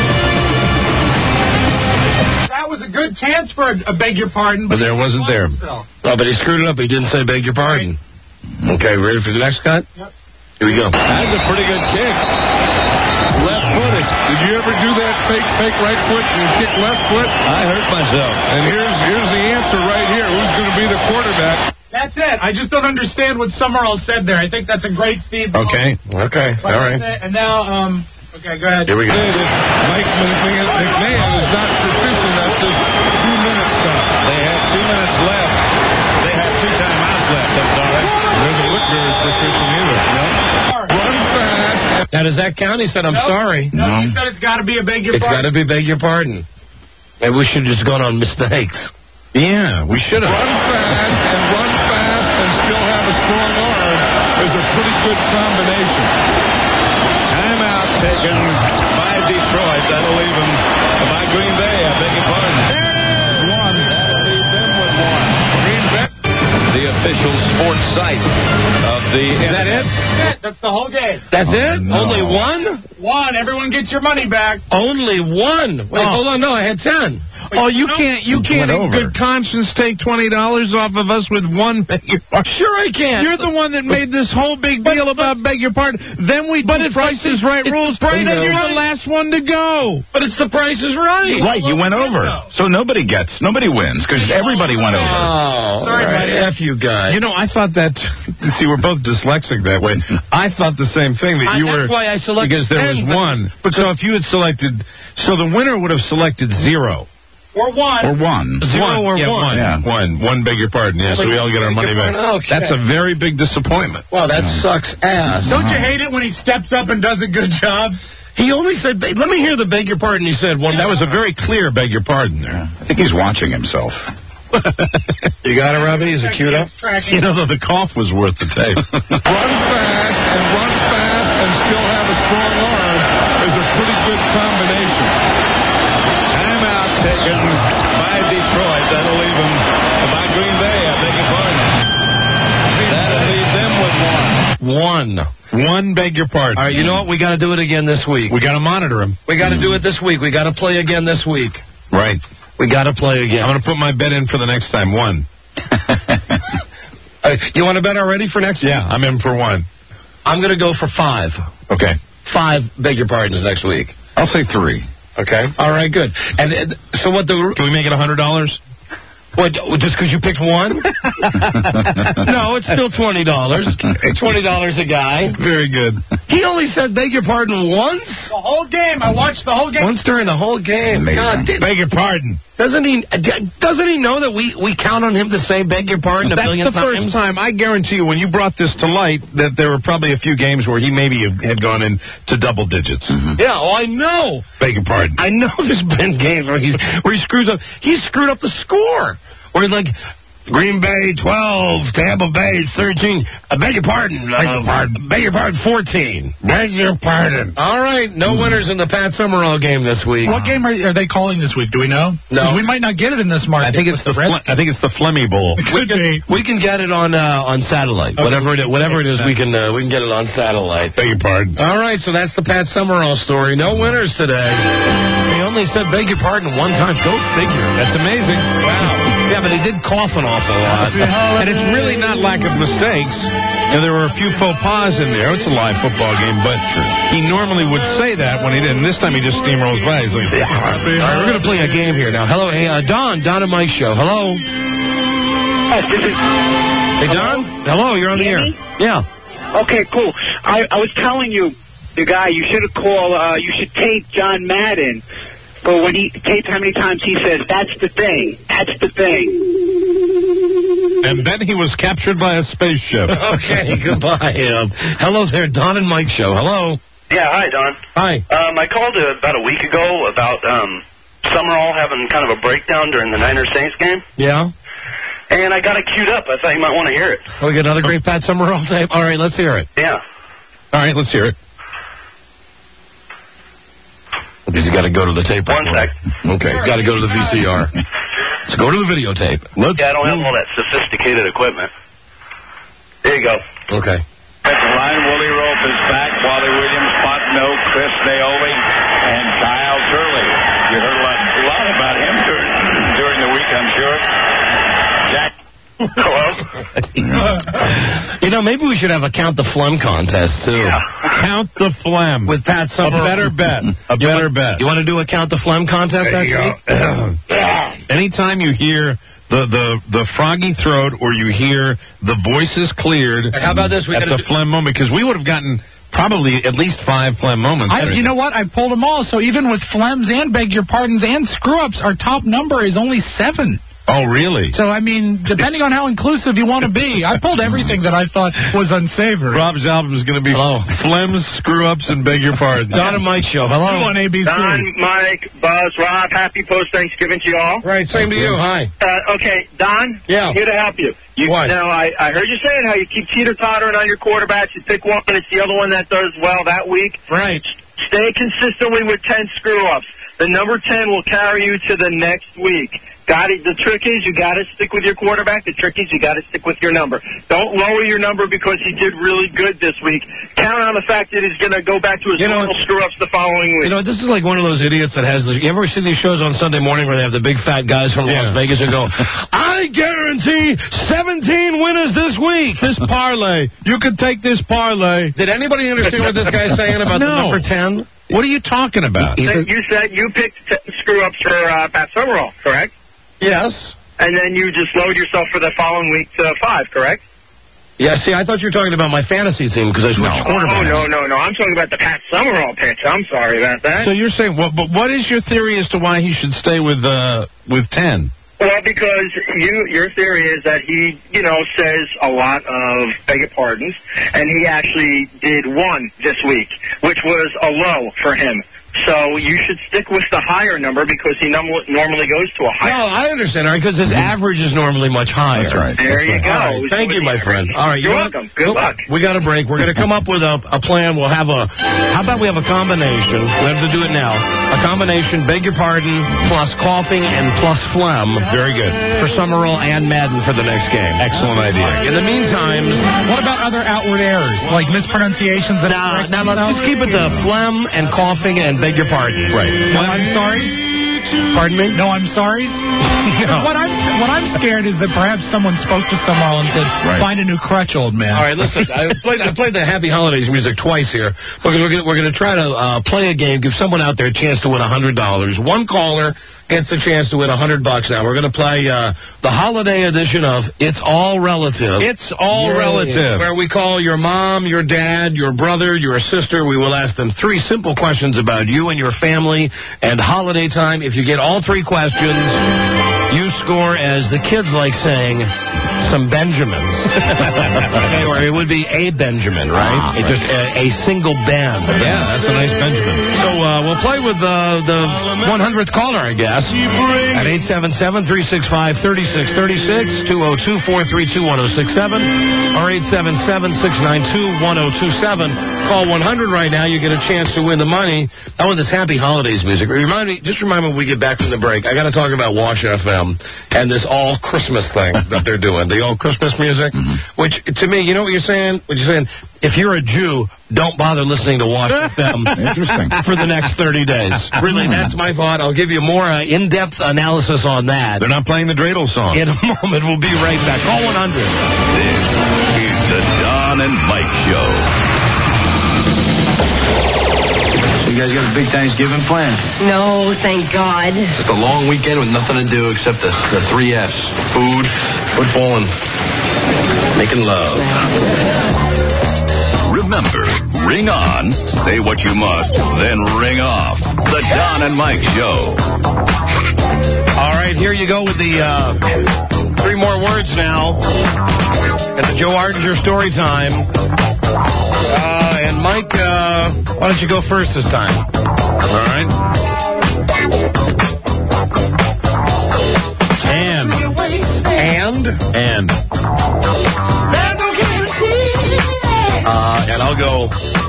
That was a good chance for a beg your pardon. But there wasn't there. Oh, but he screwed it up. He didn't say beg your pardon. Right. Okay, ready for the next cut? Yep. Here we go. That's a pretty good kick. Left-footed. Did you ever do that fake right foot and kick left foot? I hurt myself. And here's the answer right here. Who's going to be the quarterback? That's it. I just don't understand what Summerall said there. I think that's a great feed. Okay. All right. And now, okay, go ahead. Here we go. Mike McMahon is not proficient at this 2-minute stuff. They have 2 minutes left. They have 2 timeouts left. I'm sorry. Doesn't look very proficient either. No. Run fast. Now, does that count? He said, I'm sorry. No, he said it's got to be a beg your pardon. It's got to be beg your pardon. Maybe we should have just gone on mistakes. Yeah, we should have. Run fast and still have a strong arm is a pretty good combination. Timeout taken by Detroit. That'll leave them by Green Bay. I beg your pardon. One. That'll leave them with 1. Green Bay. The official sports site of the... Is that it? That's it. That's the whole game. That's it? No. Only 1? 1. Everyone gets your money back. Only 1? Wait, hold on. No, I had 10. Oh, you can't in good conscience take $20 off of us with one beg your pardon. Sure I can. You're the one that made this whole big deal about beg your pardon. Then we do Price is Right rules, and then you're the last one to go. But it's the Price is Right. Right, you went over. So nobody wins, because everybody went over. Oh, sorry, buddy. F you guys. You know, I thought that, see, we're both dyslexic that way. I thought the same thing, that you were. That's why I selected because there was one. So if you had selected, so the winner would have selected 0. Or 1. Or 1. 0 or 1. Yeah, 1. 1, beg your pardon. Yeah, so we all get our money back. Okay. That's a very big disappointment. Well, that sucks ass. Don't you hate it when he steps up and does a good job? He only said, let me hear the beg your pardon. He said one. That was a very clear beg your pardon there. I think he's watching himself. You got it, Robbie? Is it queued up? You know, the cough was worth the tape. Run fast and still have a strong arm is a pretty good combination. Timeout taken by Detroit. That'll leave them by Green Bay. I beg your pardon. That'll leave them with 1. One, beg your pardon. All right, you know what? We got to do it again this week. We got to monitor him. We got to do it this week. We got to play again this week. Right. We got to play again. I'm going to put my bet in for the next time. 1. You want to bet already for next week? Yeah, I'm in for 1. I'm going to go for 5. Okay. 5, beg your pardons, next week. I'll say 3. Okay. All right, good. And so what the... Can we make it $100? What, just because you picked 1? No, it's still $20. $20 a guy. Very good. He only said beg your pardon once? The whole game. I watched the whole game. Once during the whole game. God, beg your pardon. Doesn't he know that we count on him to say beg your pardon a billion times? That's the first time. I guarantee you, when you brought this to light, that there were probably a few games where he maybe had gone into double digits. Mm-hmm. Yeah, well, I know. Beg your pardon. I know there's been games where he screws up. He screwed up the score. Where like Green Bay 12, Tampa Bay 13. I beg your pardon. Beg your pardon 14. Beg your pardon. All right, no winners in the Pat Summerall game this week. What game are they calling this week? Do we know? No, we might not get it in this market. I think it's the Flemmy Bowl. We can get it on satellite. Okay. Whatever it is, we can get it on satellite. Beg your pardon. All right, so that's the Pat Summerall story. No winners today. He only said beg your pardon 1 time. Go figure. That's amazing. Wow. Yeah, but he did cough an awful lot. And it's really not lack of mistakes. You know, there were a few faux pas in there. It's a live football game, but he normally would say that when he didn't. This time he just steamrolls by. He's like, all right, we're going to play a game here now. Hello, hey, Don and Mike show. Hello. Hey, Don. Hello, you're on the air. Yeah. Okay, cool. I was telling you, the guy, you should tape John Madden. But when he tapes how many times he says, that's the thing. And then he was captured by a spaceship. Okay, goodbye. Hello there, Don and Mike show. Hello. Yeah, hi, Don. Hi. I called about a week ago about Summerall having kind of a breakdown during the Niners-Saints game. Yeah. And I got it queued up. I thought you might want to hear it. Oh, we got another great Pat Summerall tape? All right, let's hear it. Yeah. All right, let's hear it. Because you got to go to the tape. 1 sec. Okay, got to go to the VCR. So go to the videotape. Yeah, I don't have all that sophisticated equipment. There you go. Okay. At the line, Willie Rope is back. Wally Williams, Pot Milk, Chris Naomi, and Kyle Turley. You heard a lot about him during the week, I'm sure. Jack. Hello? You know, maybe we should have a Count the Phlegm contest, too. Yeah. Count the Phlegm. With Pat Summerall. A better bet. You want to do a Count the Phlegm contest next week? Anytime you hear the froggy throat or you hear the voices cleared, how about this? That's a phlegm moment, because we would have gotten probably at least 5 phlegm moments. You know what? I pulled them all. So even with phlegms and beg your pardons and screw-ups, our top number is only 7. Oh, really? So, I mean, depending on how inclusive you want to be, I pulled everything that I thought was unsavory. Rob's album is going to be phlegms, screw-ups, and beg your pardon. Don and Mike show. Hello. On ABC. Don, Mike, Buzz, Rob, happy post-Thanksgiving to you all. Right, same to you. Hi. Okay, Don, yeah. I'm here to help you. What? Now, I heard you saying how you keep teeter-tottering on your quarterbacks. You pick one, and it's the other one that does well that week. Right. Stay consistently with 10 screw-ups. The number 10 will carry you to the next week. The trick is you got to stick with your quarterback. The trick is you got to stick with your number. Don't lower your number because he did really good this week. Count on the fact that he's going to go back to his normal screw-ups the following week. You know, this is like one of those idiots that has... You ever see these shows on Sunday morning where they have the big fat guys from Las Vegas who go, I guarantee 17 winners this week. This parlay. You can take this parlay. Did anybody understand what this guy's saying about the number 10? What are you talking about? You said you picked screw-ups for Pat Summerall, correct? Yes. And then you just load yourself for the following week to 5, correct? Yeah, see, I thought you were talking about my fantasy team because I switched quarterbacks. No. I'm talking about the Pat Summerall pitch. I'm sorry about that. So you're saying, but what is your theory as to why he should stay with 10? Well, because your theory is that he, says a lot of beg your pardons, and he actually did 1 this week, which was a low for him. So you should stick with the higher number because he normally goes to a higher. No, I understand, all right, because his average is normally much higher. That's right. There you go. Right. Thank you, my friend. All right, you're welcome. Good luck. We got a break. We're going to come up with a plan. We'll have how about we have a combination? We have to do it now. A combination, beg your pardon, plus coughing and plus phlegm. Very good. For Summerall and Madden for the next game. Excellent idea. In the meantime... What about other outward errors, like mispronunciations? Now, just keep it to phlegm and coughing and beg your pardon. Right. No, I'm sorry. Pardon me? No, I'm sorry. No. What I'm scared is that perhaps someone spoke to Summerall and said, "Find a new crutch, old man." All right, listen. I played the Happy Holidays music twice here. We're going to try to play a game, give someone out there a chance to win $100. One caller gets a chance to win $100 now. We're going to play the holiday edition of It's All Relative. It's All Relative. Where we call your mom, your dad, your brother, your sister. We will ask them 3 simple questions about you and your family and holiday time. If you get all 3 questions, you score, as the kids like saying, some Benjamins. Okay, or it would be a Benjamin, right? Right. Just a single Ben. Yeah, that's a nice Benjamin. So we'll play with the 100th caller, I guess, at 877-365-3636, 202-432-1067, or 877-692-1027. Call 100 right now. You get a chance to win the money. I want this Happy Holidays music. Remind me when we get back from the break. I got to talk about Wash FM and this all Christmas thing that they're doing. The all Christmas music, which to me, you know what you're saying? If you're a Jew, don't bother listening to Wash FM for the next 30 days. Really, that's my thought. I'll give you more in-depth analysis on that. They're not playing the dreidel song. In a moment, we'll be right back. Call 100. This is the Don and Mike Show. So you guys got a big Thanksgiving planned? No, thank God. Just a long weekend with nothing to do except the 3 F's. Food, football, and making love. Remember, ring on, say what you must, then ring off. The Don and Mike Show. All right, here you go with the 3 more words now. At the Joe Ardinger story time. And Mike, why don't you go first this time? All right. And. And I'll go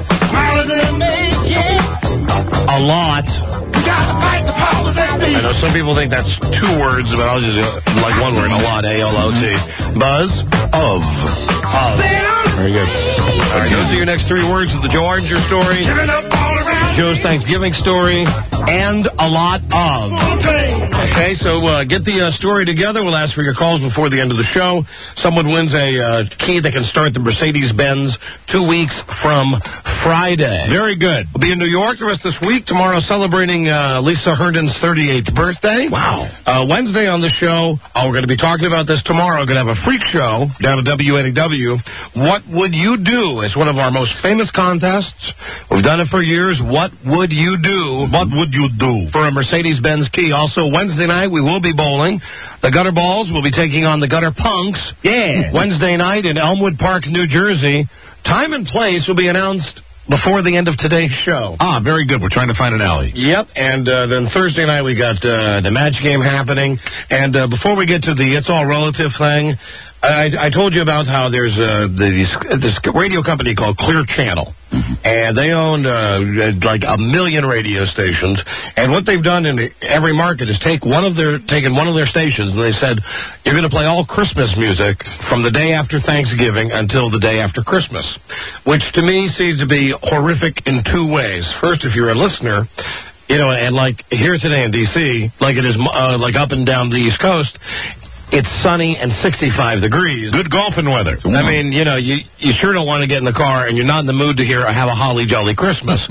a lot. I know some people think that's 2 words, but I'll just like 1 word, a lot, A-L-O-T. Buzz? Of. Very good. All right, those are your next 3 words of the Joe Ardinger story, Joe's Thanksgiving story, and a lot of. Okay, so get the story together. We'll ask for your calls before the end of the show. Someone wins a key that can start the Mercedes-Benz 2 weeks from Friday. Very good. We'll be in New York the rest of this week. Tomorrow celebrating Lisa Herndon's 38th birthday. Wow. Wednesday on the show, we're going to be talking about this tomorrow. We're going to have a freak show down at WNEW. What would you do? It's one of our most famous contests. We've done it for years. What would you do? What would you do? For a Mercedes-Benz key. Also, Wednesday night, we will be bowling. The Gutter Balls will be taking on the Gutter Punks. Yeah. Wednesday night in Elmwood Park, New Jersey. Time and place will be announced before the end of today's show. Very good. We're trying to find an alley. Yep, and then Thursday night we got the match game happening. And before we get to the It's All Relative thing, I told you about how there's this radio company called Clear Channel, and they own like 1 million radio stations. And what they've done in every market is taken one of their stations, and they said you're going to play all Christmas music from the day after Thanksgiving until the day after Christmas, which to me seems to be horrific in 2 ways. First, if you're a listener, and like here today in D.C., like it is like up and down the East Coast. It's sunny and 65 degrees. Good golfing weather. I mean, you sure don't want to get in the car and you're not in the mood to hear Have a Holly Jolly Christmas.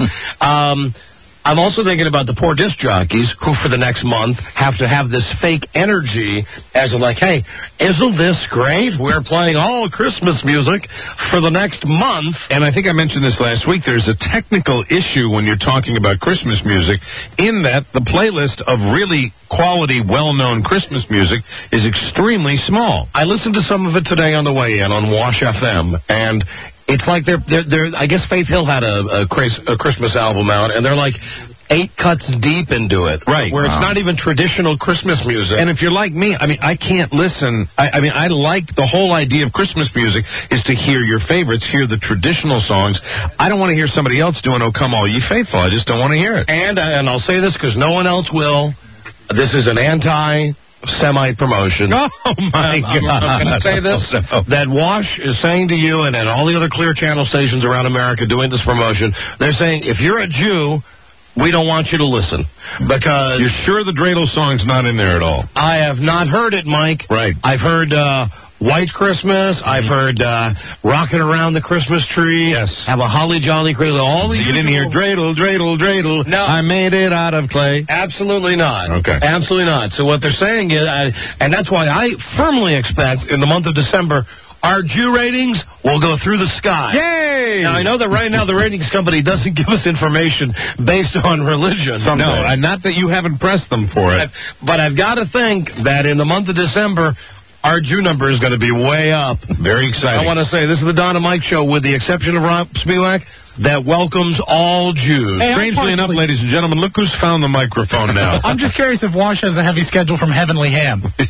I'm also thinking about the poor disc jockeys who for the next month have to have this fake energy as like, hey, isn't this great? We're playing all Christmas music for the next month. And I think I mentioned this last week. There's a technical issue when you're talking about Christmas music in that the playlist of really quality, well-known Christmas music is extremely small. I listened to some of it today on the way in on Wash FM, and it's like they're I guess Faith Hill had a Christmas album out, and they're like 8 cuts deep into it. Right. Where it's not even traditional Christmas music. And if you're like me, I mean, I can't listen. I like the whole idea of Christmas music is to hear your favorites, hear the traditional songs. I don't want to hear somebody else doing Oh Come All Ye Faithful. I just don't want to hear it. And I'll say this because no one else will. This is an anti-Semite promotion. Oh, my God. I'm going to say this, that Wash is saying to you and all the other Clear Channel stations around America doing this promotion, they're saying, if you're a Jew, we don't want you to listen. Because... You're sure the dreidel song's not in there at all? I have not heard it, Mike. Right. I've heard... White Christmas. I've heard Rockin' Around the Christmas Tree. Yes. Have a Holly Jolly Christmas. All the You didn't hear dreidel, dreidel, dreidel. No. I made it out of clay. Absolutely not. Okay. Absolutely not. So what they're saying is, and that's why I firmly expect in the month of December, our Jew ratings will go through the sky. Yay! Now, I know that right now the ratings company doesn't give us information based on religion. No, and not that you haven't pressed them for it. But I've got to think that in the month of December, our Jew number is going to be way up. Very exciting. I want to say, this is the Don and Mike show, with the exception of Rob Spiewak, that welcomes all Jews. Hey, strangely enough, ladies and gentlemen, look who's found the microphone now. I'm just curious if Wash has a heavy schedule from Heavenly Ham. Oh,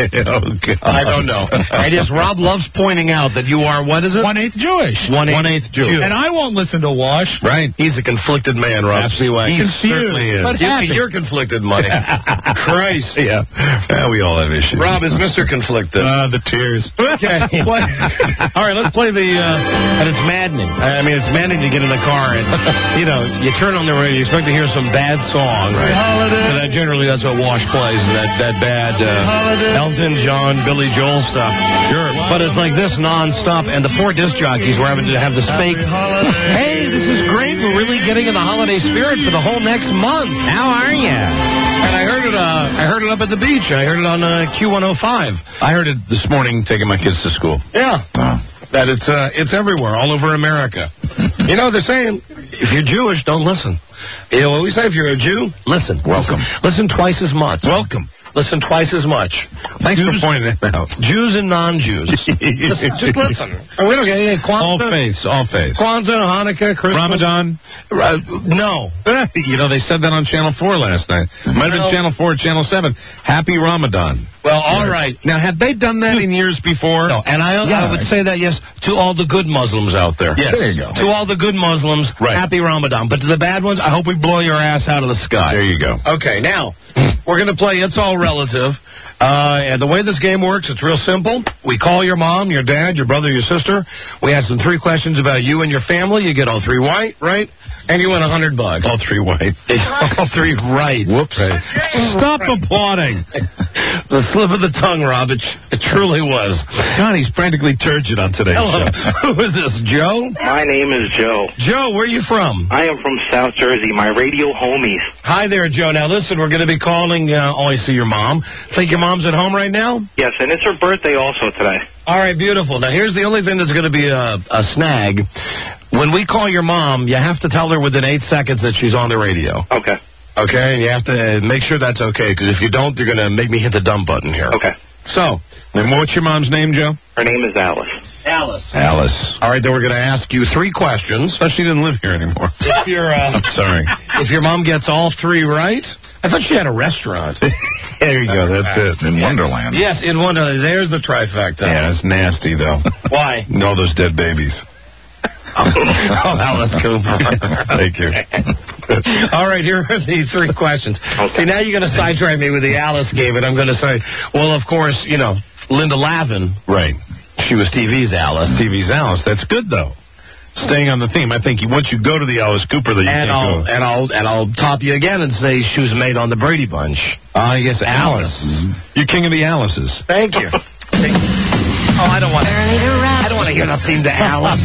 God. I don't know. And yes, Rob loves pointing out that you are, what is it? 1/8 Jewish. 1/8 Jew. And I won't listen to Wash. Right. He's a conflicted man, Rob Spiewak. He certainly is. But You're conflicted, Mike. Christ. Yeah. We all have issues. Rob is Mr. Conflicted. The tears. Okay. All right, let's play the, and it's maddening. I mean, it's maddening to get in the car and, you turn on the radio, you expect to hear some bad song. Right. And generally, that's what Wash plays, that bad Elton John, Billy Joel stuff. Sure. But it's like this nonstop, and the poor disc jockeys were having to have this fake, hey, this is great, we're really getting in the holiday spirit for the whole next month. How are you? And I heard it up at the beach. I heard it on Q105. I heard it this morning taking my kids to school. Yeah. That it's everywhere, all over America. They're saying, if you're Jewish, don't listen. We say if you're a Jew, listen. Welcome. Listen twice as much. Welcome. Listen twice as much. Thanks for pointing that out. Jews and non-Jews. Just listen. We don't get Kwanzaa. All faiths. Kwanzaa, Hanukkah, Christmas. Ramadan? No. They said that on Channel 4 last night. Might have been Channel 4 or Channel 7. Happy Ramadan. Well, all right. Now, had they done that in years before? No, and I would say that, yes, to all the good Muslims out there. Yes. There you go. To all the good Muslims, Happy Ramadan. But to the bad ones, I hope we blow your ass out of the sky. There you go. Okay, now, we're going to play It's All Relative. And the way this game works, it's real simple. We call your mom, your dad, your brother, your sister. We ask them 3 questions about you and your family. You get all 3 right? And you win $100. All 3 white. All 3 right. Whoops. Right. Stop applauding. It's a slip of the tongue, Rob. It truly was. God, he's practically turgid on today's show. Who is this, Joe? My name is Joe. Joe, where are you from? I am from South Jersey, my radio homies. Hi there, Joe. Now, listen, we're going to be calling, I see your mom. Think your mom's at home right now? Yes, and it's her birthday also today. All right, beautiful. Now, here's the only thing that's going to be a snag. When we call your mom, you have to tell her within 8 seconds that she's on the radio. Okay. Okay, and you have to make sure that's okay, because if you don't, you're going to make me hit the dumb button here. Okay. So, and what's your mom's name, Joe? Her name is Alice. Alice. All right, then we're going to ask you 3 questions. Oh, she didn't live here anymore. If you're, I'm sorry. If your mom gets all 3 right, I thought she had a restaurant. There you go. That's it. In Wonderland. Yes, in Wonderland. There's the trifecta. Yeah, it's nasty, though. Why? All those dead babies. Alice Cooper. Thank you. All right, here are the 3 questions. Okay. See, now you're going to sidetrack me with the Alice game, and I'm going to say, well, of course, Linda Lavin. Right. She was TV's Alice. TV's Alice. That's good, though. Staying on the theme, I think once you go to the Alice Cooper, that you can't go. And I'll top you again and say she was made on the Brady Bunch. Yes, Alice. Mm-hmm. You're king of the Alices. Thank you. Oh, I don't want to hear the theme to Alice.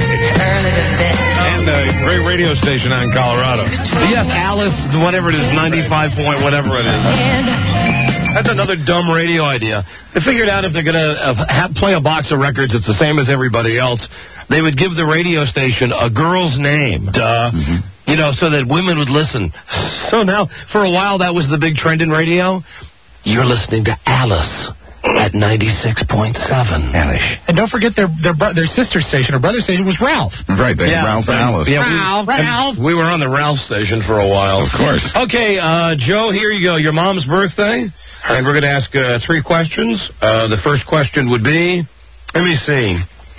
And a great radio station out in Colorado. Yes, Alice, whatever it is, 95 point, whatever it is. That's another dumb radio idea. They figured out if they're going to play a box of records, it's the same as everybody else. They would give the radio station a girl's name. Duh. Mm-hmm. So that women would listen. So now, for a while, that was the big trend in radio. You're listening to Alice at 96.7. Alice. And don't forget their sister station or brother station was Ralph. Right, they had Ralph and Alice. Yeah, Ralph. We were on the Ralph station for a while. Of course. Okay, Joe, here you go. Your mom's birthday. And we're going to ask 3 questions. The first question would be, let me see.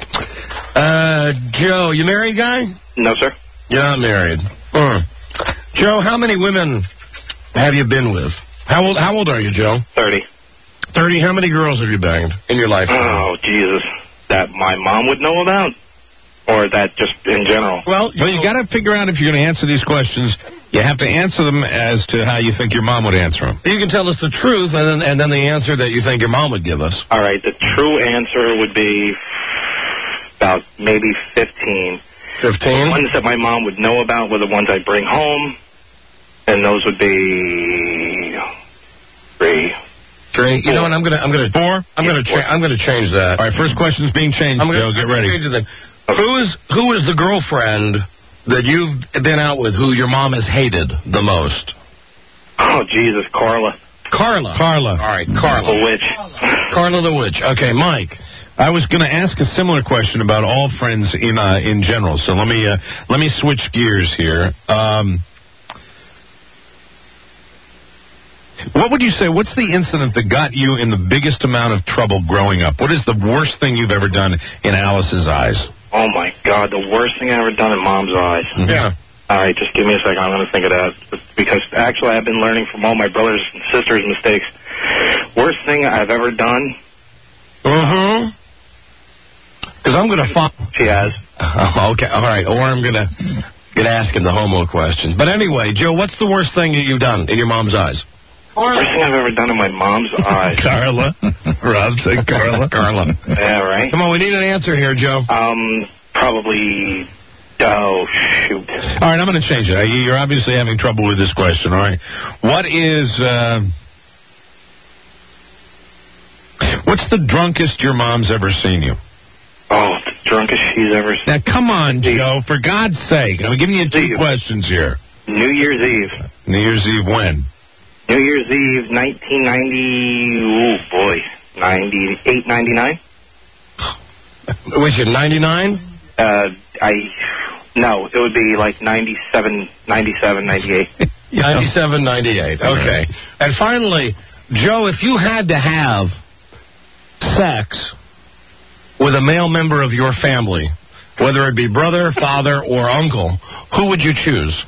Joe, you married guy? No, sir. You're not married. Joe, how many women have you been with? How old are you, Joe? 30. 30. How many girls have you banged in your life? Oh, Jesus. That my mom would know about? Or that just in general? Well, you got to figure out if you're going to answer these questions. You have to answer them as to how you think your mom would answer them. You can tell us the truth and then the answer that you think your mom would give us. All right. The true answer would be about maybe 15. 15? The ones that my mom would know about were the ones I bring home. And those would be 3. 3. You know what? I'm gonna 4. I'm gonna change that. All right. First question's being changed. Joe, get ready. Change it then. Who is the girlfriend that you've been out with who your mom has hated the most? Oh, Jesus, Carla. Carla. All right, Carla. The witch. Carla the witch. Okay, Mike. I was going to ask a similar question about all friends in general. So let me switch gears here. What would you say? What's the incident that got you in the biggest amount of trouble growing up? What is the worst thing you've ever done in Alice's eyes? Oh, my God, the worst thing I ever done in Mom's eyes. Mm-hmm. Yeah. All right, just give me a second. I'm going to think of that. Because, actually, I've been learning from all my brothers and sisters' mistakes. Worst thing I've ever done? Mm-hmm. Because I'm going to find... She has. Okay, all right. Or I'm going to ask him the homo question. But anyway, Joe, what's the worst thing that you've done in your mom's eyes? Worst thing I've ever done in my mom's eyes. Carla. Rob said Carla. Carla. Yeah, right. Come on, we need an answer here, Joe. Probably... Oh, shoot. All right, I'm going to change it. You're obviously having trouble with this question, all right? What is... what's the drunkest your mom's ever seen you? Oh, the drunkest she's ever seen. Now, come on, Joe, for God's sake. I'm giving you 2 questions here. New Year's Eve. New Year's Eve when? New Year's Eve, 1990, oh boy, 98, 99? Was it 99? No, it would be like 97, 98. 97, 98, okay. And finally, Joe, if you had to have sex with a male member of your family, whether it be brother, father, or uncle, who would you choose?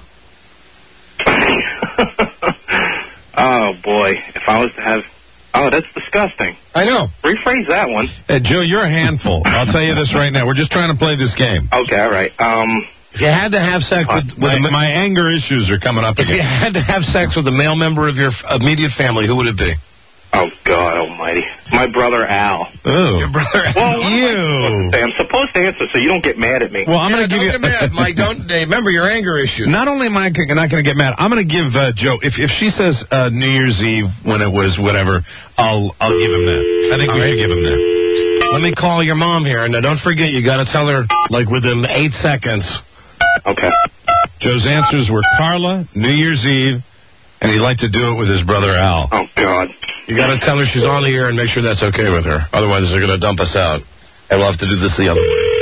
Oh, boy. If I was to have... Oh, that's disgusting. I know. Rephrase that one. Joe, you're a handful. I'll tell you this right now. We're just trying to play this game. Okay, all right. If you had to have sex with my anger issues are coming up again. If you had to have sex with a male member of your immediate family, who would it be? Oh, God almighty. My brother, Al. Ooh. Your brother Al. Well, I'm supposed to answer so you don't get mad at me. Well, I'm going to give you... Don't get mad, Mike. Remember your anger issue. Not only am I not going to get mad, I'm going to give Joe... If she says New Year's Eve when it was whatever, I'll give him that. I think we should give him that. Let me call your mom here. Now, don't forget, you got to tell her, like, within 8 seconds. Okay. Joe's answers were Carla, New Year's Eve, and he'd like to do it with his brother Al. Oh, God. You got to tell her she's on the air and make sure that's okay with her. Otherwise, they're going to dump us out. And we'll have to do this the other way.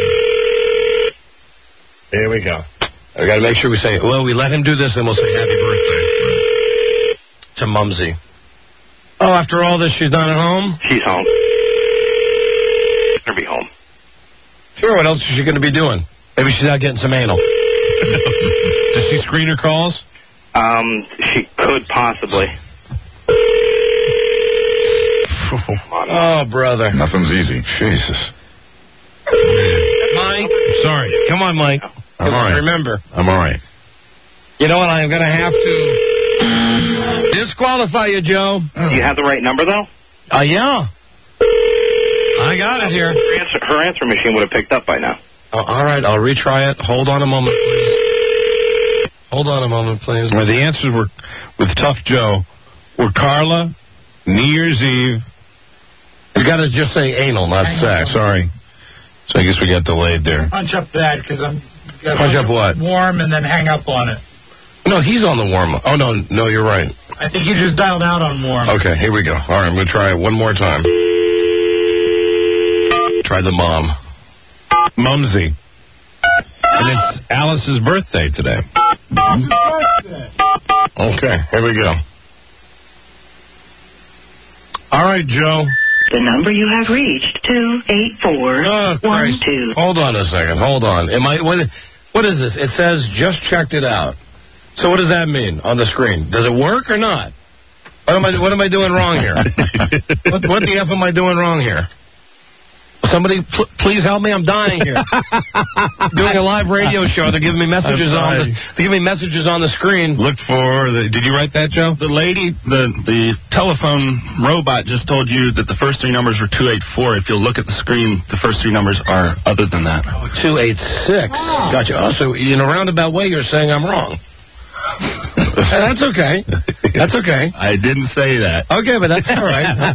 Here we go. We got to make sure we say, well, we let him do this and we'll say happy birthday to Mumsy. Oh, after all this, she's not at home? She's home. She'll be home. Sure, what else is she going to be doing? Maybe she's out getting some anal. Does she screen her calls? She could possibly. Oh, brother. Nothing's easy. Jesus. Mike. I'm sorry. Come on, Mike. I'm all right. Remember. I'm all right. You know what? I'm going to have to disqualify you, Joe. Do you have the right number, though? Yeah. I got it here. Her answer machine would have picked up by now. All right, I'll retry it. Hold on a moment, please. Hold on a moment, please. Well, the answers were, with Tough Joe, were Carla, New Year's Eve. You got to just say anal, not sex. Sorry. So I guess we got delayed there. Punch up that, because I'm... Punch up what? Warm, and then hang up on it. No, he's on the warm. Oh, no, you're right. I think you just dialed out on warm. Okay, here we go. All right, I'm going to try it one more time. Try the mom. Mumsy. And it's Alice's birthday today. Okay, here we go. All right, Joe. The number you have reached, 28412. Hold on a second. Hold on. What is this? It says just checked it out. So what does that mean on the screen? Does it work or not? What am I doing wrong here? What the F am I doing wrong here? Somebody, please help me. I'm dying here. Doing a live radio show. They're giving me messages on the screen. Look for did you write that, Joe? The lady, the telephone robot just told you that the first three numbers were 284. If you'll look at the screen, the first three numbers are other than that. 286. Gotcha. Oh, so in a roundabout way, you're saying I'm wrong. That's okay. That's okay. I didn't say that. Okay, but that's all right.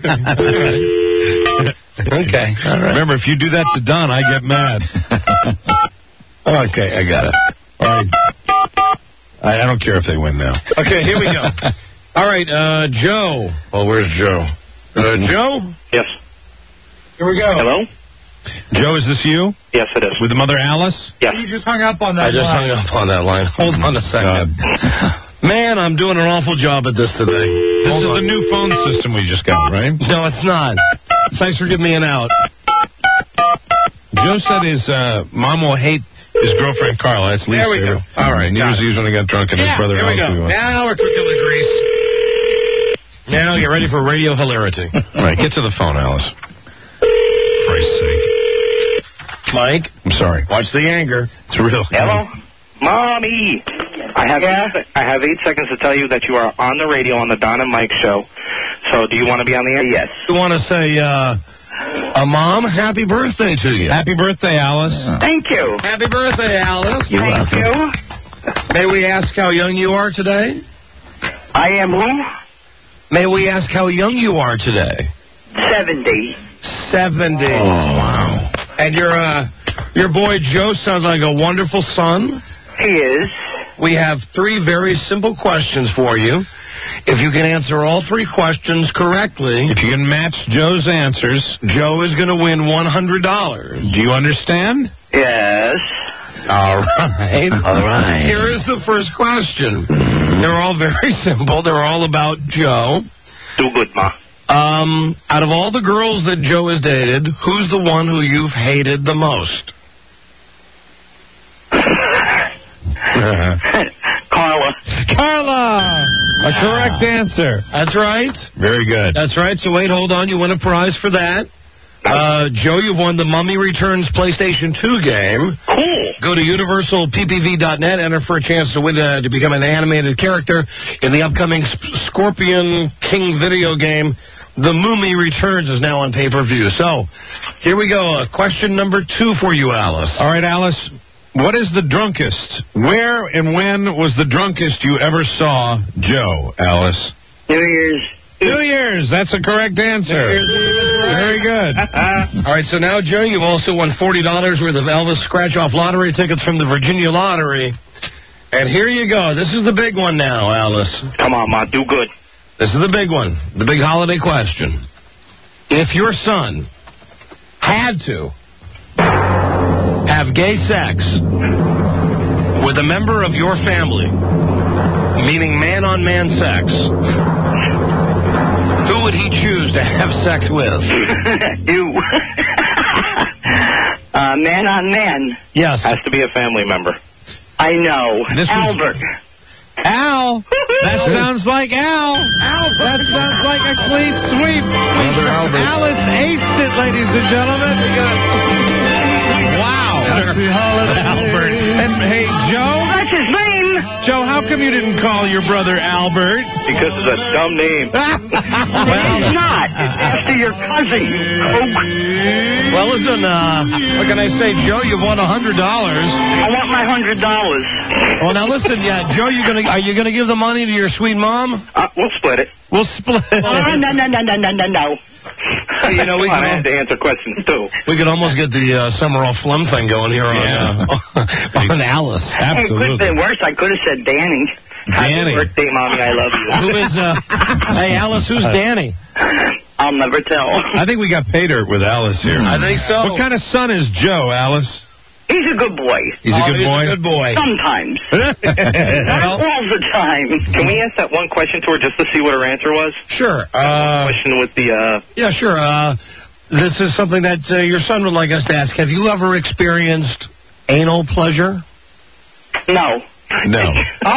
Okay. All right. Remember, if you do that to Don, I get mad. Okay, I got it. All right. I don't care if they win now. Okay, here we go. All right, Joe. Oh, where's Joe? Joe? Yes. Here we go. Hello? Joe, is this you? Yes, it is. With the mother Alice? Yes. You just hung up on that line. I just hung up on that line. Hold on a second. Man, I'm doing an awful job at this today. This is the new phone system we just got, right? No, it's not. Thanks for giving me an out. Joe said his mom will hate his girlfriend Carla. That's least there we go. All right. New Year's Eve when he got drunk and his brother. Here we go. Now we're cooking the grease. Now get ready for radio hilarity. All right, get to the phone, Alice. For Christ's sake. Mike. I'm sorry. Watch the anger. It's real. Hello? Mommy! I have 8 seconds to tell you that you are on the radio on the Don and Mike show. So do you want to be on the air? Yes. You want to say, Mom, happy birthday to you. Happy birthday, Alice. Thank you. Happy birthday, Alice. Thank you. May we ask how young you are today? I am who? May we ask how young you are today? 70. 70. Oh, wow. And your boy Joe sounds like a wonderful son. He is. We have 3 very simple questions for you. If you can answer all 3 questions correctly... If you can match Joe's answers... Joe is going to win $100. Do you understand? Yes. All right. All right. Here is the first question. They're all very simple. They're all about Joe. Do good, Ma. Out of all the girls that Joe has dated, who's the one who you've hated the most? Carla. Carla! A correct answer. That's right. Very good. That's right. So wait, hold on. You win a prize for that. Joe, you've won the Mummy Returns PlayStation 2 game. Cool. Go to universalppv.net, enter for a chance to win to become an animated character in the upcoming Scorpion King video game. The Mummy Returns is now on pay-per-view. So, here we go. Question number 2 for you, Alice. All right, Alice. What is the drunkest? Where and when was the drunkest you ever saw Joe, Alice? New Year's. New Year's. That's a correct answer. Very good. All right, so now, Joe, you've also won $40 worth of Elvis scratch-off lottery tickets from the Virginia Lottery. And here you go. This is the big one now, Alice. Come on, Ma. Do good. This is the big one. The big holiday question. If your son had to have gay sex with a member of your family, meaning man-on-man sex, who would would he choose to have sex with? You. Man on man. Yes. Has to be a family member. I know. Albert. Al. That sounds like Al. That sounds like a clean sweep. Alice aced it, ladies and gentlemen. Wow. Happy holiday, Albert. And hey, Joe. That's his name. Joe, how come you didn't call your brother Albert? Because it's a dumb name. It's not. It's after your cousin, you kook. Well, listen, what can I say, Joe? You've won $100. I want my $100. Well, now listen, Joe, are you gonna give the money to your sweet mom? We'll split it. We'll split it. No. You know, we I have to answer questions, too. We could almost get the Summerall Flum thing going here on Alice. Hey, it could have been worse. I could have said Danny. Happy birthday, Mommy, I love you. Who is, hey, Alice, who's Danny? I'll never tell. I think we got pay dirt with Alice here. I think so. What kind of son is Joe, Alice? He's a good boy. He's a good boy? He's a good boy. Sometimes. Not all the time. Can we ask that one question to her just to see what her answer was? Sure. Question with the, Yeah, sure. This is something that your son would like us to ask. Have you ever experienced anal pleasure? No. No.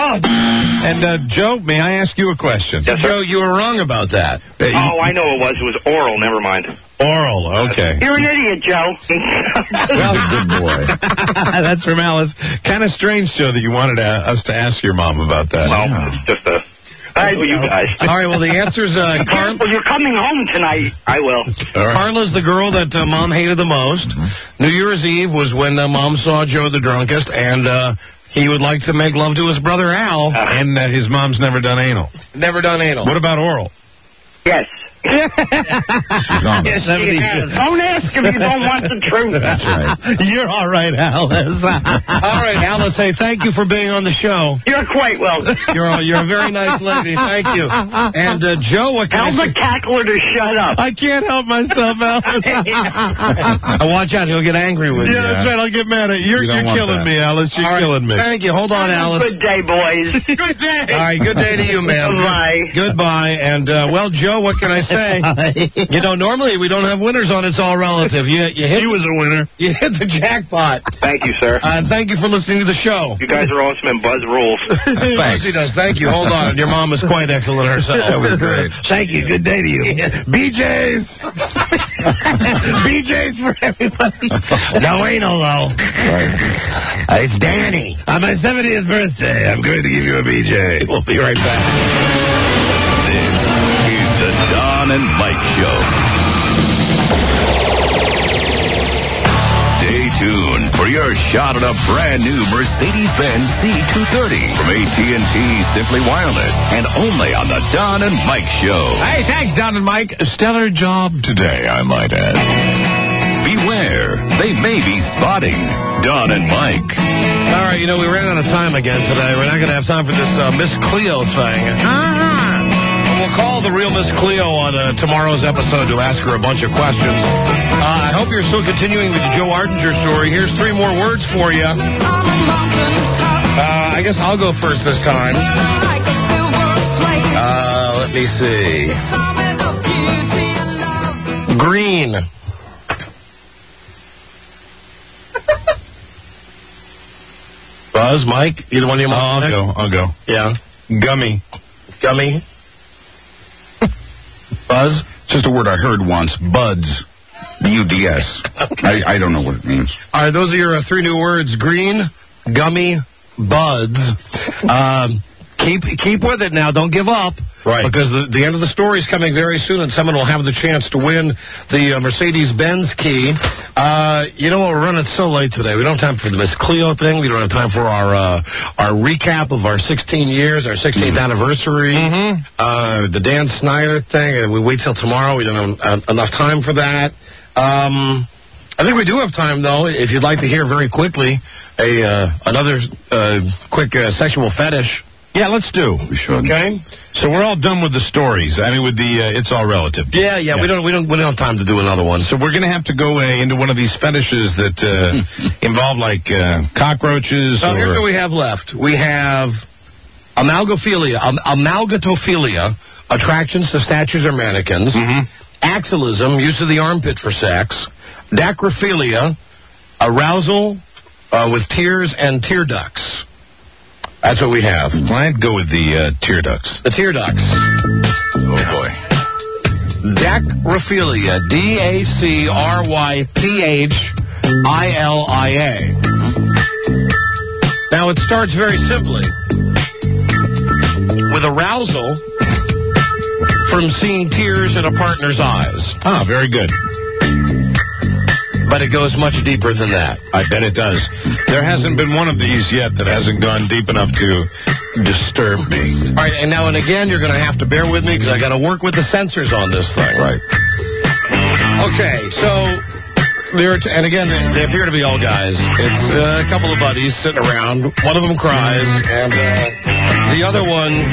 And, Joe, may I ask you a question? Yes, sir. Joe, you were wrong about that. Oh, I know it was. It was oral. Never mind. Oral, okay. You're an idiot, Joe. Well, a good boy. That's from Alice. Kind of strange, Joe, that you wanted us to ask your mom about that. Well, it's just a... Hi, you guys. All right, well, the answer's... Well, you're coming home tonight. I will. Carla's the girl that Mom hated the most. New Year's Eve was when Mom saw Joe the drunkest, and he would like to make love to his brother Al. And his mom's never done anal. Never done anal. What about oral? Yes. She's on Yes, she has. Don't ask if you don't want the truth. That's right. You're all right, Alice. All right, Alice, hey, thank you for being on the show. You're quite welcome. You're a very nice lady. Thank you. And, Joe, what can I say? Tell the cackler to shut up. I can't help myself, Alice. Watch out, he'll get angry with you. Yeah, that's right. I'll get mad at you. You're killing me, Alice. You're killing me. Thank you. Hold on, Alice. Good day, boys. Good day. All right, good day to you, ma'am. Bye. Goodbye. And, well, Joe, what can I say? You know, normally we don't have winners on It's All Relative. She was a winner. You hit the jackpot. Thank you, sir. Thank you for listening to the show. You guys are awesome, and Buzz rules. Thanks. He does. Thank you. Hold on. Your mom is quite excellent herself. That was great. Thank you. Good day to you. BJ's. BJ's for everybody. No anal, though. Right. It's Danny. On my 70th birthday, I'm going to give you a BJ. We'll be right back. The Don and Mike Show. Stay tuned for your shot at a brand new Mercedes-Benz C230 from AT&T Simply Wireless, and only on the Don and Mike Show. Hey, thanks, Don and Mike. A stellar job today, I might add. Beware, they may be spotting Don and Mike. All right, you know, we ran out of time again today. We're not going to have time for this Miss Cleo thing. We'll call the real Miss Cleo on tomorrow's episode to ask her a bunch of questions. I hope you're still continuing with the Joe Ardinger story. Here's 3 more words for you. I guess I'll go first this time. Let me see. Green. Buzz, Mike, either one of you want to pick? I'll go. Yeah. Gummy. Gummy. Buzz? Just a word I heard once. Buds. B-U-D-S. Okay. I don't know what it means. All right, those are your 3 new words. Green, gummy, buds. Keep with it now. Don't give up. Right. Because the end of the story is coming very soon, and someone will have the chance to win the Mercedes-Benz key. You know what? We're running so late today. We don't have time for the Miss Cleo thing. We don't have time for our recap of our 16 years, our 16th anniversary, the Dan Snyder thing. We wait till tomorrow. We don't have enough time for that. I think we do have time, though, if you'd like to hear very quickly another quick sexual fetish. Yeah, let's do. We should. Okay. So we're all done with the stories. I mean, with the It's All Relative. Yeah. We don't have time to do another one. So we're gonna have to go into one of these fetishes that involve like cockroaches. So here's or... what we have left. We have amalgatophilia, attractions to statues or mannequins. Axillism, use of the armpit for sex. Dacrophilia, arousal with tears and tear ducts. That's what we have. I'd go with the tear ducts. The tear ducts. Oh, boy. Dacrophilia, Dacryphilia. Now, it starts very simply with arousal from seeing tears in a partner's eyes. Ah, very good. But it goes much deeper than that. I bet it does. There hasn't been one of these yet that hasn't gone deep enough to disturb me. All right, and now and again, you're going to have to bear with me because I got to work with the sensors on this thing. Right. Okay, so and again, they appear to be all guys. It's a couple of buddies sitting around. One of them cries, and the other one,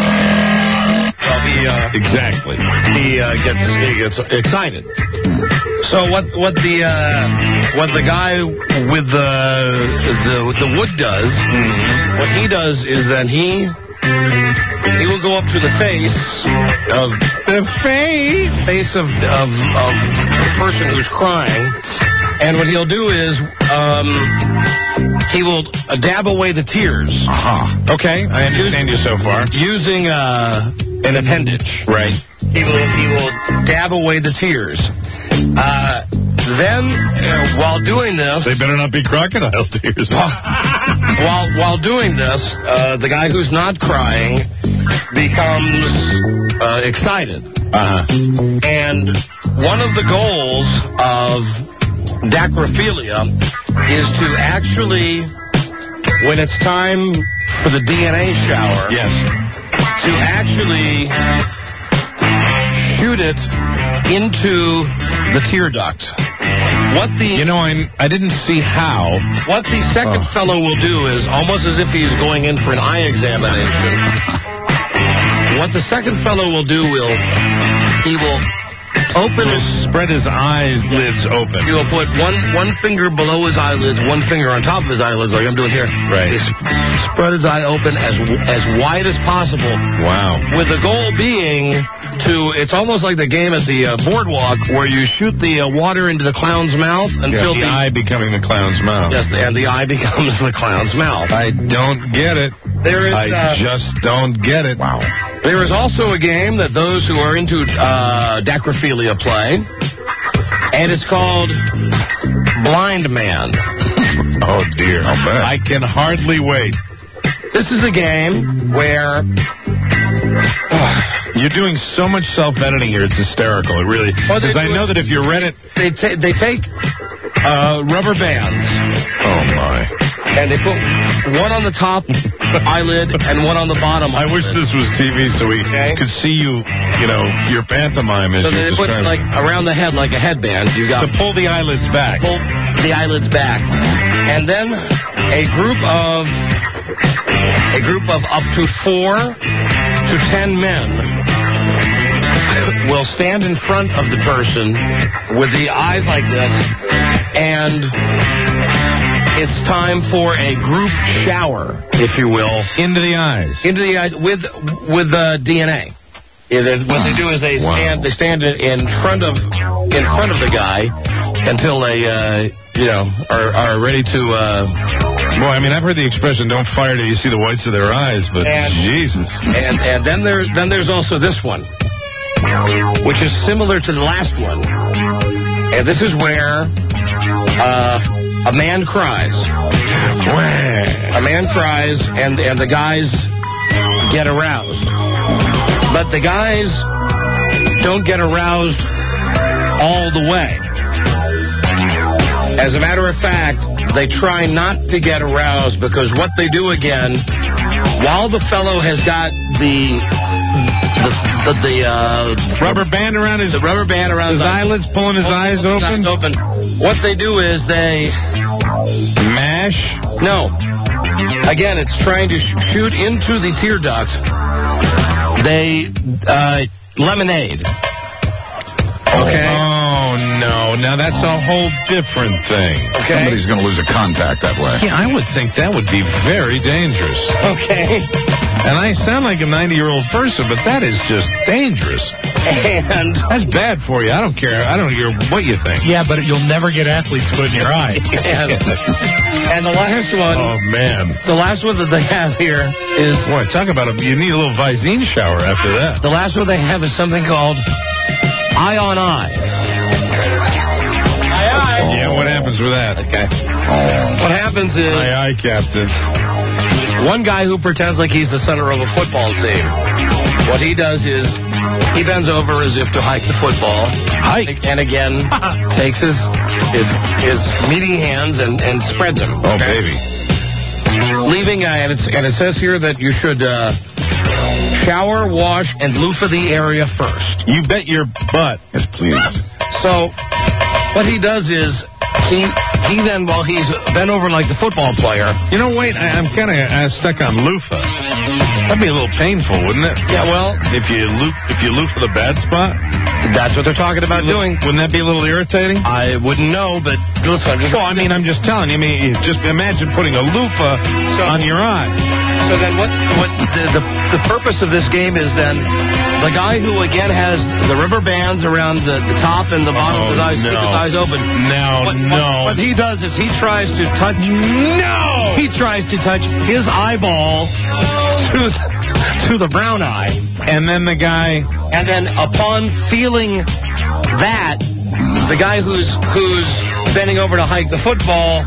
exactly. He gets excited. So what the guy with the wood does, what he does is then he will go up to the face of the person who's crying, and what he'll do is he will dab away the tears. Okay, I understand you so far. Using an appendage. Right. He will dab away the tears. Then, while doing this... They better not be crocodile tears. While doing this, the guy who's not crying becomes excited. And one of the goals of dacrophilia is to actually, when it's time for the DNA shower... Yes. To actually shoot it into the tear duct. I didn't see how. What the second fellow will do is, almost as if he's going in for an eye examination, what the second fellow will do he will spread his eyelids open. He will put one finger below his eyelids, one finger on top of his eyelids, like I'm doing here. Right. He spread his eye open as wide as possible. Wow. With the goal being it's almost like the game at the boardwalk where you shoot the water into the clown's mouth until the eye becoming the clown's mouth. Yes, and the eye becomes the clown's mouth. I don't get it. I just don't get it. Wow. There is also a game that those who are into dacrophilia play, and it's called Blind Man. Oh, dear. I can hardly wait. This is a game where... You're doing so much self-editing here, it's hysterical. It really... Because I know that if you read it... They take rubber bands. Oh, my. And they put one on the top eyelid and one on the bottom eyelid. I wish this was TV so we could see you, your pantomime as so you're they put like around the head like a headband. You got to pull the eyelids back. Pull the eyelids back. And then a group of up to 4 to 10 men will stand in front of the person with the eyes like this, and it's time for a group shower, if you will, into the eyes, with DNA. What they do is they stand in front of the guy until they are ready to. Boy, I mean, I've heard the expression "don't fire till you see the whites of their eyes," but Jesus. And then there's also this one, which is similar to the last one, and this is where a man cries. A man cries, and the guys get aroused, but the guys don't get aroused all the way. As a matter of fact, they try not to get aroused because what they do again, while the fellow has got the rubber band around his eyelids, pulling his eyes open. What they do is they mash. No, again, it's trying to shoot into the tear duct. They lemonade. Okay. Oh, no. Now, that's a whole different thing. Okay. Somebody's going to lose a contact that way. Yeah, I would think that would be very dangerous. Okay. And I sound like a 90-year-old person, but that is just dangerous. And that's bad for you. I don't care. I don't care what you think. Yeah, but you'll never get athlete's foot in your eye. And the last one. Oh, man. The last one that they have here is... Boy, talk about you need a little Visine shower after that. The last one they have is something called Eye on Eye. Yeah, what happens with that? Okay. What happens is... Aye, Captain. One guy who pretends like he's the center of a football team. What he does is he bends over as if to hike the football. Hike. And again, takes his meaty hands and spreads them. Oh, baby. Leaving, and it says here that you should shower, wash, and loofah the area first. You bet your butt. Yes, please. So what he does is he then, while he's bent over like the football player... You know, wait, I'm kind of stuck on loofah. That'd be a little painful, wouldn't it? Yeah, well... If you loofah the bad spot? That's what they're talking about doing. Wouldn't that be a little irritating? I wouldn't know, but listen, I'm just telling you. I mean, just imagine putting a loofah on your eye. So then what the purpose of this game is then the guy who again has the rubber bands around the top and the bottom of his eyes, keep his eyes open. What he does is he tries to touch he tries to touch his eyeball to the brown eye. And then and then upon feeling that, the guy who's bending over to hike the football,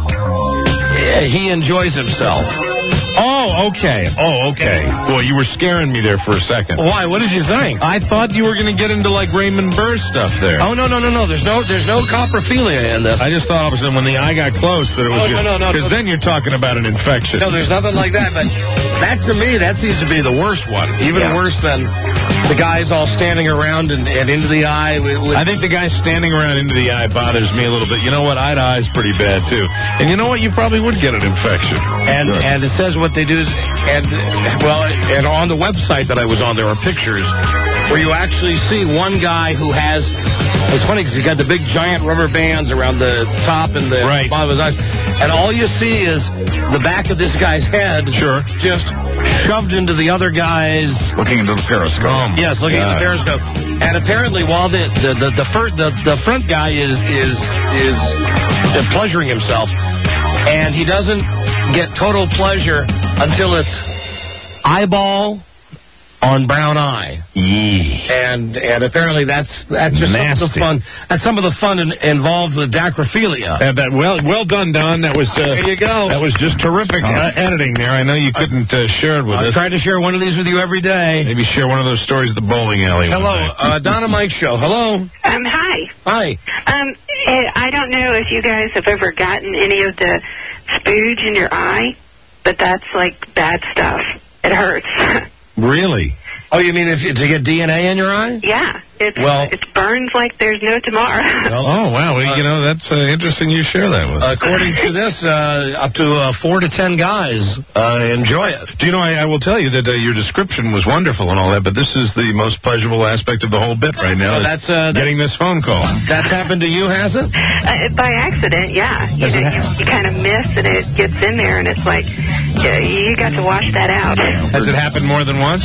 he enjoys himself. Oh, okay. Boy, you were scaring me there for a second. Why? What did you think? I thought you were going to get into like Raymond Burr stuff there. Oh, no. There's no coprophilia in this. I just thought all of a sudden when the eye got close that it was no. Because then you're talking about an infection. No, there's nothing like that. But that, to me, that seems to be the worst one. Even worse than the guys all standing around and into the eye. I think the guy standing around into the eye bothers me a little bit. You know what? Eye to eye is pretty bad, too. And you know what? You probably would get an infection. And it says what they do is, and on the website that I was on, there are pictures where you actually see one guy who has, it's funny because he's got the big giant rubber bands around the top and the bottom of his eyes, and all you see is the back of this guy's head just shoved into the other guy's... Looking into the periscope. Yes, looking at the periscope. And apparently while the front guy is pleasuring himself, and he doesn't get total pleasure until it's eyeball on brown eye. And apparently that's just some of the fun. That's some of the fun involved with dacrophilia. Well done, Don. That was there you go. That was just terrific editing there. I know you couldn't share it with us. I try to share one of these with you every day. Maybe share one of those stories at the bowling alley. Hello, Don and Mike show. Hello. Hi. Hi. I don't know if you guys have ever gotten any of the spooge in your eye, but that's like bad stuff. It hurts. Really? Oh, you mean to get DNA in your eye? Yeah. It burns like there's no tomorrow. Oh, wow. Well, that's interesting you share that with us. According to this, up to 4 to 10 guys enjoy it. Do you know, I will tell you that your description was wonderful and all that, but this is the most pleasurable aspect of the whole bit right now. That's getting this phone call. That's happened to you, has it? By accident, yeah. You kind of miss and it gets in there and it's like, you got to wash that out. Has it happened more than once?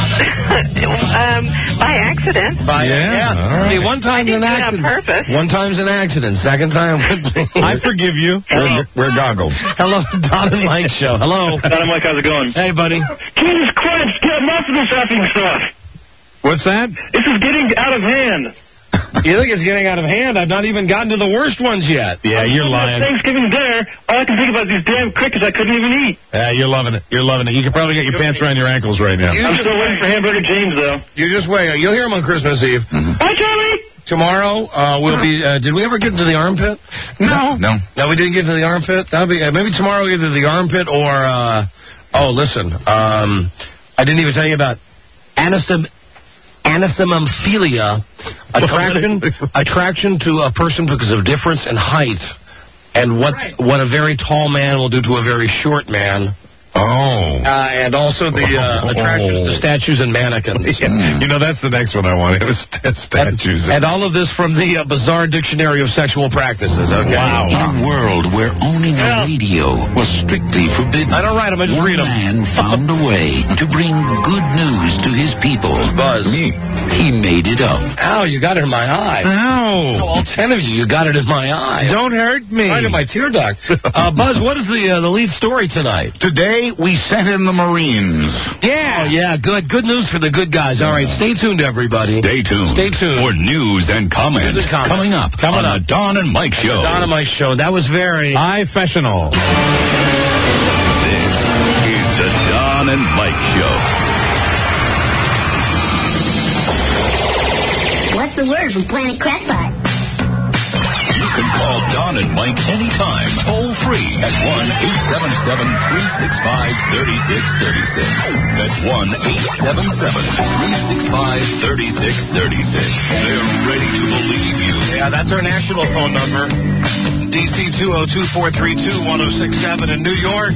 By accident. Yeah. Right. See, one time's an accident. On purpose. One time's an accident. Second time would be. I forgive you. Wear goggles. Hello, Don and Mike show. Hello. Don and Mike, how's it going? Hey, buddy. Jesus Christ, get enough of this effing stuff. What's that? This is getting out of hand. You think it's getting out of hand? I've not even gotten to the worst ones yet. Yeah, you're lying. Thanksgiving dinner, all I can think about is these damn crickets I couldn't even eat. Yeah, you're loving it. You're loving it. You can probably get your pants around your ankles right now. I'm still waiting for Hamburger James, though. You just wait. You'll hear him on Christmas Eve. Hi, Charlie! Tomorrow, we'll be, did we ever get into the armpit? No. No, we didn't get to the armpit? That'll be, maybe tomorrow either the armpit or, listen, I didn't even tell you about anisomophilia, attraction to a person because of difference in height, and what a very tall man will do to a very short man. Oh. And also the attractions to statues and mannequins. Yeah. You know, that's the next one I want. It was statues. And all of this from the Bizarre Dictionary of Sexual Practices. Okay. Wow. In a world where owning a radio was strictly forbidden, I don't write them, I just read them. One man found a way to bring good news to his people. Buzz. Me. He made it up. Ow, you got it in my eye. Ow. All 10 of you got it in my eye. Don't hurt me. Right in my tear duct. Buzz, what is the lead story tonight? Today, we sent in the Marines. Yeah. Oh, yeah, good. Good news for the good guys. All right, stay tuned, everybody. Stay tuned. Stay tuned. For news and comments. Coming up on the Don and Mike Show. Don and Mike Show. That was very... professional. This is the Don and Mike Show. What's the word from Planet Crackpot? You can call Don and Mike anytime, toll free at 1-877-365-3636. That's 1-877-365-3636. They're ready to believe you. Yeah, that's our national phone number. DC 202-432-1067 in New York.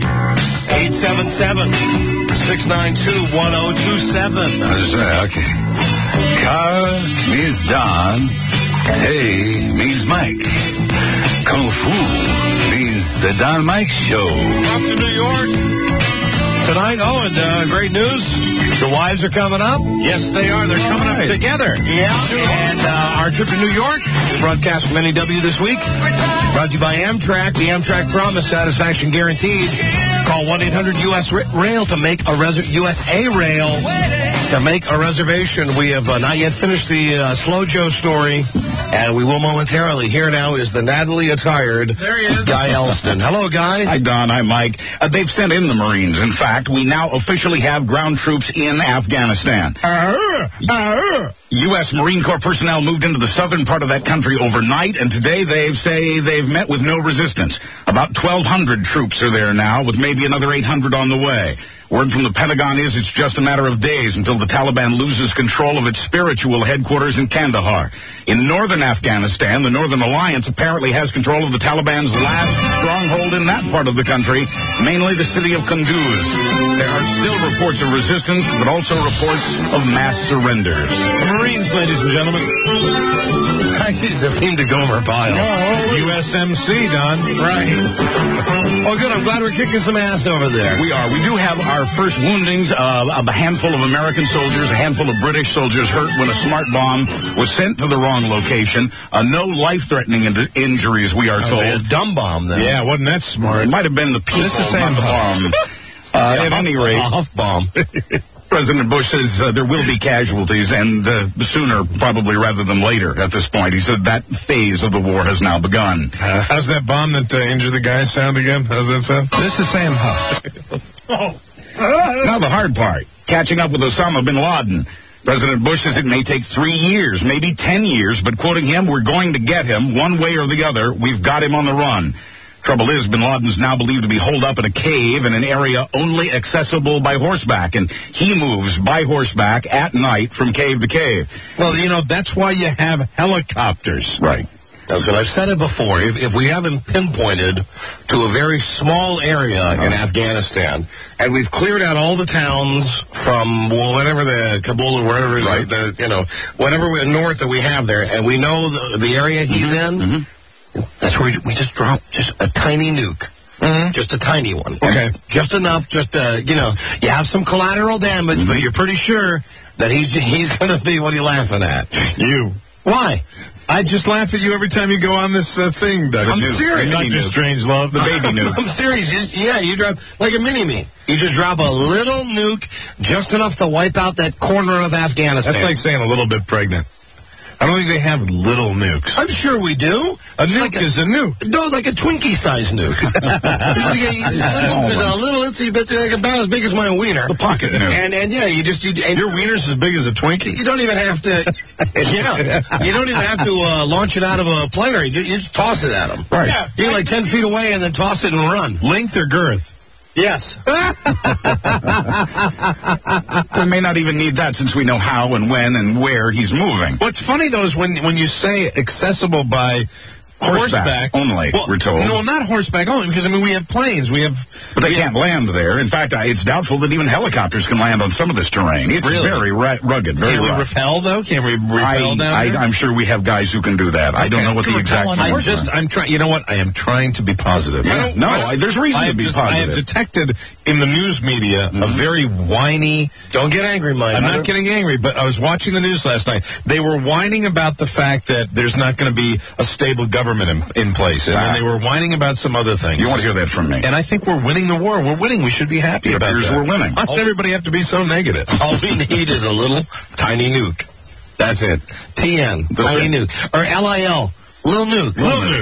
877-692-1027. Okay. Car means Don. Tay means Mike. Kung Fu means the Don Mike Show. Off to New York tonight. Oh, and great news. The wives are coming up. Yes, they are. They're coming up together. Yeah. And our trip to New York, we broadcast from NEW this week. Brought to you by Amtrak. The Amtrak promise, satisfaction guaranteed. Call 1-800-US-RAIL to make a USA Rail to make a reservation. We have not yet finished the Slow Joe story, and we will momentarily. Here now is the Natalie attired Guy Elston. Hello, Guy. Hi, Don. Hi, Mike. They've sent in the Marines. In fact, we now officially have ground troops in Afghanistan. U.S. Marine Corps personnel moved into the southern part of that country overnight, and today they've met with no resistance. About 1,200 troops are there now, with maybe another 800 on the way. Word from the Pentagon is it's just a matter of days until the Taliban loses control of its spiritual headquarters in Kandahar. In northern Afghanistan, the Northern Alliance apparently has control of the Taliban's last stronghold in that part of the country, mainly the city of Kunduz. There are still reports of resistance, but also reports of mass surrenders. The Marines, ladies and gentlemen. Actually, it's a theme to Gomer Pyle. USMC, Don. Right. Oh, good. I'm glad we're kicking some ass over there. We are. We do have our first woundings. A handful of American soldiers, a handful of British soldiers hurt when a smart bomb was sent to the wrong location. No life-threatening injuries, we are told. A dumb bomb, then. Yeah, wasn't that smart? It might have been the people, It's the same bomb. At any rate, off bomb. President Bush says there will be casualties, and sooner probably rather than later at this point. He said that phase of the war has now begun. How's that bomb that injured the guy sound again? How's that sound? This is Sam Huff. Now the hard part, catching up with Osama bin Laden. President Bush says it may take 3 years, maybe 10 years, but quoting him, we're going to get him one way or the other. We've got him on the run. Trouble is, bin Laden's now believed to be holed up in a cave in an area only accessible by horseback, and he moves by horseback at night from cave to cave. Well, you know, that's why you have helicopters. Right. And I've said it before, if we haven't pinpointed to a very small area in Afghanistan, and we've cleared out all the towns from whatever the Kabul or wherever it is, right. whatever north that we have there, and we know the area he's in, that's where we just drop just a tiny nuke. Just a tiny one. Okay. Just enough, you have some collateral damage, but you're pretty sure that he's going to be, what are you laughing at? You. Why? I just laugh at you every time you go on this thing, Doug. I'm serious. Not just Strange Love, the baby nukes. I'm serious. You drop like a mini-me. You just drop a little nuke, just enough to wipe out that corner of Afghanistan. That's like saying a little bit pregnant. I don't think they have little nukes. I'm sure we do. A nuke is a nuke. No, like a Twinkie-sized nuke. It's a little itsy bitsy, like about as big as my wiener. The pocket nuke. And your wiener's as big as a Twinkie? You don't even have to. You don't even have to launch it out of a plane, or you just toss it at them. Right. Yeah. You're like 10 feet away and then toss it and run. Length or girth? Yes. We may not even need that since we know how and when and where he's moving. What's funny, though, is when you say accessible by Horseback only, we're told. No, not horseback only, because, I mean, we have planes. But they can't land there. In fact, it's doubtful that even helicopters can land on some of this terrain. It's very rugged, very Can we rough. rappel, though? Can we rappel down there? I'm sure we have guys who can do that. I don't know what the exact... I'm trying. You know what? I am trying to be positive. There's reason to be positive. I have detected in the news media a very whiny... Don't get angry, Mike. I'm not getting angry, but I was watching the news last night. They were whining about the fact that there's not going to be a stable government in place. And then they were whining about some other things. You want to hear that from me. And I think we're winning the war. We're winning. We should be happy about that. We're winning. Why does everybody have to be so negative? All we need is a little tiny nuke. That's it. TN, tiny nuke. Or LIL. Lil Nuke.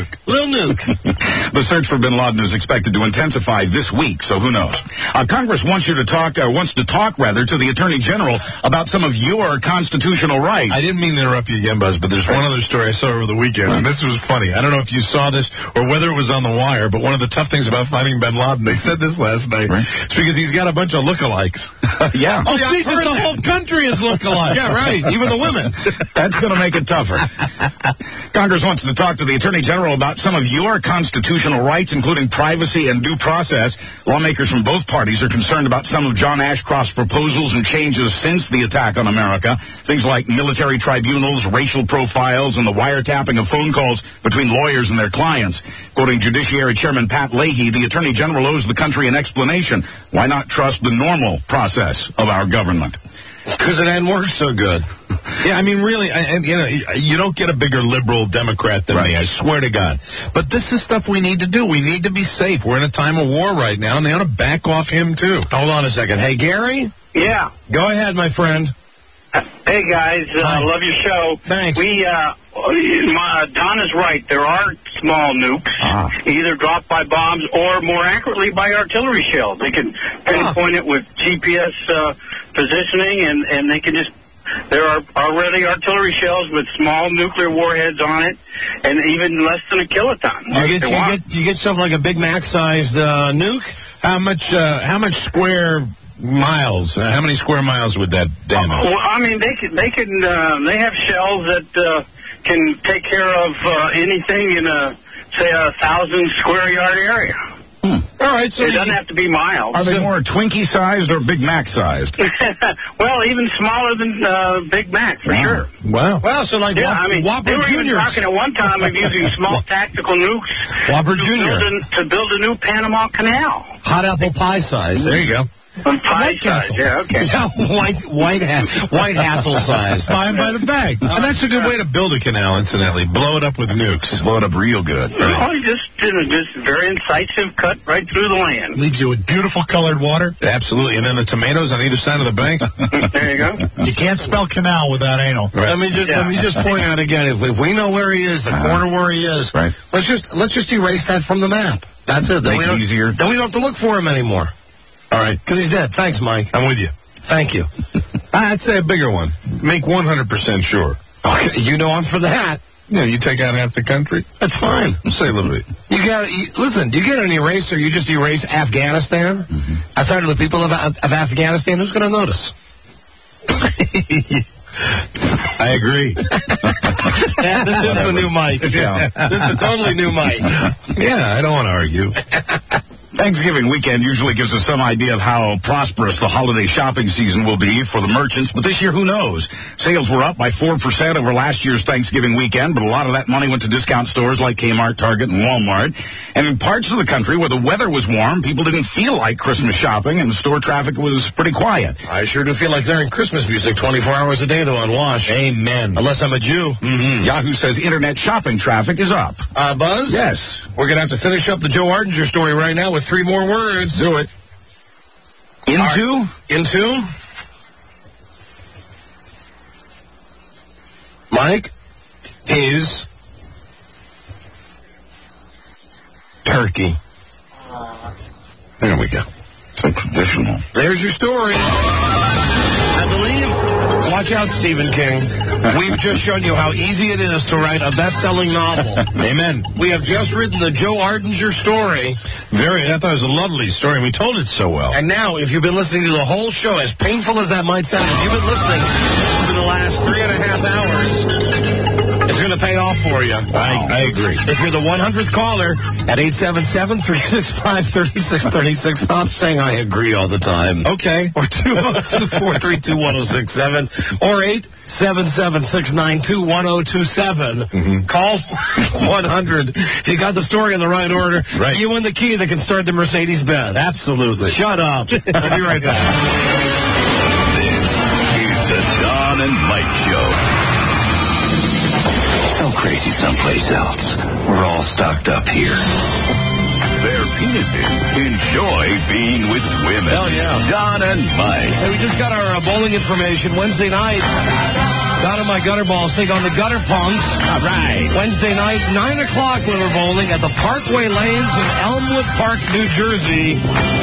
The search for bin Laden is expected to intensify this week, so who knows? Congress wants to talk to the Attorney General about some of your constitutional rights. I didn't mean to interrupt you again, Buzz, but there's one other story I saw over the weekend, and this was funny. I don't know if you saw this or whether it was on the wire, but one of the tough things about finding bin Laden, they said this last night, it's because he's got a bunch of lookalikes. Yeah. Oh, Jesus, the whole country is lookalike. Yeah, right. Even the women. That's going to make it tougher. Congress wants to talk to the Attorney General about some of your constitutional rights, including privacy and due process. Lawmakers from both parties are concerned about some of John Ashcroft's proposals and changes since the attack on America. Things like military tribunals, racial profiles, and the wiretapping of phone calls between lawyers and their clients. Quoting Judiciary Chairman Pat Leahy, the Attorney General owes the country an explanation. Why not trust the normal process of our government? Because it hadn't worked so good. Yeah, I mean, really, you don't get a bigger liberal Democrat than me, I swear to God. But this is stuff we need to do. We need to be safe. We're in a time of war right now, and they ought to back off him, too. Hold on a second. Hey, Gary? Yeah. Go ahead, my friend. Hey, guys. Love your show. Thanks. Don is right. There are small nukes, either dropped by bombs or, more accurately, by artillery shells. They can pinpoint it with GPS positioning, and they can just... There are already artillery shells with small nuclear warheads on it, and even less than a kiloton. You get something like a Big Mac-sized nuke? How much square miles? How many square miles would that damage? Well, I mean, they have shells that can take care of anything in a 1,000 square yard area. All right, so it doesn't have to be miles. Are they more Twinkie-sized or Big Mac-sized? Well, even smaller than Big Mac, for sure. Wow. Well, so like Whopper they were Juniors. even talking at one time of using small tactical nukes Whopper Junior. to build a new Panama Canal. Hot apple pie size. There you go. Pie size, yeah, okay. Yeah, white hassle size. Fine by the bag. And that's a good way to build a canal, incidentally. Blow it up with nukes. Blow it up real good. Oh, you just very incisive cut right through the land. Leaves you with beautiful colored water. Absolutely. And then the tomatoes on either side of the bank. There you go. You can't spell canal without anal. Right. Let me just point out again, if we know where he is, the corner where he is, let's just erase that from the map. That's it. Make it easier. Then we don't have to look for him anymore. All right. Because he's dead. Thanks, Mike. I'm with you. Thank you. I'd say a bigger one. Make 100% sure. Okay, you know I'm for that. Yeah, you take out half the country. That's fine. Say a little bit. Listen, do you get an eraser? You just erase Afghanistan? Outside of the people of Afghanistan, who's going to notice? I agree. Yeah, this is the new Mike. Yeah. This is a totally new Mike. Yeah, I don't want to argue. Thanksgiving weekend usually gives us some idea of how prosperous the holiday shopping season will be for the merchants, but this year, who knows? Sales were up by 4% over last year's Thanksgiving weekend, but a lot of that money went to discount stores like Kmart, Target, and Walmart. And in parts of the country where the weather was warm, people didn't feel like Christmas shopping, and store traffic was pretty quiet. I sure do feel like they're in Christmas music 24 hours a day, though, on Wash. Amen. Unless I'm a Jew. Yahoo says internet shopping traffic is up. Buzz? Yes. We're going to have to finish up the Joe Ardinger story right now with 3 more words. Do it. Into? Mike? Is turkey. There we go. So traditional. There's your story. I believe, watch out, Stephen King. We've just shown you how easy it is to write a best-selling novel. Amen. We have just written the Joe Ardinger story. I thought it was a lovely story, and we told it so well. And now, if you've been listening to the whole show, as painful as that might sound, if you've been listening for the last 3.5 hours, it's going to pay off for you. I agree. If you're the 100th caller at 877-365-3636, stop saying I agree all the time. Okay. Or 202-432-1067 or 877-692-1027. Call 100. You got the story in the right order. Right. You win the key that can start the Mercedes-Benz. Absolutely. Shut up. We'll be right back. This is the Don and Mike Show. So crazy someplace else. We're all stocked up here. Their penises enjoy being with women. Hell yeah. Don and Mike. Hey, we just got our bowling information. Wednesday night, Don and my gutter balls take on the Gutter Punks. All right. Wednesday night, 9 o'clock, we were bowling at the Parkway Lanes in Elmwood Park, New Jersey.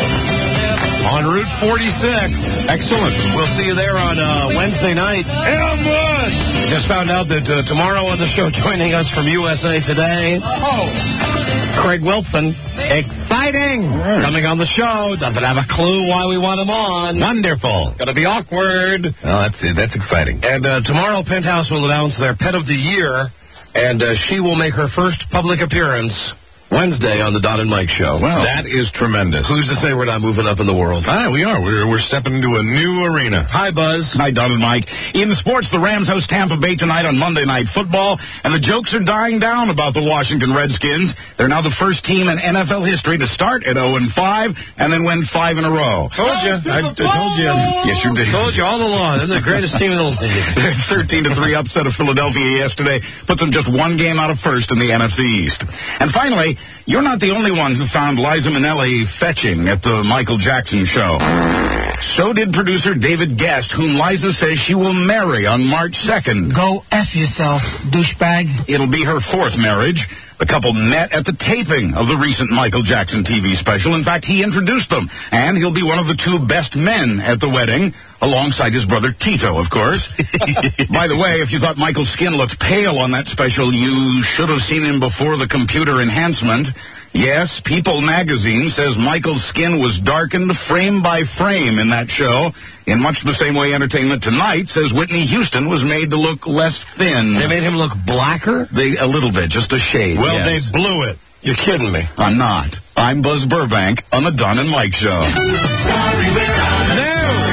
On Route 46. Excellent. We'll see you there on Wednesday night. Elmwood! Just found out that tomorrow on the show, joining us from USA Today, Craig Wilson. Exciting! Coming on the show. Doesn't have a clue why we want him on. Wonderful. Gonna be awkward. Oh, that's exciting. And tomorrow, Penthouse will announce their Pet of the Year, and she will make her first public appearance Wednesday on the Don and Mike Show. Wow. That is tremendous. Who's to say we're not moving up in the world? We are. We're stepping into a new arena. Hi, Buzz. Hi, Don and Mike. In sports, the Rams host Tampa Bay tonight on Monday Night Football, and the jokes are dying down about the Washington Redskins. They're now the first team in NFL history to start at 0-5 and then win 5 in a row. Told you. I told you. Yes, you did. Told you all along. They're the greatest team in the league. 13-3 upset of Philadelphia yesterday puts them just one game out of first in the NFC East. And finally, you're not the only one who found Liza Minnelli fetching at the Michael Jackson show. So did producer David Guest, whom Liza says she will marry on March 2nd. Go F yourself, douchebag. It'll be her 4th marriage. The couple met at the taping of the recent Michael Jackson TV special. In fact, he introduced them, and he'll be one of the 2 best men at the wedding, alongside his brother Tito, of course. By the way, if you thought Michael's skin looked pale on that special, you should have seen him before the computer enhancement. Yes, People magazine says Michael's skin was darkened frame by frame in that show, in much the same way Entertainment Tonight says Whitney Houston was made to look less thin. They made him look blacker? A little bit, just a shade. Well, yes. they blew it. You're kidding me. I'm not. I'm Buzz Burbank on the Don and Mike Show. No! Oh, no!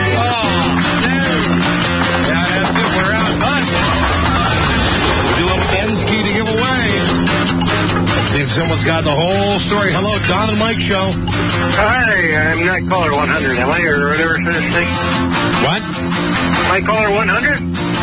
Yeah, that's it. We're out. Done. We do have a men's key to give away. Let's see if someone's got the whole story. Hello, Don and Mike Show. Hi, I'm not caller 100, am I, or whatever for this thing? What? Am I caller 100?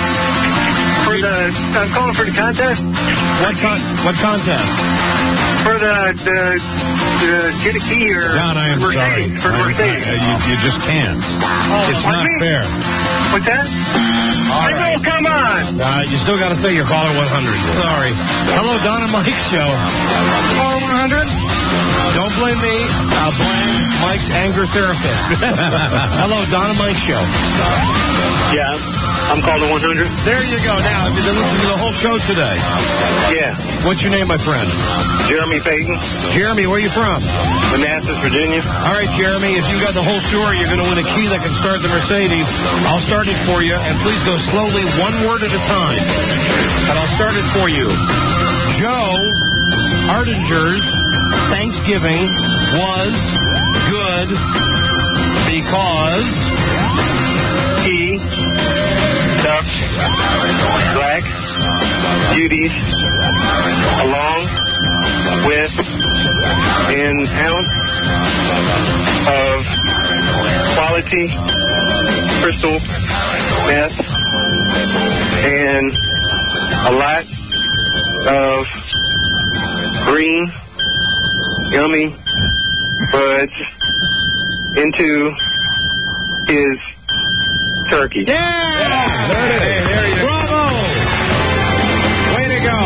I'm calling for the contest. What contest? For the get a key or Don, I am sorry. For Mercedes. You just can't. It's not fair. What's that? All right. Oh, come on. You still got to say you're caller 100. Sorry. Hello, Don and Mike Show. Caller 100? Don't blame me. Blame Mike's anger therapist. Hello, Don and Mike Show. Yeah, I'm caller 100. There you go. Now, have you been listening to the whole show today? Yeah. What's your name, my friend? Jeremy Payton. Jeremy, where are you from? Manassas, Virginia. All right, Jeremy, if you got the whole story, you're going to win a key that can start the Mercedes. I'll start it for you, and please go slowly, one word at a time. And I'll start it for you. Joe Ardinger's Thanksgiving was good because he ducked black beauties along with an ounce of quality crystal meth and a lot of green yummy buds into his turkey. Yeah! There you go. Bravo! Way to go.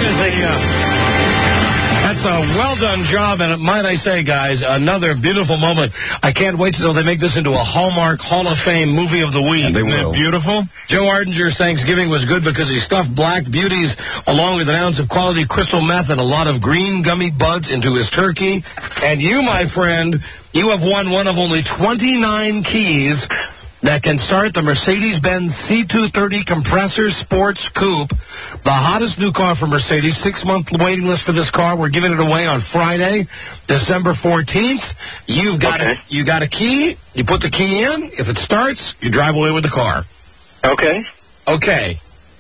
That's a well done job, and might I say, guys, another beautiful moment. I can't wait till they make this into a Hallmark Hall of Fame movie of the week. And they will. Beautiful. Joe Ardinger's Thanksgiving was good because he stuffed black beauties along with an ounce of quality crystal meth and a lot of green gummy buds into his turkey. And you, my friend, you have won one of only 29 keys that can start the Mercedes-Benz C230 Compressor Sports Coupe, the hottest new car from Mercedes. 6-month waiting list for this car. We're giving it away on Friday, December 14th. You got a key. You put the key in. If it starts, you drive away with the car. Okay. Okay.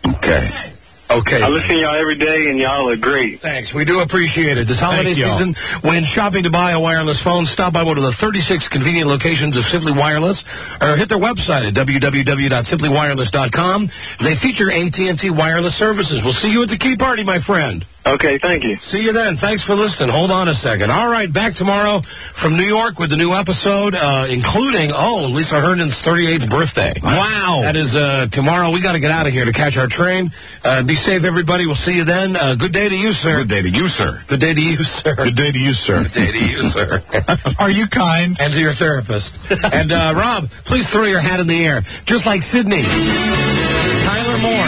I listen to y'all every day, and y'all are great. Thanks. We do appreciate it. This holiday season, when shopping to buy a wireless phone, stop by one of the 36 convenient locations of Simply Wireless, or hit their website at www.simplywireless.com. They feature AT&T wireless services. We'll see you at the key party, my friend. Okay, thank you. See you then. Thanks for listening. Hold on a second. All right, back tomorrow from New York with the new episode, including, Lisa Herndon's 38th birthday. Wow. That is tomorrow. We got to get out of here to catch our train. Be safe, everybody. We'll see you then. Good day to you, sir. Good day to you, sir. Good day to you, sir. Good day to you, sir. Good day to you, sir. Are you kind? And to your therapist. And, Rob, please throw your hat in the air, just like Sydney. Tyler Moore.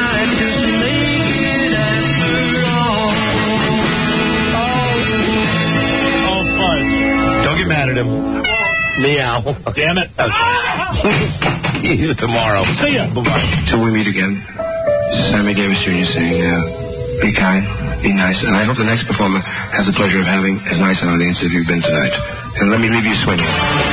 Don't get mad at him. Meow. Damn it. Okay. See you tomorrow. See ya. Bye-bye. Till we meet again, Sammy Davis Jr. saying, be kind, be nice, and I hope the next performer has the pleasure of having as nice an audience as you've been tonight. And let me leave you swinging.